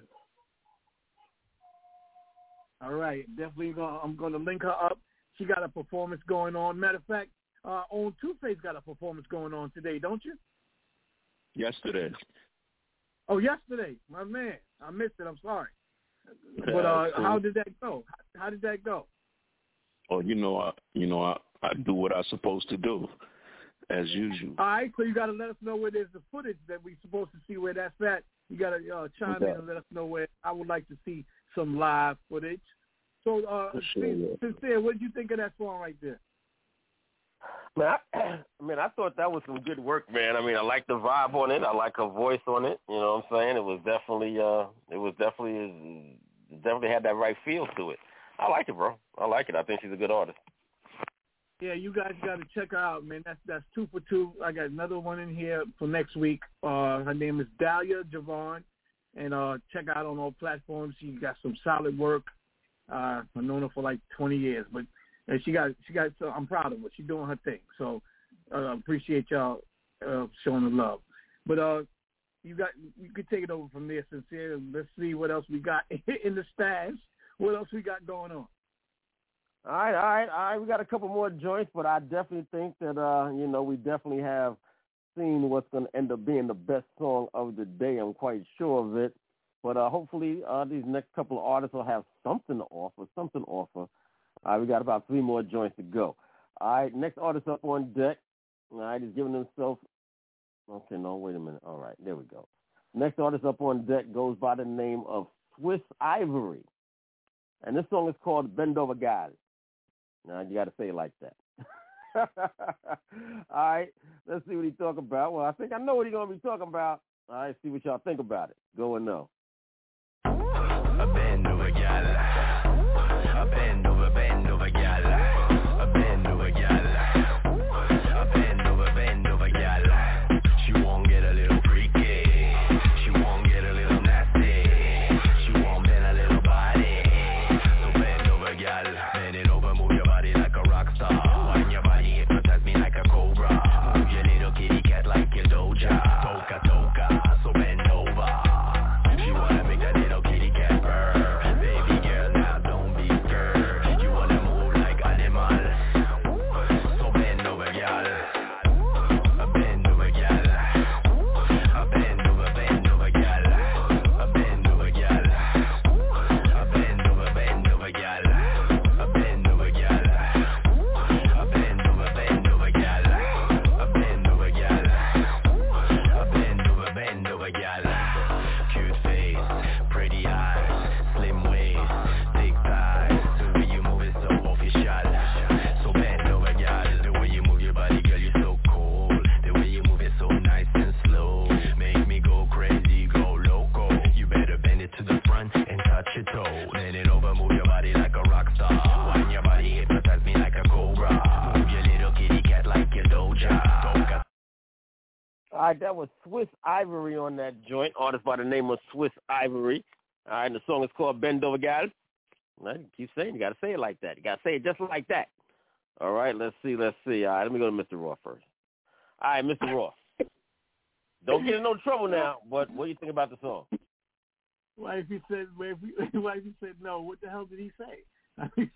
All right. Definitely I'm going to link her up. She got a performance going on. Matter of fact, own Two-Face got a performance going on today, don't you? Yesterday. Oh, yesterday. My man. I missed it. I'm sorry. But how did that go? How did that go? Oh, I do what I'm supposed to do, as usual. All right, so you got to let us know where there's the footage that we're supposed to see where that's at. You got to chime in and let us know where. I would like to see some live footage. So, Sincere, what did you think of that song right there? Man, I thought that was some good work, man. I mean, I like the vibe on it. I like her voice on it. You know what I'm saying? It definitely had that right feel to it. I like it, bro. I like it. I think she's a good artist. Yeah, you guys got to check her out, man. That's 2 for 2. I got another one in here for next week. Her name is Dahlia Javon, and check out on all platforms. She got some solid work. I've known her for like 20 years, but she got. So I'm proud of her. She's doing her thing. So appreciate y'all showing the love. But you could take it over from there, Sincere. Let's see what else we got in the stash. What else we got going on? All right. We got a couple more joints, but I definitely think that, we definitely have seen what's going to end up being the best song of the day. I'm quite sure of it. But hopefully these next couple of artists will have something to offer. We got about 3 more joints to go. All right, next artist up on deck. All right, he's giving himself. Okay, no, wait a minute. All right, there we go. Next artist up on deck goes by the name of Swiss Ivory. And this song is called Bend Over Gal. Now, you got to say it like that. All right, let's see what he's talking about. Well, I think I know what he's going to be talking about. All right, see what y'all think about it. Go and know. Bend over gal. Bend over gal. Bend over gal. Bend over gal. She won't get a little freaky. She won't get a little nasty. She won't bend a little body. So bend over gal. Bend it over, move your body like a rock star. Wind your body, hypnotize me like a cobra. Move your little kitty cat like a doja. Toka, so bend over. She wanna make that little kitty cat purr. Baby girl, now don't be scared. You wanna move like animal. So bend over, girl. Bend over, girl. Bend over, girl. Bend over, girl. Bend over, girl. Bend over, girl. Bend over, girl. Bend over, girl. Bend over, girl. Cute face, pretty eyes, slim waist, thick thighs. The way you move is so official. So bend over, girl. The way you move your body, girl, you're so cool. The way you move it so nice and slow. Make me go crazy, go loco. You better bend it to the front and touch your toe. Bend it over, move your body like a rock star. Wind your body, hypnotize me like a cobra. Move your little kitty cat like a doja. All right, that was Swiss Ivory on that joint, artist by the name of Swiss Ivory. All right, and the song is called Bend Over Gal. All right, keep saying, you got to say it like that. You got to say it just like that. All right, let's see. All right, let me go to Mr. Ross first. All right, Mr. Ross. Don't get in no trouble now, but what do you think about the song? Wifey said no. What the hell did he say? I mean,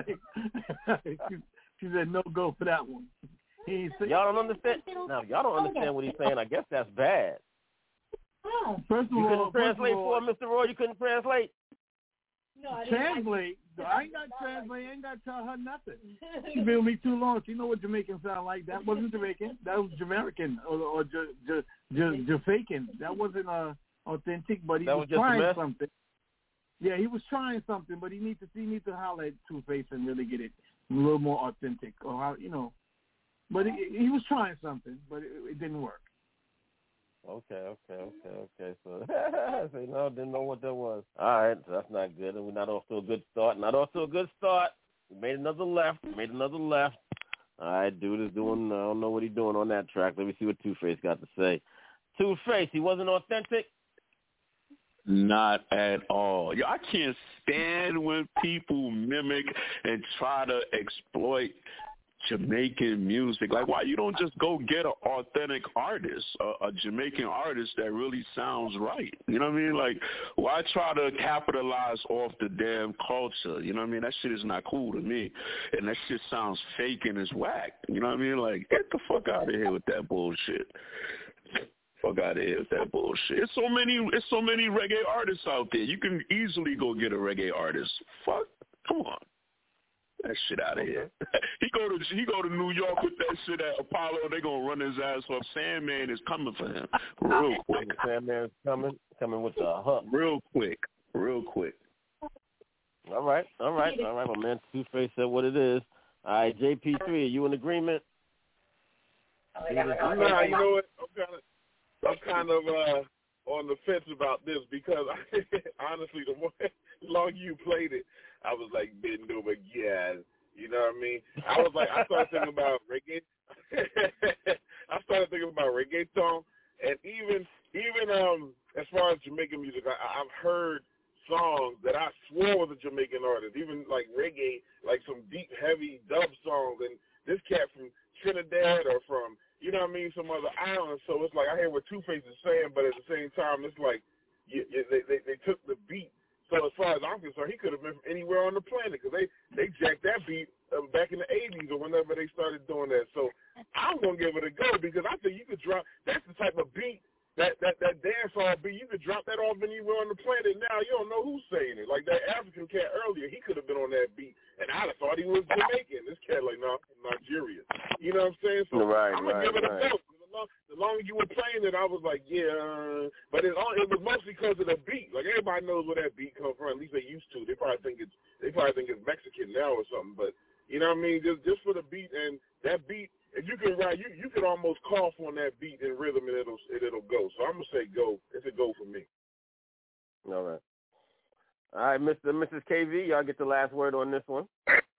she said no go for that one. Y'all don't understand? No, y'all don't understand what he's saying. I guess that's bad. First of you all, couldn't translate for Mr. Roy? You couldn't translate? No, I translate? I ain't got to translate. I ain't got to tell her nothing. She been with me too long. She know what Jamaican sound like. That wasn't Jamaican. That was Jamaican or Jamaican. That wasn't authentic, but he was trying something. Yeah, he was trying something, but he needs to holler at Two-Face and really get it a little more authentic, or how But he was trying something, but it didn't work. Okay. So, no, didn't know what that was. All right, so that's not good. And we're not off to a good start. We made another left. All right, dude is doing, I don't know what he's doing on that track. Let me see what Two-Face got to say. Two-Face, he wasn't authentic? Not at all. Yo, I can't stand when people mimic and try to exploit Jamaican music. Like, why you don't just go get an authentic artist, a Jamaican artist that really sounds right? You know what I mean? Like, why try to capitalize off the damn culture? You know what I mean? That shit is not cool to me. And that shit sounds fake and is whack. You know what I mean? Like, get the fuck out of here with that bullshit. Fuck out of here with that bullshit. It's so many reggae artists out there. You can easily go get a reggae artist. Fuck, come on. That shit out of here. He go to New York with that shit at Apollo. They gonna run his ass off. Sandman is coming for him real quick. Sandman's coming with the hump. Real quick. All right, my man. Two-Face said what it is. All right, JP3, are you in agreement? Nah, you know what? I'm kind of on the fence about this because honestly, the longer you played it, I was like, bend over again. You know what I mean? I started thinking about reggae. I started thinking about reggaeton, and even as far as Jamaican music, I've heard songs that I swore was a Jamaican artist, even like reggae, like some deep, heavy dub songs, and this cat from Trinidad or from, you know what I mean, some other islands. So it's like I hear what Two-Face is saying, but at the same time, it's like they took the beat. So as far as I'm concerned, he could have been from anywhere on the planet because they jacked that beat back in the 80s or whenever they started doing that. So I'm going to give it a go because I think you could drop – that's the type of beat, that dancehall beat, you could drop that off anywhere on the planet now. You don't know who's saying it. Like that African cat earlier, he could have been on that beat, and I'd have thought he was Jamaican. This cat like, no, I'm Nigerian. You know what I'm saying? So I'm going to give it a go. The longer you were playing it, I was like, yeah. But it was mostly because of the beat. Like everybody knows where that beat comes from. At least they used to. They probably think it's Mexican now or something. But you know what I mean? Just for the beat, and that beat, if you can write, you could almost cough on that beat in rhythm, and it'll go. So I'm gonna say go. It's a go for me. All right, Mr. and Mrs. KV, y'all get the last word on this one.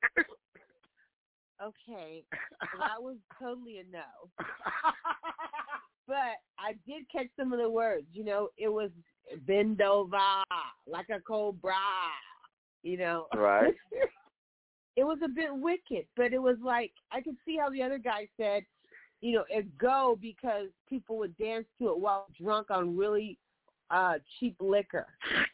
Okay, that was totally a no. But I did catch some of the words. You know, it was bend over like a cobra. You know, right? It was a bit wicked, but it was like I could see how the other guy said, you know, it go because people would dance to it while drunk on really cheap liquor.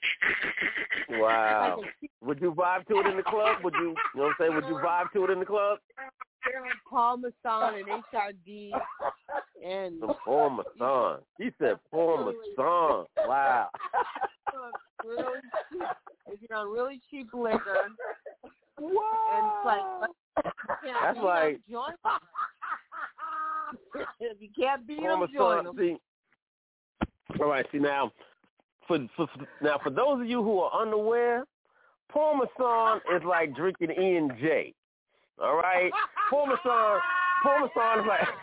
Wow. Would you vibe to it in the club? Would you know what I'm saying? Would you vibe to it in the club? Paul Masson and HRD and Paul Masson. He said Paul Masson. Wow. Really cheap, if you're on really cheap liquor, and it's like that's like if you can't beat them, join them. See, all right. See now. For those of you who are unaware, Paul Masson is like drinking E&J. All right, Paul Masson is like.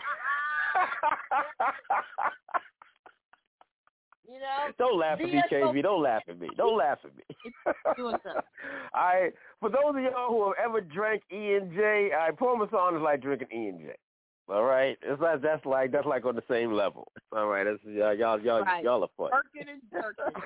You know, don't laugh at me, KV. Don't laugh at me. All right, for those of y'all who have ever drank E&J, all right, Paul Masson is like drinking E&J. All right, that's like on the same level. All right, that's y'all right. Y'all are fun. Jerking and jerking.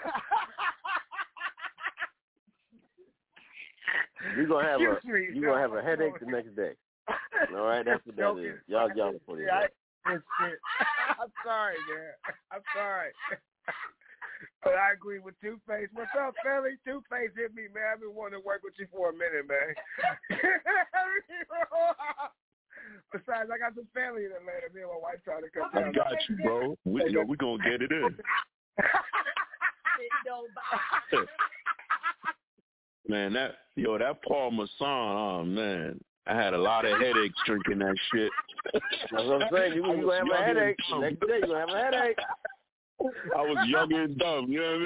You're gonna have a headache the next day. All right, that's what that is. Y'all are funny. I'm sorry, man. I'm sorry. But I agree with Two-Face. What's up, Philly? Two-Face hit me, man. I've been wanting to work with you for a minute, man. Besides, I got some family in Atlanta. Me and my wife trying to come down. I got you, bro. We gonna get it in. Man, that Paul Masson, oh man, I had a lot of headaches drinking that shit. That's what I'm saying. You gonna have a headache. Next day you gonna have a headache. I was young and dumb, you know what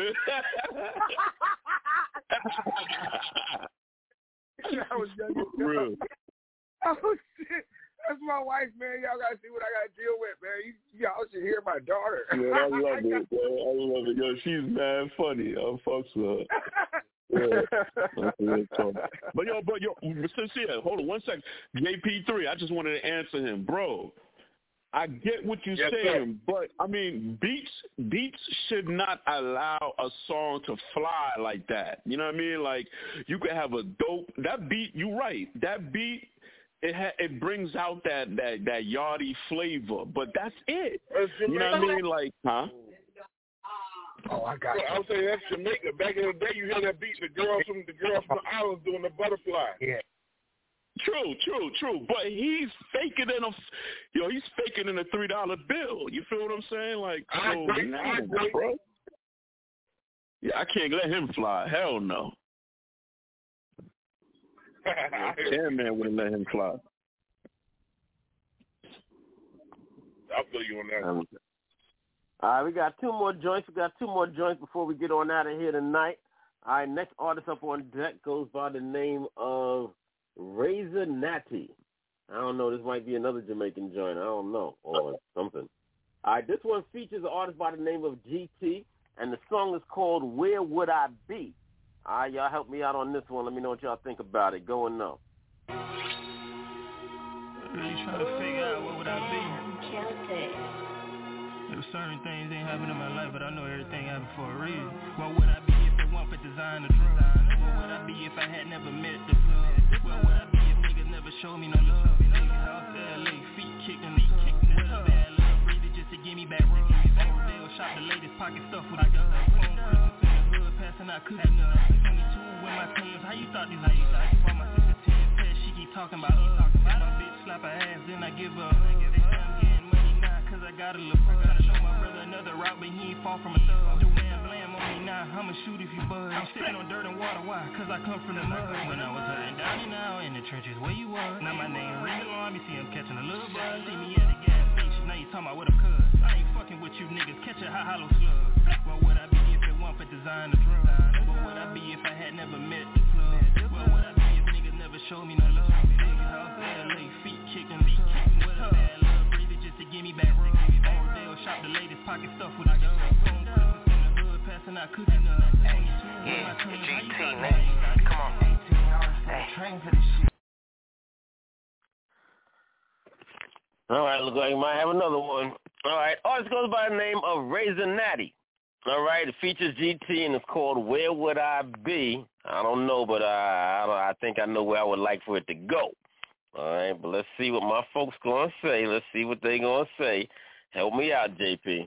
I mean? I was young and dumb. Real. Oh shit. That's my wife, man. Y'all gotta see what I gotta deal with, man. Y'all should hear my daughter. Yeah, I love it, man. I love it. Yo, she's mad funny. I'm fucks with her. Yeah. But yo, sincere, hold on 1 second. JP3, I just wanted to answer him, bro. I get what you're saying, but I mean, beats should not allow a song to fly like that. You know what I mean? Like, you could have a dope that beat. You're right. That beat, it brings out that yachty flavor, but that's it. You know what I mean? Like, huh? Oh, I got you. I was saying that's Jamaica. Back in the day, you hear that beat, the girls from the islands doing the butterfly. Yeah. True. But he's faking he's faking in a $3 bill. You feel what I'm saying? Like, I agree. Bro. Yeah, I can't let him fly. Hell no. Man wouldn't let him fly. I'll feel you on that. All right, we got two more joints. Before we get on out of here tonight. All right, next artist up on deck goes by the name of Razor Natty. I don't know. This might be another Jamaican joint. I don't know. Or something. All right, this one features an artist by the name of GT, and the song is called Where Would I Be? All right, y'all help me out on this one. Let me know what y'all think about it. Go and know. Really trying to figure out where would I be. There were certain things ain't happening in my life, but I know everything happened for a reason. Where would I be if it weren't for designer drugs? Where would I be if I had never met the plug? Where would I be if niggas never showed me no love? Big house, LA, feet kicked in the club. With a bad love, breathe just to give me back rubs. Orville shot the latest pocket stuff with a gun. Phone Christmas in the hood, passing out cookie nuts. 22 with my teams, how you thought these niggas like? For my sister 10 past, she keep talking about us. My bitch slap her ass, then I give up. I'm getting money now, cause I got a little buzz. Gotta show my brother another route, but he ain't far from a thug. Do man blam on me now, I'ma shoot if you buzz. I'm sitting on dirt and water, why? Cause I come from the mud. When I was hurting down and out in the trenches where you was. Now my name ring alarm, you see I'm catching a little buzz. See me at the gas station, now you talking about what I'm cuz. I ain't fucking with you niggas, catch a high hollow slug. Where would I be if it weren't for designer drugs? Where would I be if I had never met the plug? Where would I be if niggas never showed me no love? Big house, LA, feet kicked in the club. With a bad love, breathe it just to give me back rubs. Orville shop the latest pocket stuff with a gun. Phone Christmas in the hood, passing out cookie nuts. Yeah, GT, man. Come on. Hey. Train for this shit. All right, look like you might have another one. All right, artist goes by the name of Razor Natty. All right, it features GT and it's called Where Would I Be? I don't know, but I think I know where I would like for it to go. All right, but let's see what my folks going to say. Let's see what they going to say. Help me out, JP.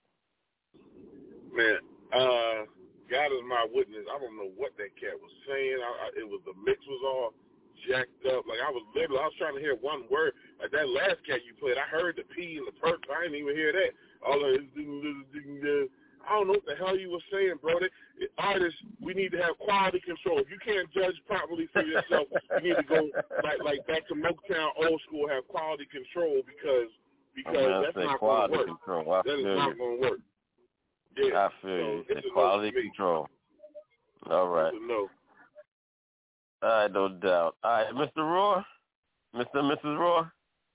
Man, God is my witness. I don't know what that cat was saying. The mix was all jacked up. Like, I was trying to hear one word. Like, that last cat you played, I heard the P and the perk. I didn't even hear that. All of it. I don't know what the hell you were saying, bro. Artists, we need to have quality control. If you can't judge properly for yourself, you need to go like back to Motown old school, have quality control because that's not going to work. That is not going to work. Yeah, I feel you. It's quality control. All right. No. All right, no doubt. All right, Mr. Roar, Mr. and Mrs. Roar.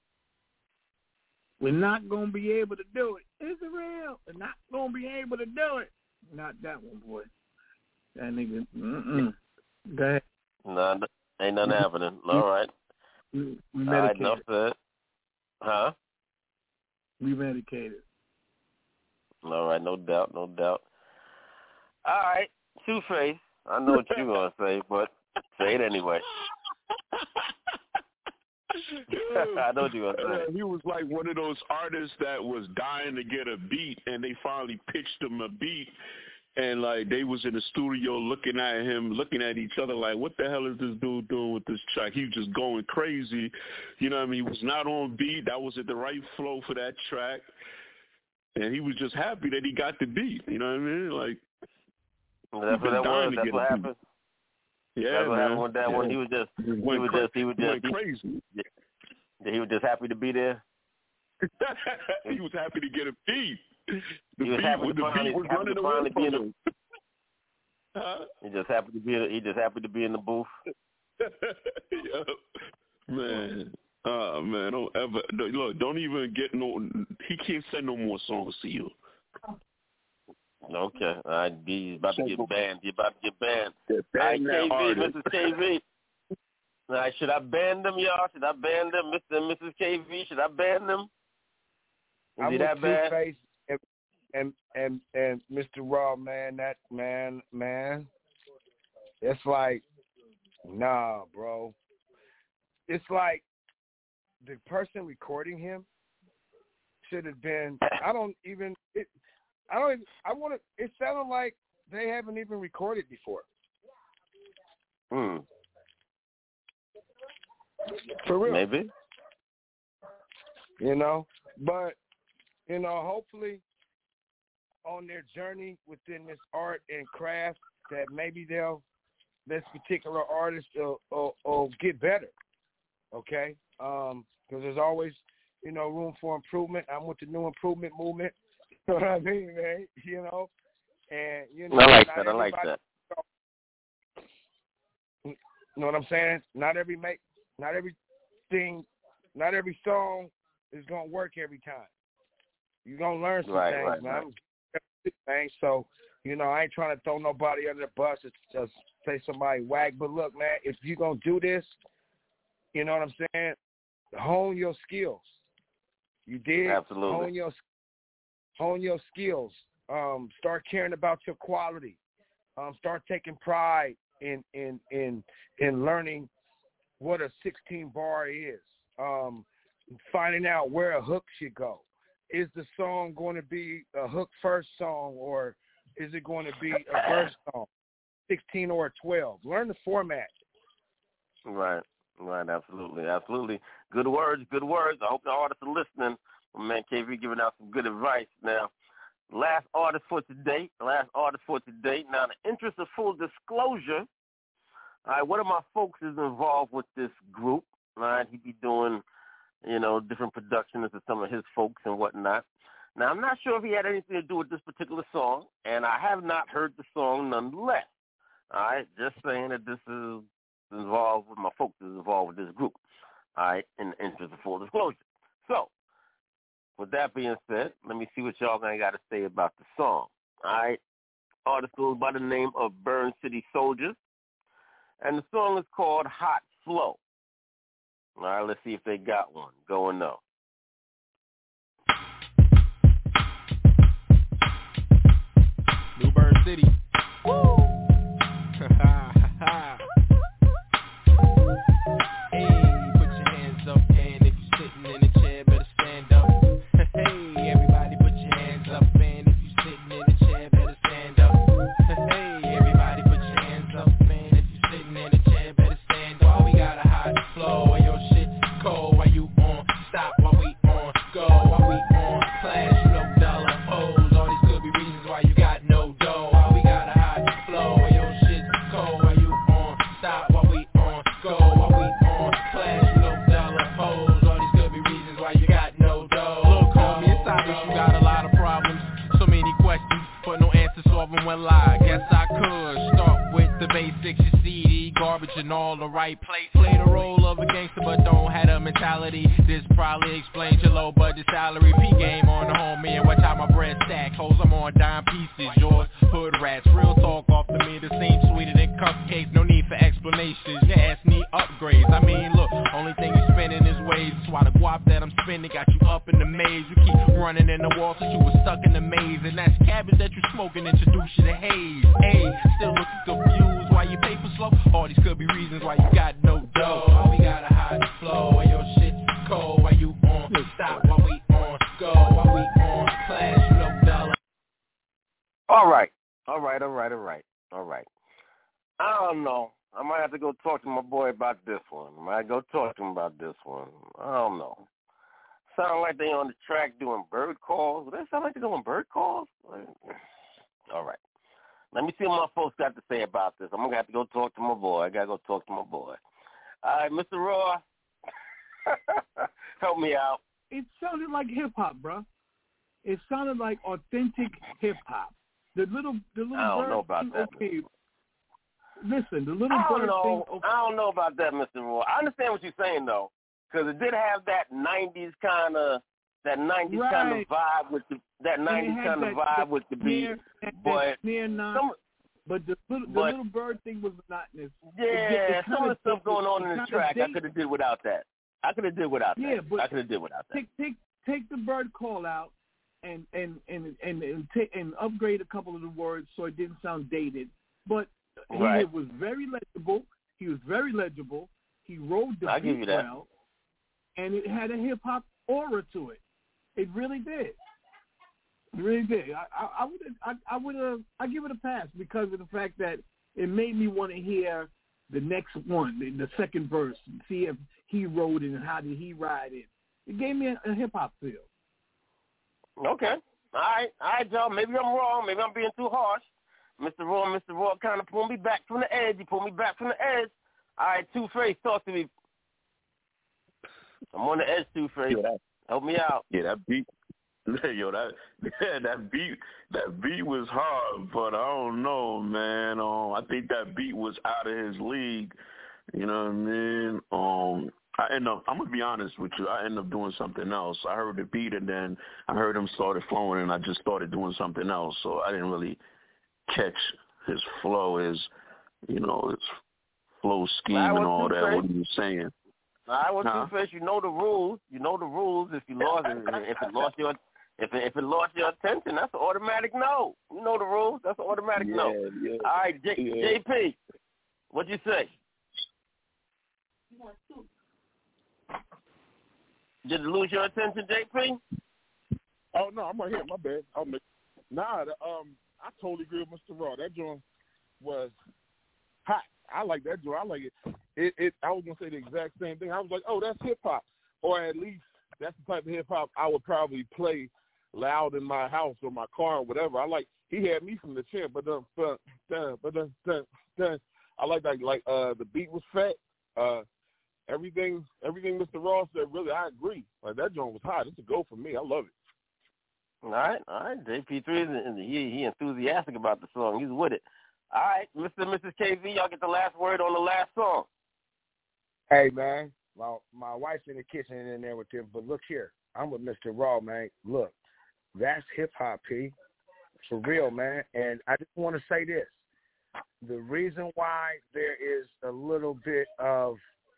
We're not going to be able to do it. Is it real? We're not going to be able to do it. Not that one, boy. That nigga, Go ahead. Nah, ain't nothing happening. All right. We medicated. All right, enough said. Huh? We medicated. All right, no doubt. All right, Two-Face. I know what you're going to say, but say it anyway. I know what you're going to say. He was like one of those artists that was dying to get a beat, and they finally pitched him a beat, and, like, they was in the studio looking at each other like, what the hell is this dude doing with this track? He was just going crazy. You know what I mean? He was not on beat. That was at the right flow for that track. And he was just happy that he got the beat. You know what I mean? Like, that's what that was. That's what happened. Yeah, that's what man. happened with that one. He was crazy. He was just happy to be there. He was happy to get a beat. He was happy to finally be in the. He just happy to be in the booth. Yeah. Man. Oh, man, don't even get he can't send no more songs to you. Okay, all right, he's about to get banned. All right, KV, Mrs. KV. All right, should I ban them, y'all? Should I ban them, Mr. and Mrs. KV? Should I ban them? Is he that bad? Two-Face and Mr. Raw, man, that man, it's like, nah, bro. It's like the person recording him should have been. It sounded like they haven't even recorded before. For real. Maybe. But hopefully on their journey within this art and craft that maybe this particular artist will get better. Okay? Because there's always, room for improvement. I'm with the new improvement movement. You know what I mean, man? And, I like that. You know what I'm saying? Not every song is going to work every time. You're going to learn some things, man. Right. So, I ain't trying to throw nobody under the bus or just say somebody whack. But look, man, if you're going to do this, you know what I'm saying? Hone your skills. You did? Absolutely. Hone your skills. Start caring about your quality. Start taking pride in learning what a 16 bar is. Finding out where a hook should go. Is the song going to be a hook first song, or is it going to be a verse song, 16 or a 12? Learn the format. Right, absolutely. Good words. I hope the artists are listening. My man KV giving out some good advice. Now, last artist for today. Now, in the interest of full disclosure, all right, one of my folks is involved with this group. All right, he be doing, different productions of some of his folks and whatnot. Now, I'm not sure if he had anything to do with this particular song, and I have not heard the song nonetheless. All right, just saying that this is involved with my folks is involved with this group. All right, in the interest of full disclosure. So, with that being said, let me see what y'all got to say about the song. All right, artist goes by the name of Burn City Soldiers, and the song is called Hot Flow. All right, let's see if they got one. Go and know. New Burn City. Woo! Hey, put your hands up, and if you're sitting in a chair, better stand up. Hey, everybody put your hands up, and if you're sitting in a chair, better stand up. Hey, everybody put your hands up, and if you're sitting in a chair, better stand up. We got a hot flow, and your shit's cold. While you on, stop while we on, go while we on, clash, dollar O's. All these could be reasons why you got no dough. While we got a hot flow, and your shit's cold. While you on, stop while we on, go while we on, clash, dollar O's. All these could be reasons why you got no dough. Look, homie, it's obvious you got a lot of problems, so many questions, but no answer solving. Well, I guess I could start with the basics. You see, garbage in all the right places. Play the role of a gangster, but don't have a mentality. This probably explains your low budget salary. P game on the homie, and watch how my bread stacks. Hoes, I'm on dime pieces. Yours, hood rats. Real talk off the meter seems sweeter than cupcakes. No need for explanations. Your ass need upgrades. I mean, look, only thing you spending is waves. That's why the guap that I'm spending got you up in the maze. You keep running in the wall since you was stuck in the maze, and that's cabbage that you smoking introduce you to haze. Hey, still looking confused why your paper slow. All these could be reasons why you got no dough. Why we got a hot flow, and your shit's cold. Why you on, stop while we on, go while we on, clash, dollar. All right. I don't know. I might have to go talk to my boy about this one. I don't know. Sound like they on the track doing bird calls. Does that sound like they're doing bird calls? All right. Let me see what my folks got to say about this. I'm going to have to go talk to my boy. All right, Mr. Raw, help me out. It sounded like hip-hop, bro. It sounded like authentic hip-hop. The little I don't know about thing, that. okay. Listen, the little bird thing. Okay. I don't know about that, Mr. Raw. I understand what you're saying, though, because it did have that 90s kind of vibe with the beat. But the little bird thing was monotonous. Yeah, some of the stuff going on in the track, I could have did without that. Yeah, but take the bird call out and upgrade a couple of the words so it didn't sound dated. But right. He was very legible. He was very legible. He rode the beat well, and it had a hip hop aura to it. It really did. It really did. I give it a pass because of the fact that it made me want to hear the next one, the second verse, and see if he rode it and how did he ride it. It gave me a hip hop feel. Okay. All right, y'all. Maybe I'm wrong. Maybe I'm being too harsh. Mr. Raw kind of pulled me back from the edge. He pulled me back from the edge. All right, Two-Face, talk to me. I'm on the edge, Two-Face. Help me out. Yeah, that beat. Yo, that beat was hard, but I don't know, man. I think that beat was out of his league. You know what I mean? I'm gonna be honest with you. I ended up doing something else. I heard the beat, and then I heard him started flowing, and I just started doing something else. So I didn't really catch his flow, his flow scheme and all that. What he was saying. All right, well, Two-Face, you know the rules. You know the rules. If you lost, if it lost your attention, that's an automatic no. You know the rules. That's an automatic no. Yeah. All right, JP, what'd you say? Did it lose your attention, JP? Oh no, I'm right here. My bad. I totally agree with Mr. Raw. That joint was hot. I like that joint. I like it. I was gonna say the exact same thing. I was like, oh, that's hip hop, or at least that's the type of hip hop I would probably play loud in my house or my car or whatever. He had me from the chant, but I like that. Like the beat was fat. Everything Mr. Ross said, really, I agree. Like that joint was hot. It's a go for me. I love it. All right. JP3 he enthusiastic about the song. He's with it. All right, Mr. and Mrs. KV, y'all get the last word on the last song. Hey man, my wife's in the kitchen in there with them, but look here, I'm with Mr. Raw, man. Look, that's hip hop, P, for real, man. And I just want to say this: the reason why there is a little bit of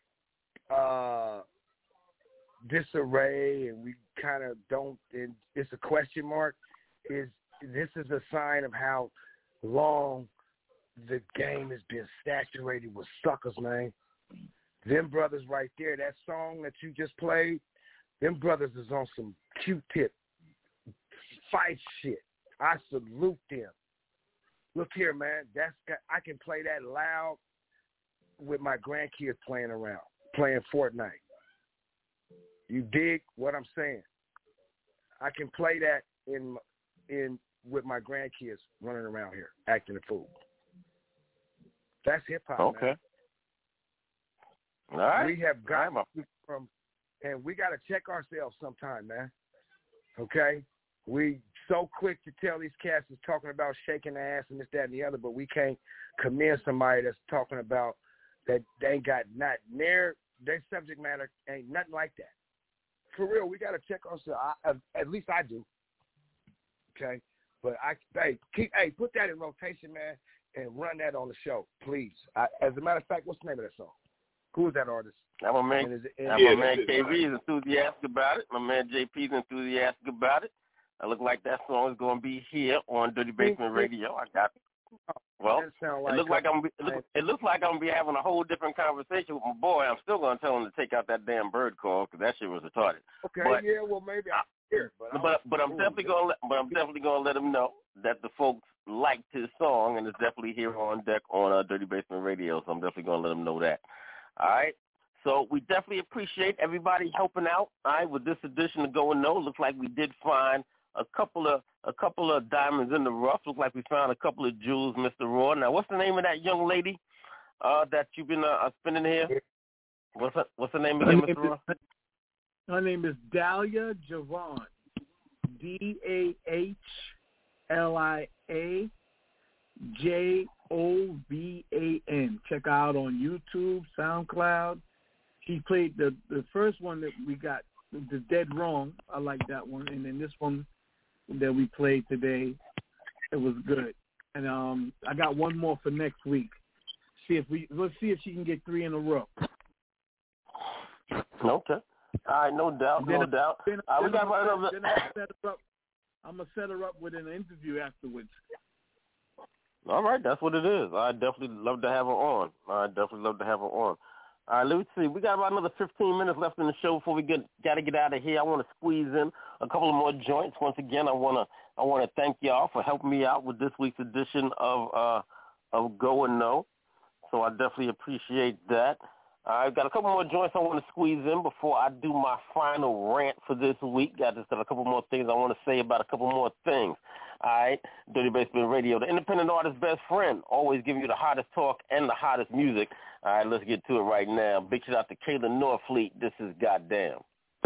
disarray and we kind of don't, and it's a question mark, is this is a sign of how long the game has been saturated with suckers, man. Them brothers right there, that song that you just played, them brothers is on some Q-tip fight shit. I salute them. Look here, man. I can play that loud with my grandkids playing Fortnite. You dig what I'm saying? I can play that in with my grandkids running around here acting a fool. That's hip hop. Okay. Man. All right. We have gotten from, and we got to check ourselves sometime, man. Okay. We so quick to tell these cats is talking about shaking the ass and this, that, and the other, but we can't commend somebody that's talking about that they ain't got not near their subject matter ain't nothing like that. For real, we got to check ourselves. At least I do. Okay. But put that in rotation, man, and run that on the show, please. As a matter of fact, what's the name of that song? Who is that artist? My man KV is enthusiastic about it. My man JP is enthusiastic about it. I look like that song is going to be here on Dirty Basement Radio. I got it. Well, it looks like I'm gonna be having a whole different conversation with my boy. I'm still gonna tell him to take out that damn bird call because that shit was retarded. Okay, but, yeah, well maybe I'll hear it, but I'm definitely gonna let him know that the folks liked his song and it's definitely here on deck on Dirty Basement Radio. So I'm definitely gonna let him know that. All right. So we definitely appreciate everybody helping out. All right, with this edition of Going No, looks like we did find a couple of diamonds in the rough. Look like we found a couple of jewels, Mr. Raw. Now, what's the name of that young lady that you've been spinning here? What's the name again, Mr. Raw? Her name is Dahlia Javon. DAHLIAJOVAN. Check her out on YouTube, SoundCloud. She played the first one that we got, the Dead Wrong. I like that one. And then this one that we played today, it was good. And I got one more for next week. Let's see if she can get 3 in a row. Okay. All right, no doubt, no doubt. We got another. I'm gonna set her up with an interview afterwards. All right, that's what it is. I definitely love to have her on. All right, let me see. We got about another 15 minutes left in the show before we got to get out of here. I want to squeeze in a couple of more joints. Once again, I want to thank y'all for helping me out with this week's edition of Go and Know. So I definitely appreciate that. I've got a couple more joints I want to squeeze in before I do my final rant for this week. Got just a couple more things I want to say about a couple more things. All right, Dirty Basement Radio, the independent artist's best friend, always giving you the hottest talk and the hottest music. All right, let's get to it right now. Big shout out to Kayla Norfleet. This is Goddamn.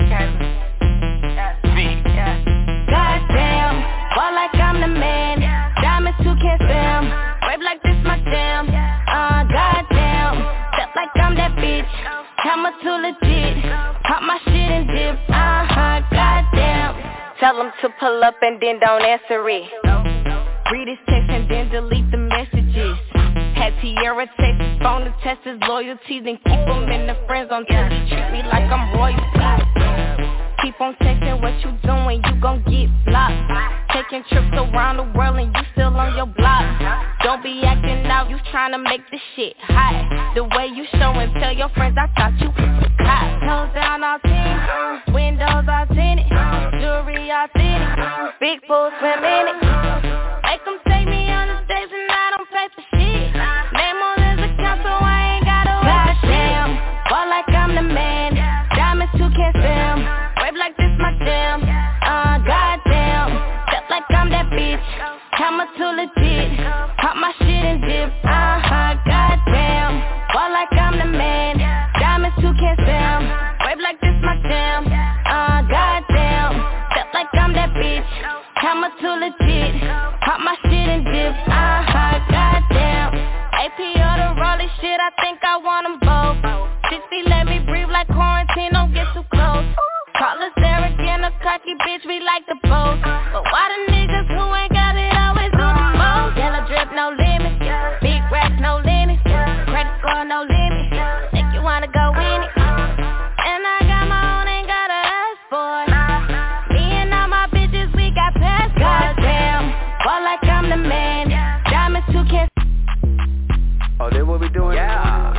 Goddamn, ball like I'm the man. Diamonds too can't spam. Rape like this my jam. Goddamn, step like I'm that bitch. Camera too legit. Pop my shit and dip. Goddamn. Tell them to pull up and then don't answer it. Read his text and then delete the messages. Had Tierra text his phone to test his loyalties and keep him in the friend zone till he treat me like I'm royalty. Keep on texting what you doing, you gon' get blocked. Taking trips around the world and you still on your block. Don't be acting out, you tryna make this shit hot. The way you show and tell your friends I thought you was hot. Toes down all tinted, windows all tinted, jewelry all tinted, big pool swim in it. Make them take me on the days and I don't pay for shit. Name on his account so I ain't gotta wait for shit. Ball like I'm the man, diamonds too can't spam. Like this my jam, goddamn. Step like I'm that bitch. Camera too legit. Pop my shit and dip. Goddamn. Ball like I'm the man. Diamonds too can't spam. Rape like this my jam, goddamn. Step like I'm that bitch. Camera too legit. Pop my shit and dip. Goddamn. AP or the Rollie shit, I think I want them both. 60 let me breathe like quarantine, don't get too close. Call us Eric and a cocky bitch, we like the both. But why the niggas who ain't got it always do the most? Yellow drip, no limit. Big rack, no limit. Credit score, no limit. Think you wanna go in it? And I got my own, ain't gotta ask for it. Me and all my bitches, we got passports. Goddamn, ball like I'm the man. Diamonds too can't. Oh, that what we doing? Yeah.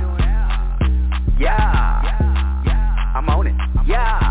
I'm on it. Yeah.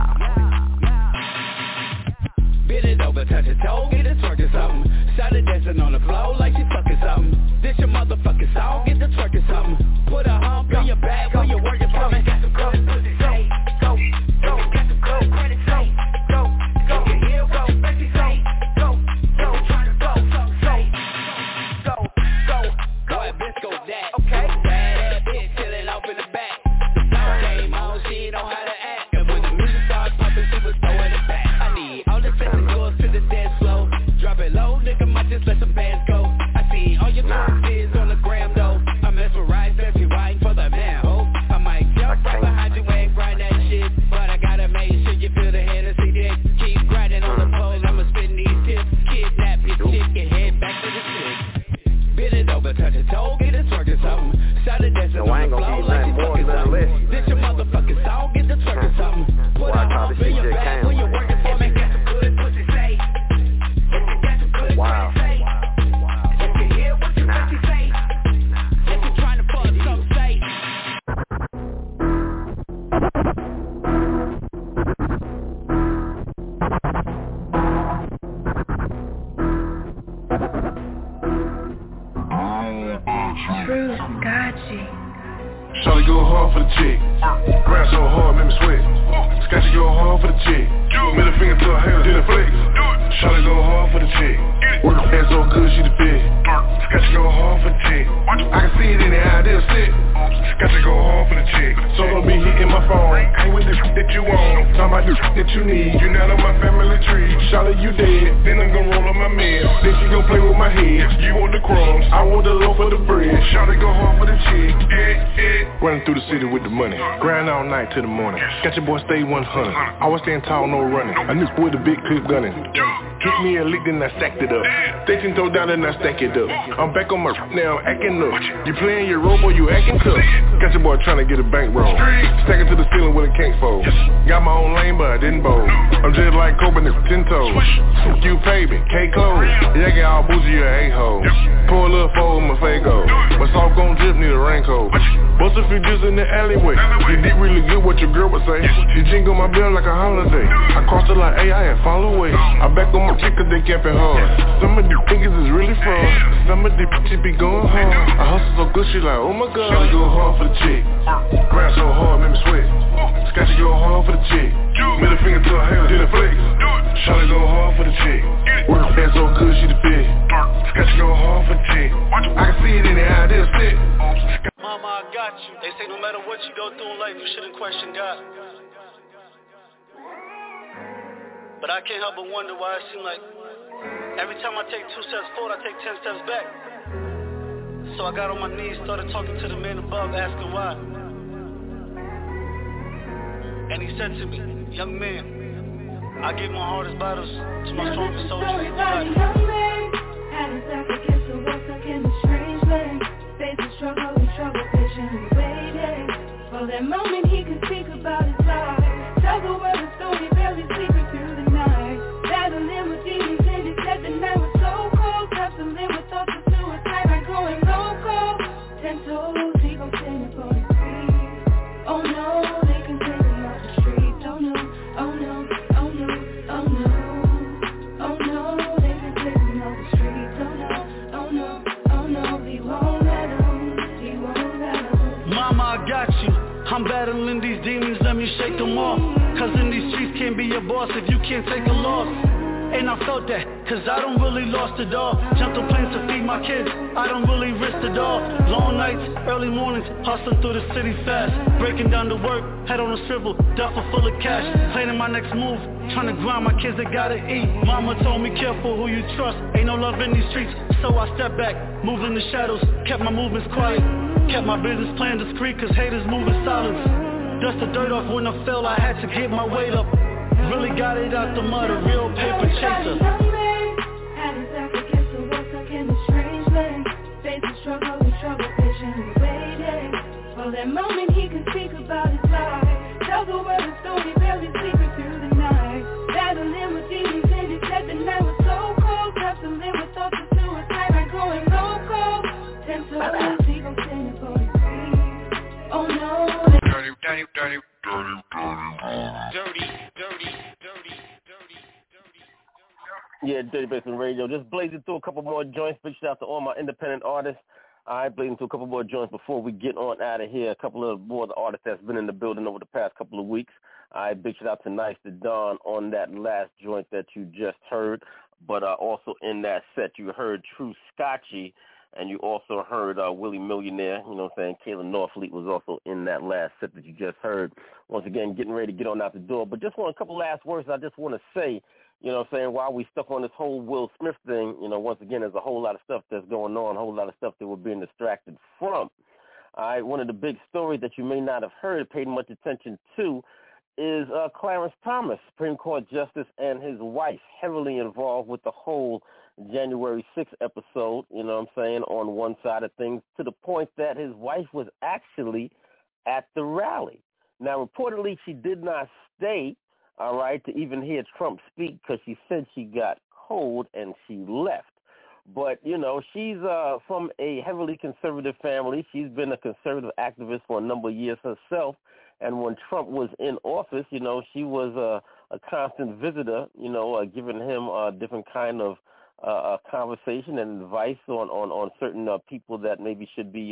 Bend it over, touch your toe, get it twerking something. Started dancing on the floor like she fucking something. This your motherfucking song, get the twerking something. Put a hump in your back when you're working for me. Got some go, say, go, got some go, credit, say, go, get here, go, Becky, say, go, try to go, say, go, ahead, bitch, go that. Okay, bad bitch, chillin' off in the back. The song came on, she know how to act. And when the music started pumping, she was throwing it back. I need all the sexy girls to the dance floor. Drop it low, nigga, might just let some bands go. I see all your kids on the gram though. I'm mesmerized as you riding for the man, ho. I might jump right behind you and grind that shit, but I gotta make sure you feel the Hennessy dick. Keep grinding on the pole, I'ma spin these tips. Kidnap your chick and head back to the shit. Bend it over, touch your toe, get it twerking something. Started dancing on the floor like you fucking something. This your motherfucking song, get the twerking something. Put a hump in your back when you're working for me. Got some good pussy, say. Got some good pussy, say. If you hear what you pussy say. If you trying to fuck some, say. Shawty go hard for the chick. Grind so hard, make me sweat. Scotchy go hard for the chick. Middle finger to her hair, then flex. Shawty go hard for the chick. Work her ass so good, she the best. Scotchy go hard for the chick. I can see it in the eye, they'll sit. Scotchy go hard for the chick. So don't be hitting my phone. Ain't with the shit that you want. Talking about the shit that you need. You're not on my family tree. Shawty, you dead. Then I'm gonna roll up my man. Then she gon' play with my head. You want the crumbs, I want the loaf of the bread. Shawty go hard for the chick. Running through the city with the money. Grind all night till the morning. Got your boy stay 100. Always staying tall, no running. A nigga with a big clip gunning. Hit me a lick, then I stacked it up. Stay 10 toes down, then I stack it up. I'm back on my now, I'm acting up. You playing your role, boy, you acting tough. Got your boy trying to get a bankroll. Stack it to the ceiling when it can't fold. Got my own lane, but I didn't bowl. I'm just like Kobe, it's 10 toes. You paving, K-Close. Yeah, get all bougie, you a-hole. Pour a little fold with my Fago. My soft gon' drip, need a raincoat. Bust a few just in the alleyway. You did really good what your girl would say. She jingle my bill like a holiday. I crossed the line, I had follow away. I back on my chick cause they kept it hard. Some of these niggas is really fraud. Some of these bitches be going hard. I hustle so good, she like, oh my god. Shawty go hard for the chick. Grind so hard, make me sweat. Scotchy go hard for the chick. Middle finger to her hair, did a flex. Shawty go hard for the chick. Work her so good, she the fit. Scotchy go hard for the chick. I can see it in the eye, they'll sit. Mama, I got you. They say no matter what you go through in life, you shouldn't question God. But I can't help but wonder why it seems like every time I take 2 steps forward, I take 10 steps back. So I got on my knees, started talking to the man above, asking why. And he said to me, young man, I give my hardest battles to my strongest soldiers. Young man, had his back against the wall, stuck in a strange land. Facing struggle and trouble, patiently waiting for that moment he could speak about his life. Tell the world a story, barely sleeping through the night. Battling with demons and he said the night was so cold. Tussling with thoughts of suicide, like going loco. 10 toes, he gon' stand up on his feet. Oh no, they can take him off the streets. Oh no, oh no, oh no, oh no. Oh no, they can take him off the streets. Oh no, oh no, oh no, he won't let him, he won't let him. Mama, I got you. I'm battling these demons, let me shake them off. Cause in these streets can't be your boss if you can't take a loss. And I felt that, cause I don't really lost it all. Jumped on planes to feed my kids, I don't really risk it all. Long nights, early mornings, hustling through the city fast. Breaking down to work, head on a swivel, duffel full of cash. Planning my next move, trying to grind my kids, they gotta eat. Mama told me careful who you trust, ain't no love in these streets. So I stepped back, moved in the shadows, kept my movements quiet. Kept my business plan discreet, cause haters move in silence. Dust the dirt off when I fell, I had to get my weight up. Really got it out the mud, a real paper chaser. Young man, had his back against the wall, stuck in a strange land. Facing struggle and trouble, patiently waiting for that moment he could speak about his life. Tell the world a story, barely sleeping through the night. Battling with demons and he said the night was so cold. Tussling with thoughts of suicide, like going loco. 10 toes, he gon' stand up on his feet. Oh no. Yeah, Dirty Basement Radio. Just blazing through a couple more joints. Big shout out to all my independent artists. All right, blazing through a couple more joints before we get on out of here. A couple of more of the artists that's been in the building over the past couple of weeks. All right, big shout out to Nice to Dawn on that last joint that you just heard. But also in that set, you heard True Scotchy. And you also heard Willie Millionaire, you know what I'm saying? Kayla Norfleet was also in that last set that you just heard. Once again, getting ready to get on out the door. But just want a couple last words I just want to say, you know what I'm saying, while we stuck on this whole Will Smith thing, you know, once again, there's a whole lot of stuff that's going on, a whole lot of stuff that we're being distracted from. All right, one of the big stories that you may not have heard, paid much attention to, is Clarence Thomas, Supreme Court Justice, and his wife, heavily involved with the whole January 6th episode, you know what I'm saying, on one side of things, to the point that his wife was actually at the rally. Now, reportedly, she did not stay, all right, to even hear Trump speak because she said she got cold and she left. But, you know, she's from a heavily conservative family. She's been a conservative activist for a number of years herself. And when Trump was in office, you know, she was a constant visitor, you know, giving him different kind of conversation and advice on certain people that maybe should be,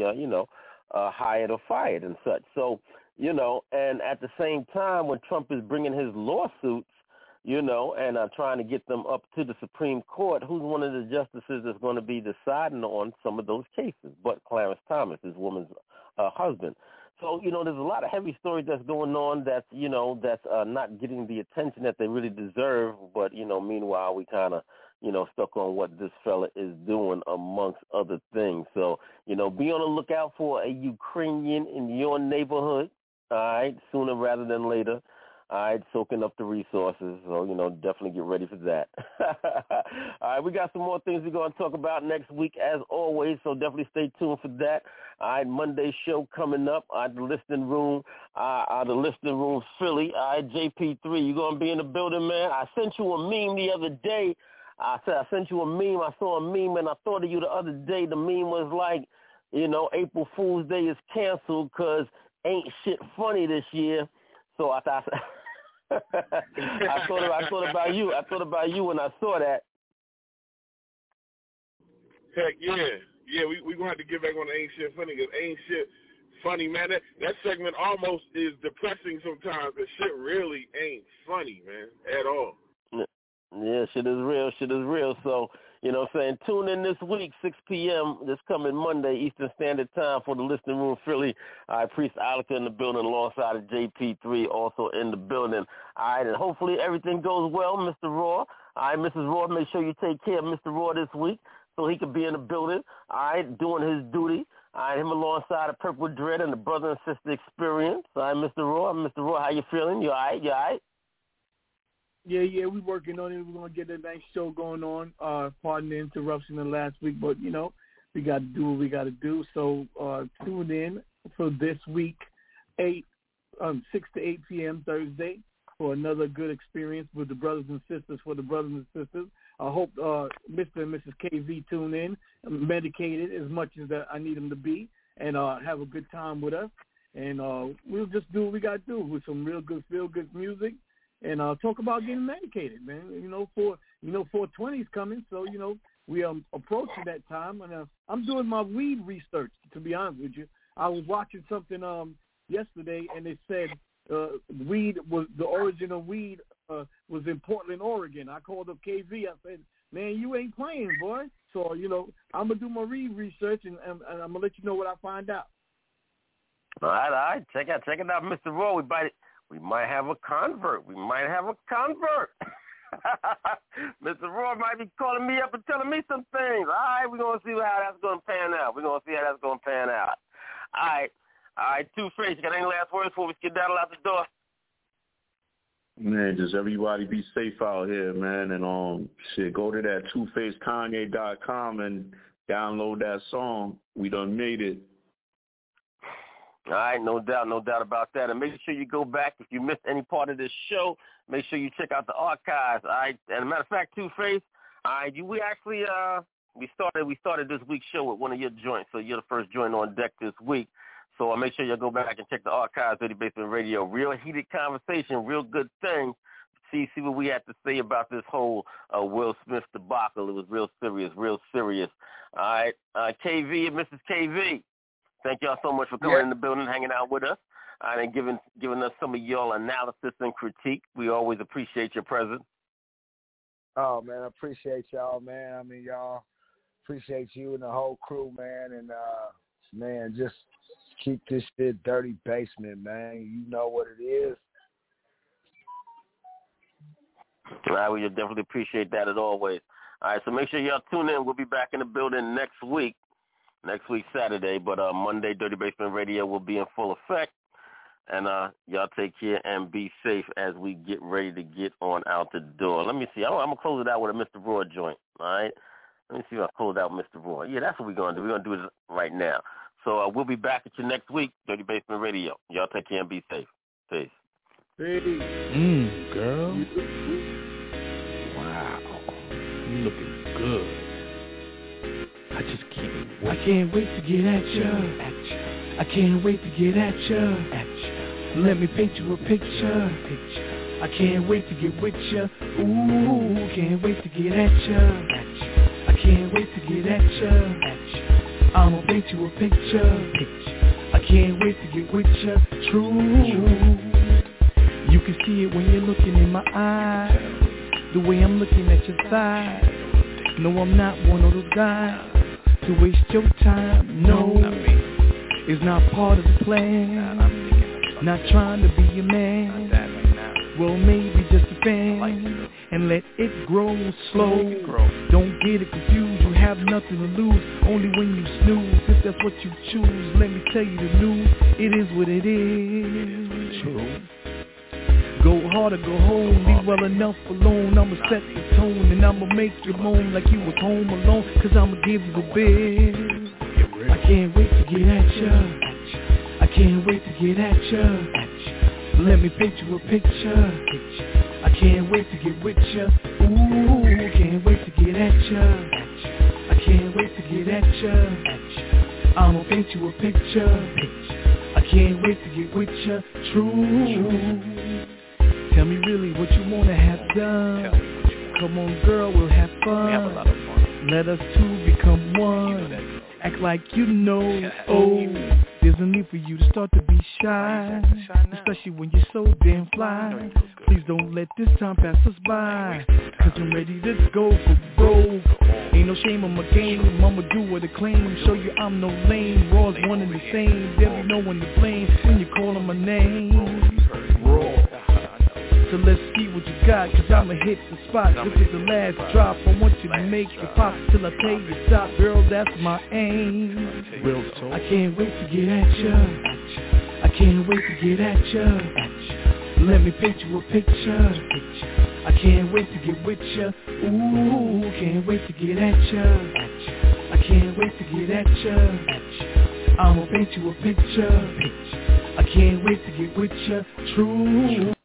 hired or fired and such. So, you know, and at the same time, when Trump is bringing his lawsuits, you know, and trying to get them up to the Supreme Court, who's one of the justices that's going to be deciding on some of those cases? But Clarence Thomas, his woman's husband. So, you know, there's a lot of heavy stories that's going on that's, you know, that's not getting the attention that they really deserve. But, you know, meanwhile, we kind of, you know, stuck on what this fella is doing amongst other things. So, you know, be on the lookout for a Ukrainian in your neighborhood, all right, sooner rather than later. All right, soaking up the resources. So, definitely get ready for that. All right, we got some more things we're going to talk about next week, as always, so definitely stay tuned for that. All right, Monday show coming up. All right, the Listening Room Philly. All right, JP3, you going to be in the building, man? I sent you a meme the other day. I sent you a meme. I saw a meme, and I thought of you the other day. The meme was like, April Fool's Day is canceled because ain't shit funny this year. So I thought I thought about you. I thought about you when I saw that. Heck yeah, we gonna have to get back on the ain't shit funny, because ain't shit funny, man. That segment almost is depressing sometimes. That shit really ain't funny, man, at all. Yeah, shit is real. So, tune in this week, 6 p.m., this coming Monday, Eastern Standard Time, for the Listening Room Philly. All right, Priest Alika in the building alongside of JP3 also in the building. All right, and hopefully everything goes well, Mr. Raw. All right, Mrs. Raw, make sure you take care of Mr. Raw this week so he can be in the building, all right, doing his duty. All right, him alongside of Purple Dread and the Brother and Sister Experience. All right, Mr. Raw, how you feeling? You all right? Yeah, we working on it. We're going to get a nice show going on. Pardon the interruption in last week, but, we got to do what we got to do. So tune in for this week, 6 to 8 p.m. Thursday, for another good experience with the brothers and sisters, I hope Mr. and Mrs. KV tune in, medicated as much as I need them to be, and have a good time with us. And we'll just do what we got to do with some real good, feel-good music. And talk about getting medicated, man. 420 is coming, so we are approaching that time. And I'm doing my weed research, to be honest with you. I was watching something yesterday, and it said the origin of weed was in Portland, Oregon. I called up KV. I said, man, you ain't playing, boy. So I'm gonna do my weed research, and I'm gonna let you know what I find out. All right, check it out, Mr. Raw. We might have a convert. Mr. Raw might be calling me up and telling me some things. All right, we're going to see how that's going to pan out. All right, Two-Face, you got any last words before we skedaddle out the door? Man, just everybody be safe out here, man. And go to that twofacekanye.com and download that song. We done made it. All right, no doubt about that. And make sure you go back. If you missed any part of this show, make sure you check out the archives. All right. And a matter of fact, Two-Face, all right, we actually we started this week's show with one of your joints, so you're the first joint on deck this week. So make sure you go back and check the archives, Dirty Basement Radio. Real heated conversation, real good things. See what we had to say about this whole Will Smith debacle. It was real serious. All right, KV and Mrs. KV. Thank y'all so much for coming in the building, hanging out with us, and giving us some of y'all analysis and critique. We always appreciate your presence. Oh, man, I appreciate y'all, man. I mean, y'all, appreciate you and the whole crew, man. And, man, just keep this shit Dirty Basement, man. You know what it is. All right, we definitely appreciate that as always. All right, so make sure y'all tune in. We'll be back in the building next week Saturday, but Monday, Dirty Basement Radio will be in full effect. And y'all take care and be safe as we get ready to get on out the door. Let me see. I'm going to close it out with a Mr. Raw joint, all right? Let me see if I close out with Mr. Raw. Yeah, that's what we're going to do. We're going to do it right now. So we'll be back at you next week, Dirty Basement Radio. Y'all take care and be safe. Peace. Girl. Wow. You looking good. I just can't wait. I can't wait to get at ya. I can't wait to get at ya. Let me paint you a picture. I can't wait to get with ya. Ooh, can't wait to get at ya. I can't wait to get at ya. I'ma paint you a picture. I can't wait to get with ya. True. You can see it when you're looking in my eyes. The way I'm looking at your side. No, I'm not one of those guys to waste your time. No, it's not part of the plan. Not trying to be your man. Well, maybe just a fan. And let it grow slow. Don't get it confused. You have nothing to lose. Only when you snooze. If that's what you choose, let me tell you the news. It is what it is. True. Go hard or go home, leave well enough alone. I'ma set the tone and I'ma make you moan like you was home alone. Cause I'ma give you a bit. I can't wait to get at ya. I can't wait to get at ya. Let me paint you a picture. I can't wait to get with ya. Ooh, can't wait to get at ya. I can't wait to get at ya. I'ma paint you a picture. I can't wait to get with ya. True. Tell me really what you wanna have done. Come on girl, we'll have fun. Let us two become one. Act like you know, oh, there's no need for you to start to be shy, especially when you're so damn fly. Please don't let this time pass us by, cause I'm ready to go for broke. Ain't no shame on my game, I'ma do what I claim. Show you I'm no lame, raw's one and the same. There be no one to blame when you call on my name. So let's see what you got, cause I'ma hit the spot. This is the last drop, I want you to make it pop till I tell you stop, girl, that's my aim. I can't wait to get at ya. I can't wait to get at ya. Let me paint you a picture. I can't wait to get with ya. Ooh, can't wait to get at ya. I can't wait to get at ya. I'ma paint you a picture. I can't wait to get with ya. True.